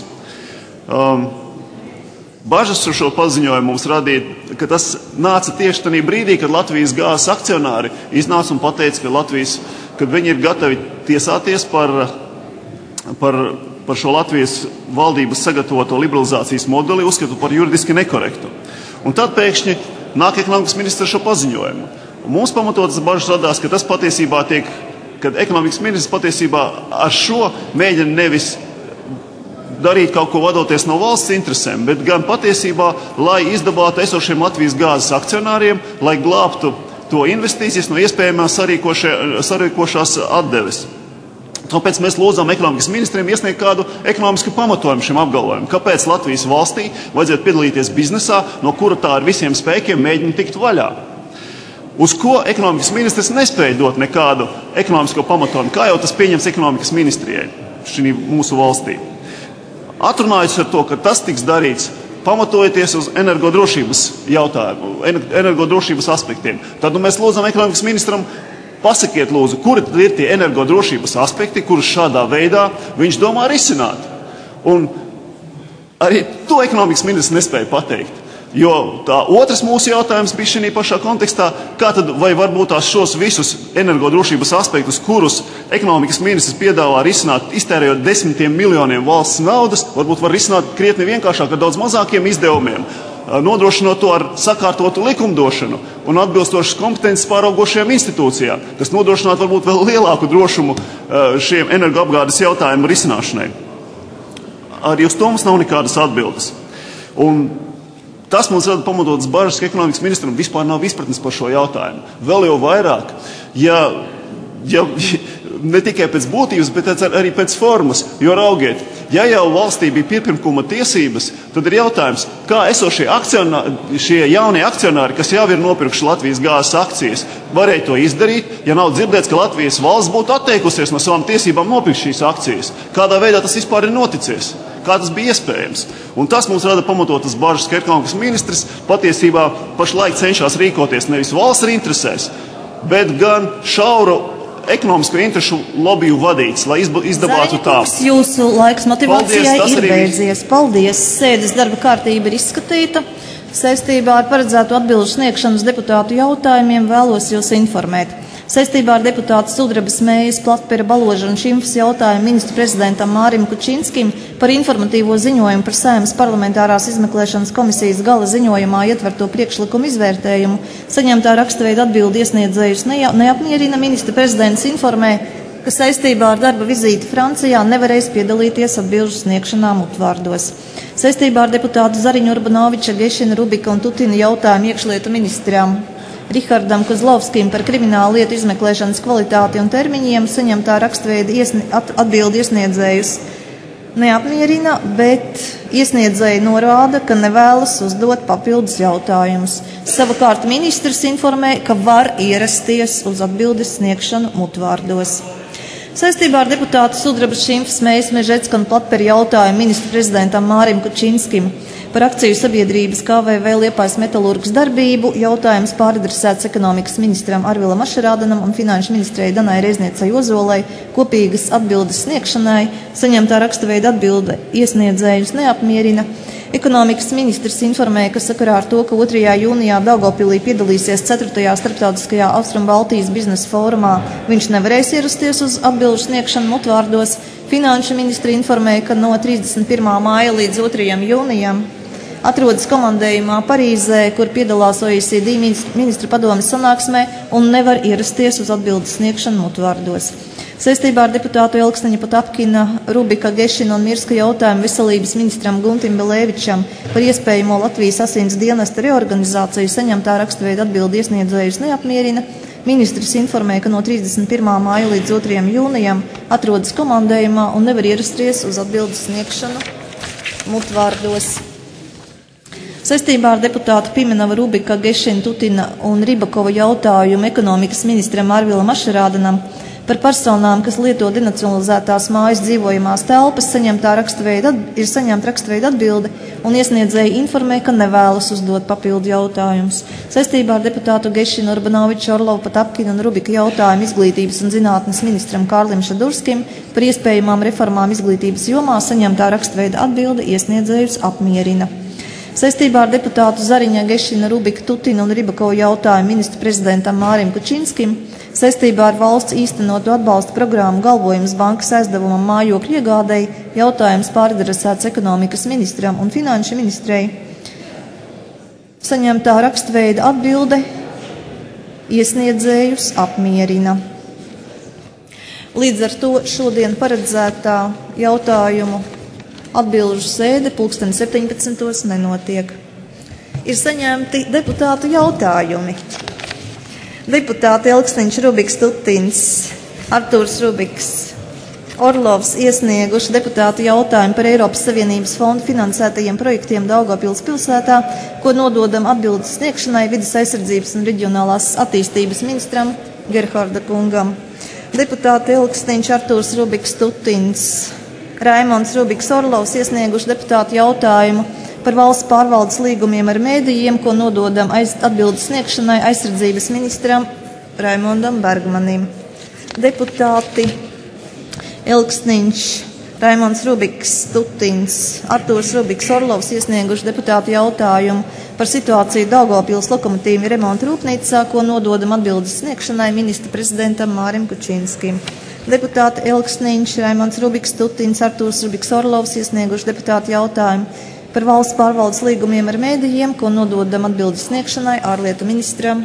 Bažas ar šo paziņojumu mums radīja, ka tas nāca tieši tajā brīdī, kad Latvijas gāzes akcionāri iznāca un pateica, ka viņi ir gatavi tiesāties par šo Latvijas valdības sagatavoto liberalizācijas modeli, uzskatu par juridiski nekorektu. Un tad pēkšņi nāk ekonomikas ministrs ar šo paziņojumu. Mums pamatotas bažas radās, ka tas patiesībā kad ekonomikas ministrs patiesībā ar šo mēģina nevis darīt kaut ko vadoties no valsts interesēm, bet gan patiesībā, lai izdabātu esošiem Latvijas gāzes akcionāriem, lai glābtu to investīcijas no iespējamās sarīkošās atdeves. Tāpēc mēs lūdzām ekonomikas ministriem iesniegt kādu ekonomisku pamatojumu šim apgalvojumam. Kāpēc Latvijas valstī vajadzētu piedalīties biznesā, no kura tā ar visiem spēkiem mēģina tikt vaļā? Uz ko ekonomikas ministrs nespēja dot nekādu ekonomisko pamatojumu, kā jau tas pieņems ekonomikas ministrijai šī mūsu valstī. Atrunājas ar to, ka tas tiks darīts, pamatojoties uz energodrošības jautājumu, energodrošības aspektiem. Tad mēs lūdzam ekonomikas ministram pasakiet, lūdzu, kuri ir tie energodrošības aspekti, kurus šādā veidā viņš domā risināt. Un arī to ekonomikas ministrs nespēja pateikt. Jo tā otrs mūsu jautājums bija šī pašā kontekstā, kā tad vai varbūt tās šos visus energodrošības aspektus, kurus ekonomikas ministrs piedāvā risināt, iztērējot 10 miljoniem valsts naudas, varbūt var risināt krietni vienkāršāk ar daudz mazākiem izdevumiem, nodrošinot to ar sakārtotu likumdošanu un atbilstošas kompetences pāraugošajām institūcijām, kas nodrošinātu varbūt vēl lielāku drošumu šiem energoapgādes jautājumu risināšanai. Arī uz to mums nav nekādas atbildes. Un tas mums rada pamatotas bažas, ka ekonomikas ministram vispār nav izpratnes par šo jautājumu. Vēl jau vairāk, ja ne tikai pēc būtības, bet arī pēc formas. Jo raugiet, ja jau valstī bija pirmkuma tiesības, tad ir jautājums, kā esošie šie jaunie akcionāri, kas jau ir nopirkuši Latvijas gāzes akcijas, varēja to izdarīt, ja nav dzirdēts, ka Latvijas valsts būtu atteikusies no savām tiesībām nopirkt šīs akcijas. Kādā veidā tas vispār ir noticies? Kā tas bija iespējams? Un tas mums rada pamatotas bažas, ka ekonomikas ministrs patiesībā pašlaik cenšas rīkoties nevis valsts interesēs, bet gan šauru ekonomisko interešu lobiju vadīts, lai izdabātu tā. Jūsu laiks motivācijai ir beidzies. Paldies. Sēdes darba kārtība ir izskatīta. Saistībā ar paredzēto atbilžu sniegšanu uz deputātu jautājumiem vēlos jūs informēt. Saistībā ar deputātu Sudrabas Mējas, Platpera, Baloža un Šimfas jautājumu ministru prezidentam Mārim Kučinskim par informatīvo ziņojumu par Saeimas parlamentārās izmeklēšanas komisijas gala ziņojumā ietverto priekšlikumu izvērtējumu saņemtā rakstveida atbildi iesniedzējus neapmierina. Ministra prezidents informē, ka saistībā ar darba vizīti Francijā nevarēs piedalīties atbilžu sniegšanā mutvārdos. Saistībā ar deputātu Zariņu Urbanoviča, Gešina, Rubika un Tutina jautājumu iekšlietu ministram Rihardam Kozlovskim par kriminālu lietu izmeklēšanas kvalitāti un termiņiem saņemtā rakstveida atbildi iesniedzējus neapmierina, bet iesniedzēji norāda, ka nevēlas uzdot papildus jautājumus. Savukārt ministrs informē, ka var ierasties uz atbildes sniegšanu mutvārdos. Saistībā ar deputātu Sudrabas, Šimfas, Mējas, Mežecka un Platpera jautājumu ministru prezidentam Mārim Kučinskim par akciju sabiedrības KVV Liepājas metalurgas darbību jautājums pāradresēts ekonomikas ministram Arvilam Ašerādanam un finanšu ministrei Danai Reizniecei Ozolai kopīgas atbildes sniegšanai. Saņemtā rakstaveida atbilde iesniedzējus neapmierina. Ekonomikas ministrs informēja, ka sakarā ar to, ka 2. jūnijā Daugavpilī piedalīsies 4. starptautiskajā Austrumbaltijas biznesa fórumā, viņš nevarēs ierasties uz atbilžu sniegšanu mutvārdos. Finanšu ministri informēja, ka no 31. māja līdz 2. jūnijam atrodas komandējumā Parīzē, kur piedalās OECD ministru padomes sanāksmē un nevar ierasties uz atbildes sniegšanu mutvārdos. Saistībā ar deputātu Elksniņa Potapkina, Rubika, Gešina un Mirska jautājumu veselības ministram Guntim Belēvičam par iespējamo Latvijas asins dienesta reorganizāciju saņemtā rakstveida atbildi iesniedzējus neapmierina. Ministrs informē, ka no 31. māja līdz 2. jūnijam atrodas komandējumā un nevar ierasties uz atbildes sniegšanu mutvārdos. Saistībā ar deputātu Pimenova, Rubika, Gešina, Tutina un Ribakova jautājumu ekonomikas ministram Arvilam Ašerādanam par personām, kas lieto denacionalizētās mājas dzīvojamās telpas, saņemta rakstveida atbilde un iesniedzēji informē, ka nevēlas uzdot papildu jautājumus. Saistībā ar deputātu Gešinu, Urbanoviču, Orlovu, Potapkinu un Rubika jautājumu izglītības un zinātnes ministram Kārlim Šadurskim par iespējamām reformām izglītības jomā saņemtā rakstveida atbilde iesniedzējus apmierina. Saistībā ar deputātu Zariņa, Gešina, Rubika, Tutina un Ribakova jautājumu ministru prezidentam Mārim Kučinskim saistībā ar valsts īstenotu atbalsta programmu Galvojums bankas aizdevumam mājokļu iegādēji jautājums pāradresēts ekonomikas ministram un finanšu ministrei. Saņemtā rakstveida atbilde iesniedzējus apmierina. Līdz ar to šodien paredzētā jautājumu atbilžu sēde 17. nenotiek. Ir saņemti deputātu jautājumi. Deputāti Elksniņš, Rubiks, Tutins, Artūrs Rubiks, Orlovs iesnieguši deputātu jautājumu par Eiropas Savienības fondu finansētajiem projektiem Daugavpils pilsētā, ko nododam atbildes sniegšanai vides aizsardzības un reģionālās attīstības ministram Gerharda kungam. Deputāti Elksniņš, Artūrs Rubiks, Tutins, Raimonds Rubiks, Orlovs iesnieguši deputātu jautājumu par valsts pārvaldes līgumiem ar mēdījiem, ko nododam atbildes sniegšanai aizsardzības ministram Raimondam Bergmanim. Deputāti Elksniņš, Raimonds Rubiks, Tutins, Artūrs Rubiks, Orlovs iesnieguši deputātu jautājumu par situāciju Daugavpils lokomotīvu remonta rūpnīcā, ko nododam atbildes sniegšanai ministra prezidentam Mārim Kučinskim. Deputāti Elksniņš, Raimonds Rubiks, Tutins, Artūrs Rubiks, Orlovs iesnieguši deputātu jautājumu par valsts pārvaldes līgumiem ar mēdījiem, ko nododam atbildes sniegšanai ārlietu ministram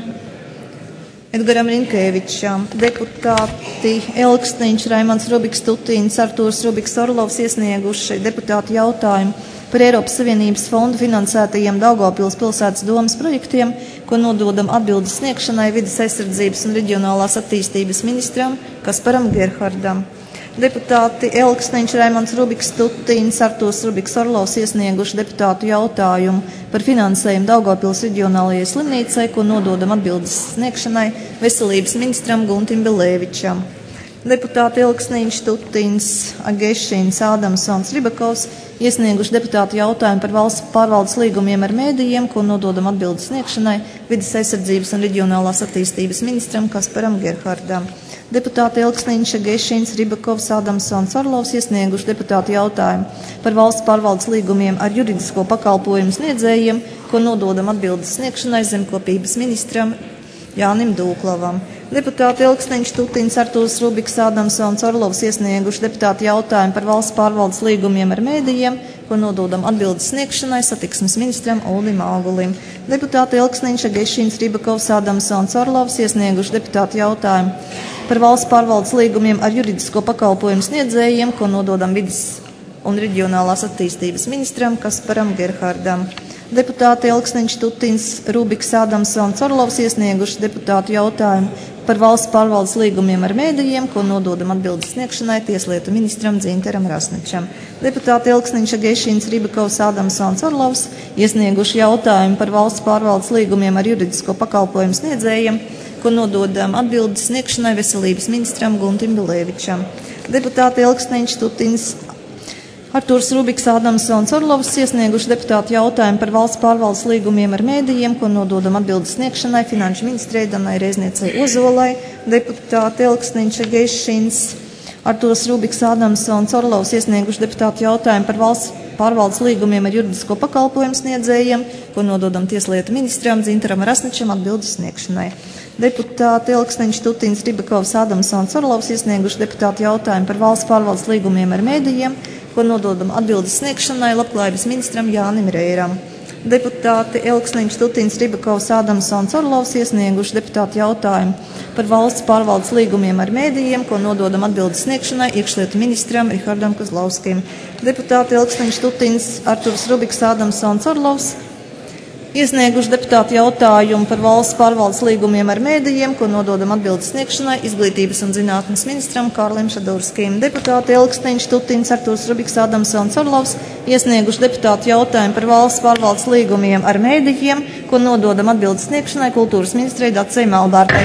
Edgaram Rinkēvičam. Deputāti Elksniņš, Raimonds Rubiks, Tutins, Artūrs Rubiks, Orlovs iesnieguši deputātu jautājumu par Eiropas Savienības fondu finansētajiem Daugavpils pilsētas domas projektiem, ko nododam atbildes sniegšanai vides aizsardzības un reģionālās attīstības ministram Kasparam Gerhardam. Deputāti Elksniņš, Raimonds Rubiks, Tutins, Artūrs Rubiks, Orlovs iesnieguši deputātu jautājumu par finansējumu Daugavpils reģionālajai slimnīcai, ko nododam atbildes sniegšanai veselības ministram Guntim Bilēvičam. Deputāti Elksniņš, Tutins, Agešins, Ādamsons, Ribakovs iesnieguši deputātu jautājumu par valsts pārvaldes līgumiem ar mēdījiem, ko nododam atbildes sniegšanai vides aizsardzības un reģionālās attīstības ministram Kasparam Gerhardam. Deputāti Elksniņš, Gešins, Ribakovs, Ādamsons, Orlovs iesnieguši deputātu jautājumu par valsts pārvaldes līgumiem ar juridisko pakalpojumu sniedzējiem, ko nododam atbildes sniegšanai zemkopības ministram Jānim Dūklavam. Deputāti Elksniņš, Tutins, Artūrs Rubiks, Ādamsons, Orlovs iesnieguši deputātu jautājumu par valsts pārvaldes līgumiem ar mēdījiem, ko nododam atbildes sniegšanai satiksmes ministram Uldim Augulim. Deputāti Elksniņš, Gešins, Ribakovs, Ādamsons, Orlovs iesnieguši deputātu jautājumu par valsts pārvaldes līgumiem ar juridisko pakalpojumu sniedzējiem, ko nododam vides un reģionālās attīstības ministram Kasparam Gerhardam. Deputāti Elksniņš, Tutins, Rubiks, Ādamsons, Orlovs iesnieguši deputātu jautājumu par valsts pārvaldes līgumiem ar mēdījiem, ko nododam atbildes sniegšanai tieslietu ministram Dzintaram Rasničam. Deputāti Elksniņš, Gešins, Ribakovs, Ādamsons, Orlovs iesnieguši jautājumu par valsts pārvaldes līgumiem ar juridisko pakalpojumu sniedzējiem, ko nododam atbildes sniegšanai veselības ministram Guntim Bilēvičam. Deputāti Elksniņš, Tutins, Artūrs Rubiks, Ādamsons, Orlovs iesnieguši deputātu jautājumu par valsts pārvaldes līgumiem ar mēdījiem, ko nododam atbildes sniegšanai finanšu ministrei Danai Reizniecei Ozolai. Deputāti Elksniņš, Gešins, Artūrs Rubiks, Ādamsons, Orlovs iesnieguši deputātu jautājumu par valsts pārvaldes līgumiem ar juridisko pakalpojumu sniedzējiem, ko nododam tieslietu ministram Dzintaram Rasničam atbildes sniegšanai. Deputāti Elksniņš, Tutins, Ribakovs, Ādamsons, Orlovs iesnieguši deputātu jautājumu par valsts pārvaldes līgumiem ar mēdījiem, ko nododam atbildes sniegšanai labklājības ministram Jānim Reiram. Deputāti Elksniņš, Tutins, Ribakovs, Ādamsons, Orlovs iesnieguši deputātu jautājumu par valsts pārvaldes līgumiem ar mēdījiem, ko nododam atbildes sniegšanai iekšlietu ministram Rihardam Kozlauskim. Deputāti Elksniņš, Tutins, Artūrs Rubiks, Ādamsons, Orlovs iesnieguši deputātu jautājumu par valsts pārvaldes līgumiem ar mēdījiem, ko nododam atbildes sniegšanai izglītības un zinātnes ministram Kārlim Šadurskim. Deputāti Elksniņš, Tutins, Artūrs Rubiks, Ādamsons, Orlovs iesnieguši deputātu jautājumu par valsts pārvaldes līgumiem ar mēdījiem, ko nododam atbildes sniegšanai kultūras ministrei Dacei Melbārtai.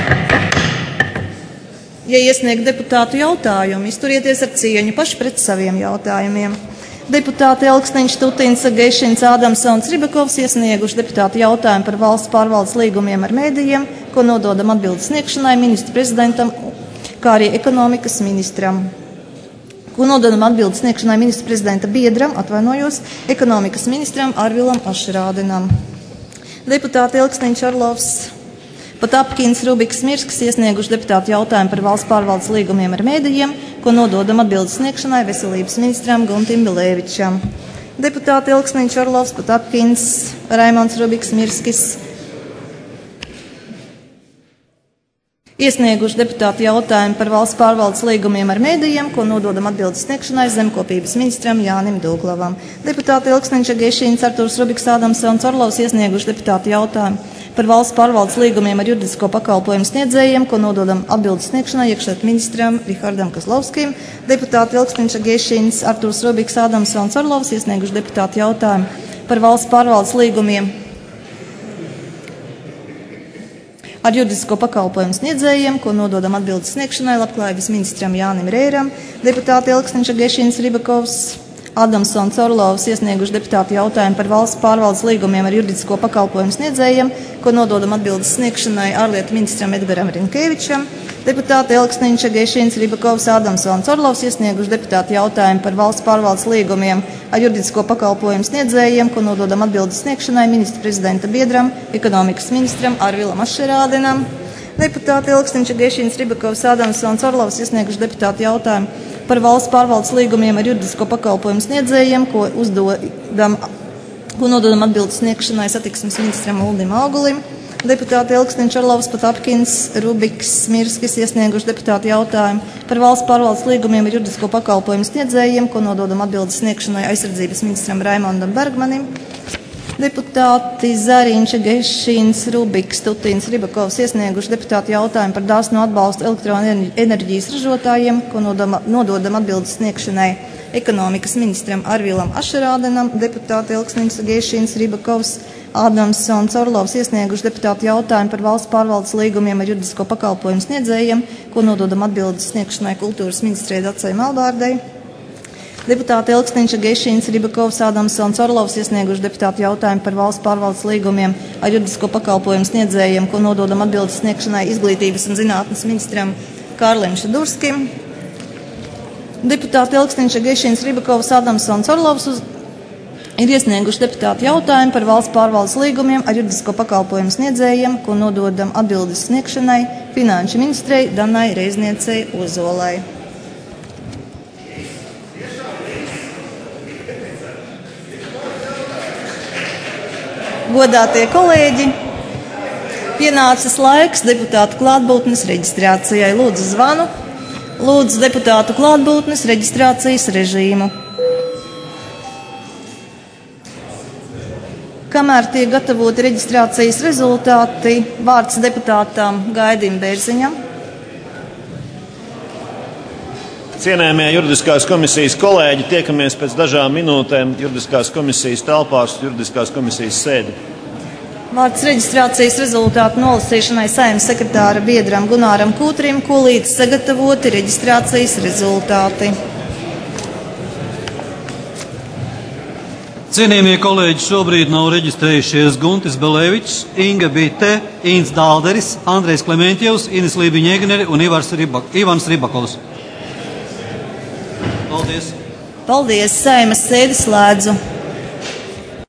Ja iesniegt deputātu jautājumu, izturieties ar cieņu paši pret saviem jautājumiem. Deputāti Elksniņš, Tutins, Gešins, Ādamsons, Ribakovs iesnieguši deputātu jautājumu par valsts pārvaldes līgumiem ar mēdījiem, ko nododam atbildes sniegšanai ministra prezidentam, kā arī ekonomikas ministram. Ko nododam atbildes sniegšanai ministra prezidenta biedram, ekonomikas ministram Arvilam Ašrādinam. Deputāti Elksniņš, Orlovs, Patapkins, Rubiks, Mirskis iesnieguši deputātu jautājumu par valsts pārvaldes līgumiem ar mēdījiem, ko nododam atbildes sniegšanai veselības ministram Guntim Bilēvičam. Deputāti Elksniņš, Orlovs, Patapkins, Raimonds Rubiks, Mirskis iesnieguši deputātu jautājumu par valsts pārvaldes līgumiem ar mēdījiem, ko nododam atbildes sniegšanai zemkopības ministram Jānim Dūklavam. Deputāti Elksniņš, Gešins, Artūrs Rubiks, Ādamsons, Orlovs iesnieguši deputātu jautājumu par valsts pārvaldes līgumiem ar juridisko pakalpojumu sniedzējiem, ko nododam atbildes sniegšanai iekšlietu ministram Rihardam Kozlovskim. Deputāti Elksniņš, Gešins, Artūrs Rubiks, Ādams Orlovs iesnieguši deputāti jautājumu par valsts pārvaldes līgumiem ar juridisko pakalpojumu sniedzējiem, ko nododam atbildes sniegšanai Labklājības ministram Jānim Reiram. Deputāti Elksniņš, Gešins, Ribakovs, Ādamsons Orlovs iesnieguši deputāti jautājumu par valsts pārvaldes līgumiem ar juridisko pakalpojumu sniedzējiem, ko nododam atbildes sniegšanai ārlietu ministram Edgaram Rinkēvičam. Deputāti Elksniņš, Gešins, Ribakovs, Ādamsons Orlovs iesnieguši deputāti jautājumu par valsts pārvaldes līgumiem ar juridisko pakalpojumu sniedzējiem, ko nododam atbildes sniegšanai ministra prezidenta biedram, ekonomikas ministram Arvilam Ašerādenam. Deputāti Elksniņš, Gešins, Ribakovs, Ādamsons Orlovs iesnieguši deputāti jautājumu par valsts pārvaldes līgumiem ar juridisko pakalpojumu sniedzējiem, ko nododam atbildes sniegšanai satiksmes ministram Uldim Augulim. Deputāti Elksniņš, Orlovs, Patapkins, Rubiks, Smirskis iesnieguši deputāti jautājumu par valsts pārvaldes līgumiem ar juridisko pakalpojumu sniedzējiem, ko nododam atbildes sniegšanai aizsardzības ministram Raimondam Bergmanim. Deputāti Zariņš, Gešins, Rubiks, Tutins, Ribakovs iesnieguši deputāti jautājumu par dāsnu atbalstu elektroenerģijas ražotājiem, ko nododam atbildes sniegšanai ekonomikas ministram Arvilam Ašerādenam. Deputāti Elksniņš, Gešins, Ribakovs, Ādamsons Orlovs iesnieguši deputāti jautājumu par valsts pārvaldes līgumiem ar juridisko pakalpojumu sniedzējiem, ko nododam atbildes sniegšanai kultūras ministrei Dacei Melbārdei. Deputāti Elksniņš, Gešins, Ribakovs, Ādamsons Orlovs iesnieguši deputāti jautājumu par valsts pārvaldes līgumiem ar juridisko pakalpojumu sniedzējiem, ko nododam atbildes sniegšanai izglītības un zinātnes ministram Kārlim Šadurskim. Deputāti Elksniņš, Gešins, Ribakovs, Ādamsons Orlovs ir iesnieguši deputāti jautājumu par valsts pārvaldes līgumiem ar juridisko pakalpojumu sniedzējiem, ko nododam atbildes sniegšanai finanšu ministrei Danai Reizniecei Ozolai. Godātie kolēģi, pienācis laiks deputātu klātbūtnes reģistrācijai. Lūdzu zvanu, lūdzu deputātu klātbūtnes reģistrācijas režīmu. Kamēr tiek gatavoti reģistrācijas rezultāti, vārds deputātām Gaidim Bērziņam. Cienējamie juridiskās komisijas kolēģi, tiekamies pēc dažām minūtēm juridiskās komisijas telpās, juridiskās komisijas sēdi. Vārds reģistrācijas rezultātu nolasīšanai Saeimas sekretāra biedram Gunāram Kūtrim, ko līdz sagatavoti reģistrācijas rezultāti. Cienījamie kolēģi, šobrīd nav reģistrējušies Guntis Belēvičs, Inga Bite, Ints Dālderis, Andrejs Klementjevs, Ines Lībiņa-Egneri un Ivans Ribakovs. Paldies! Paldies! Saeimas sēdi slēdzu.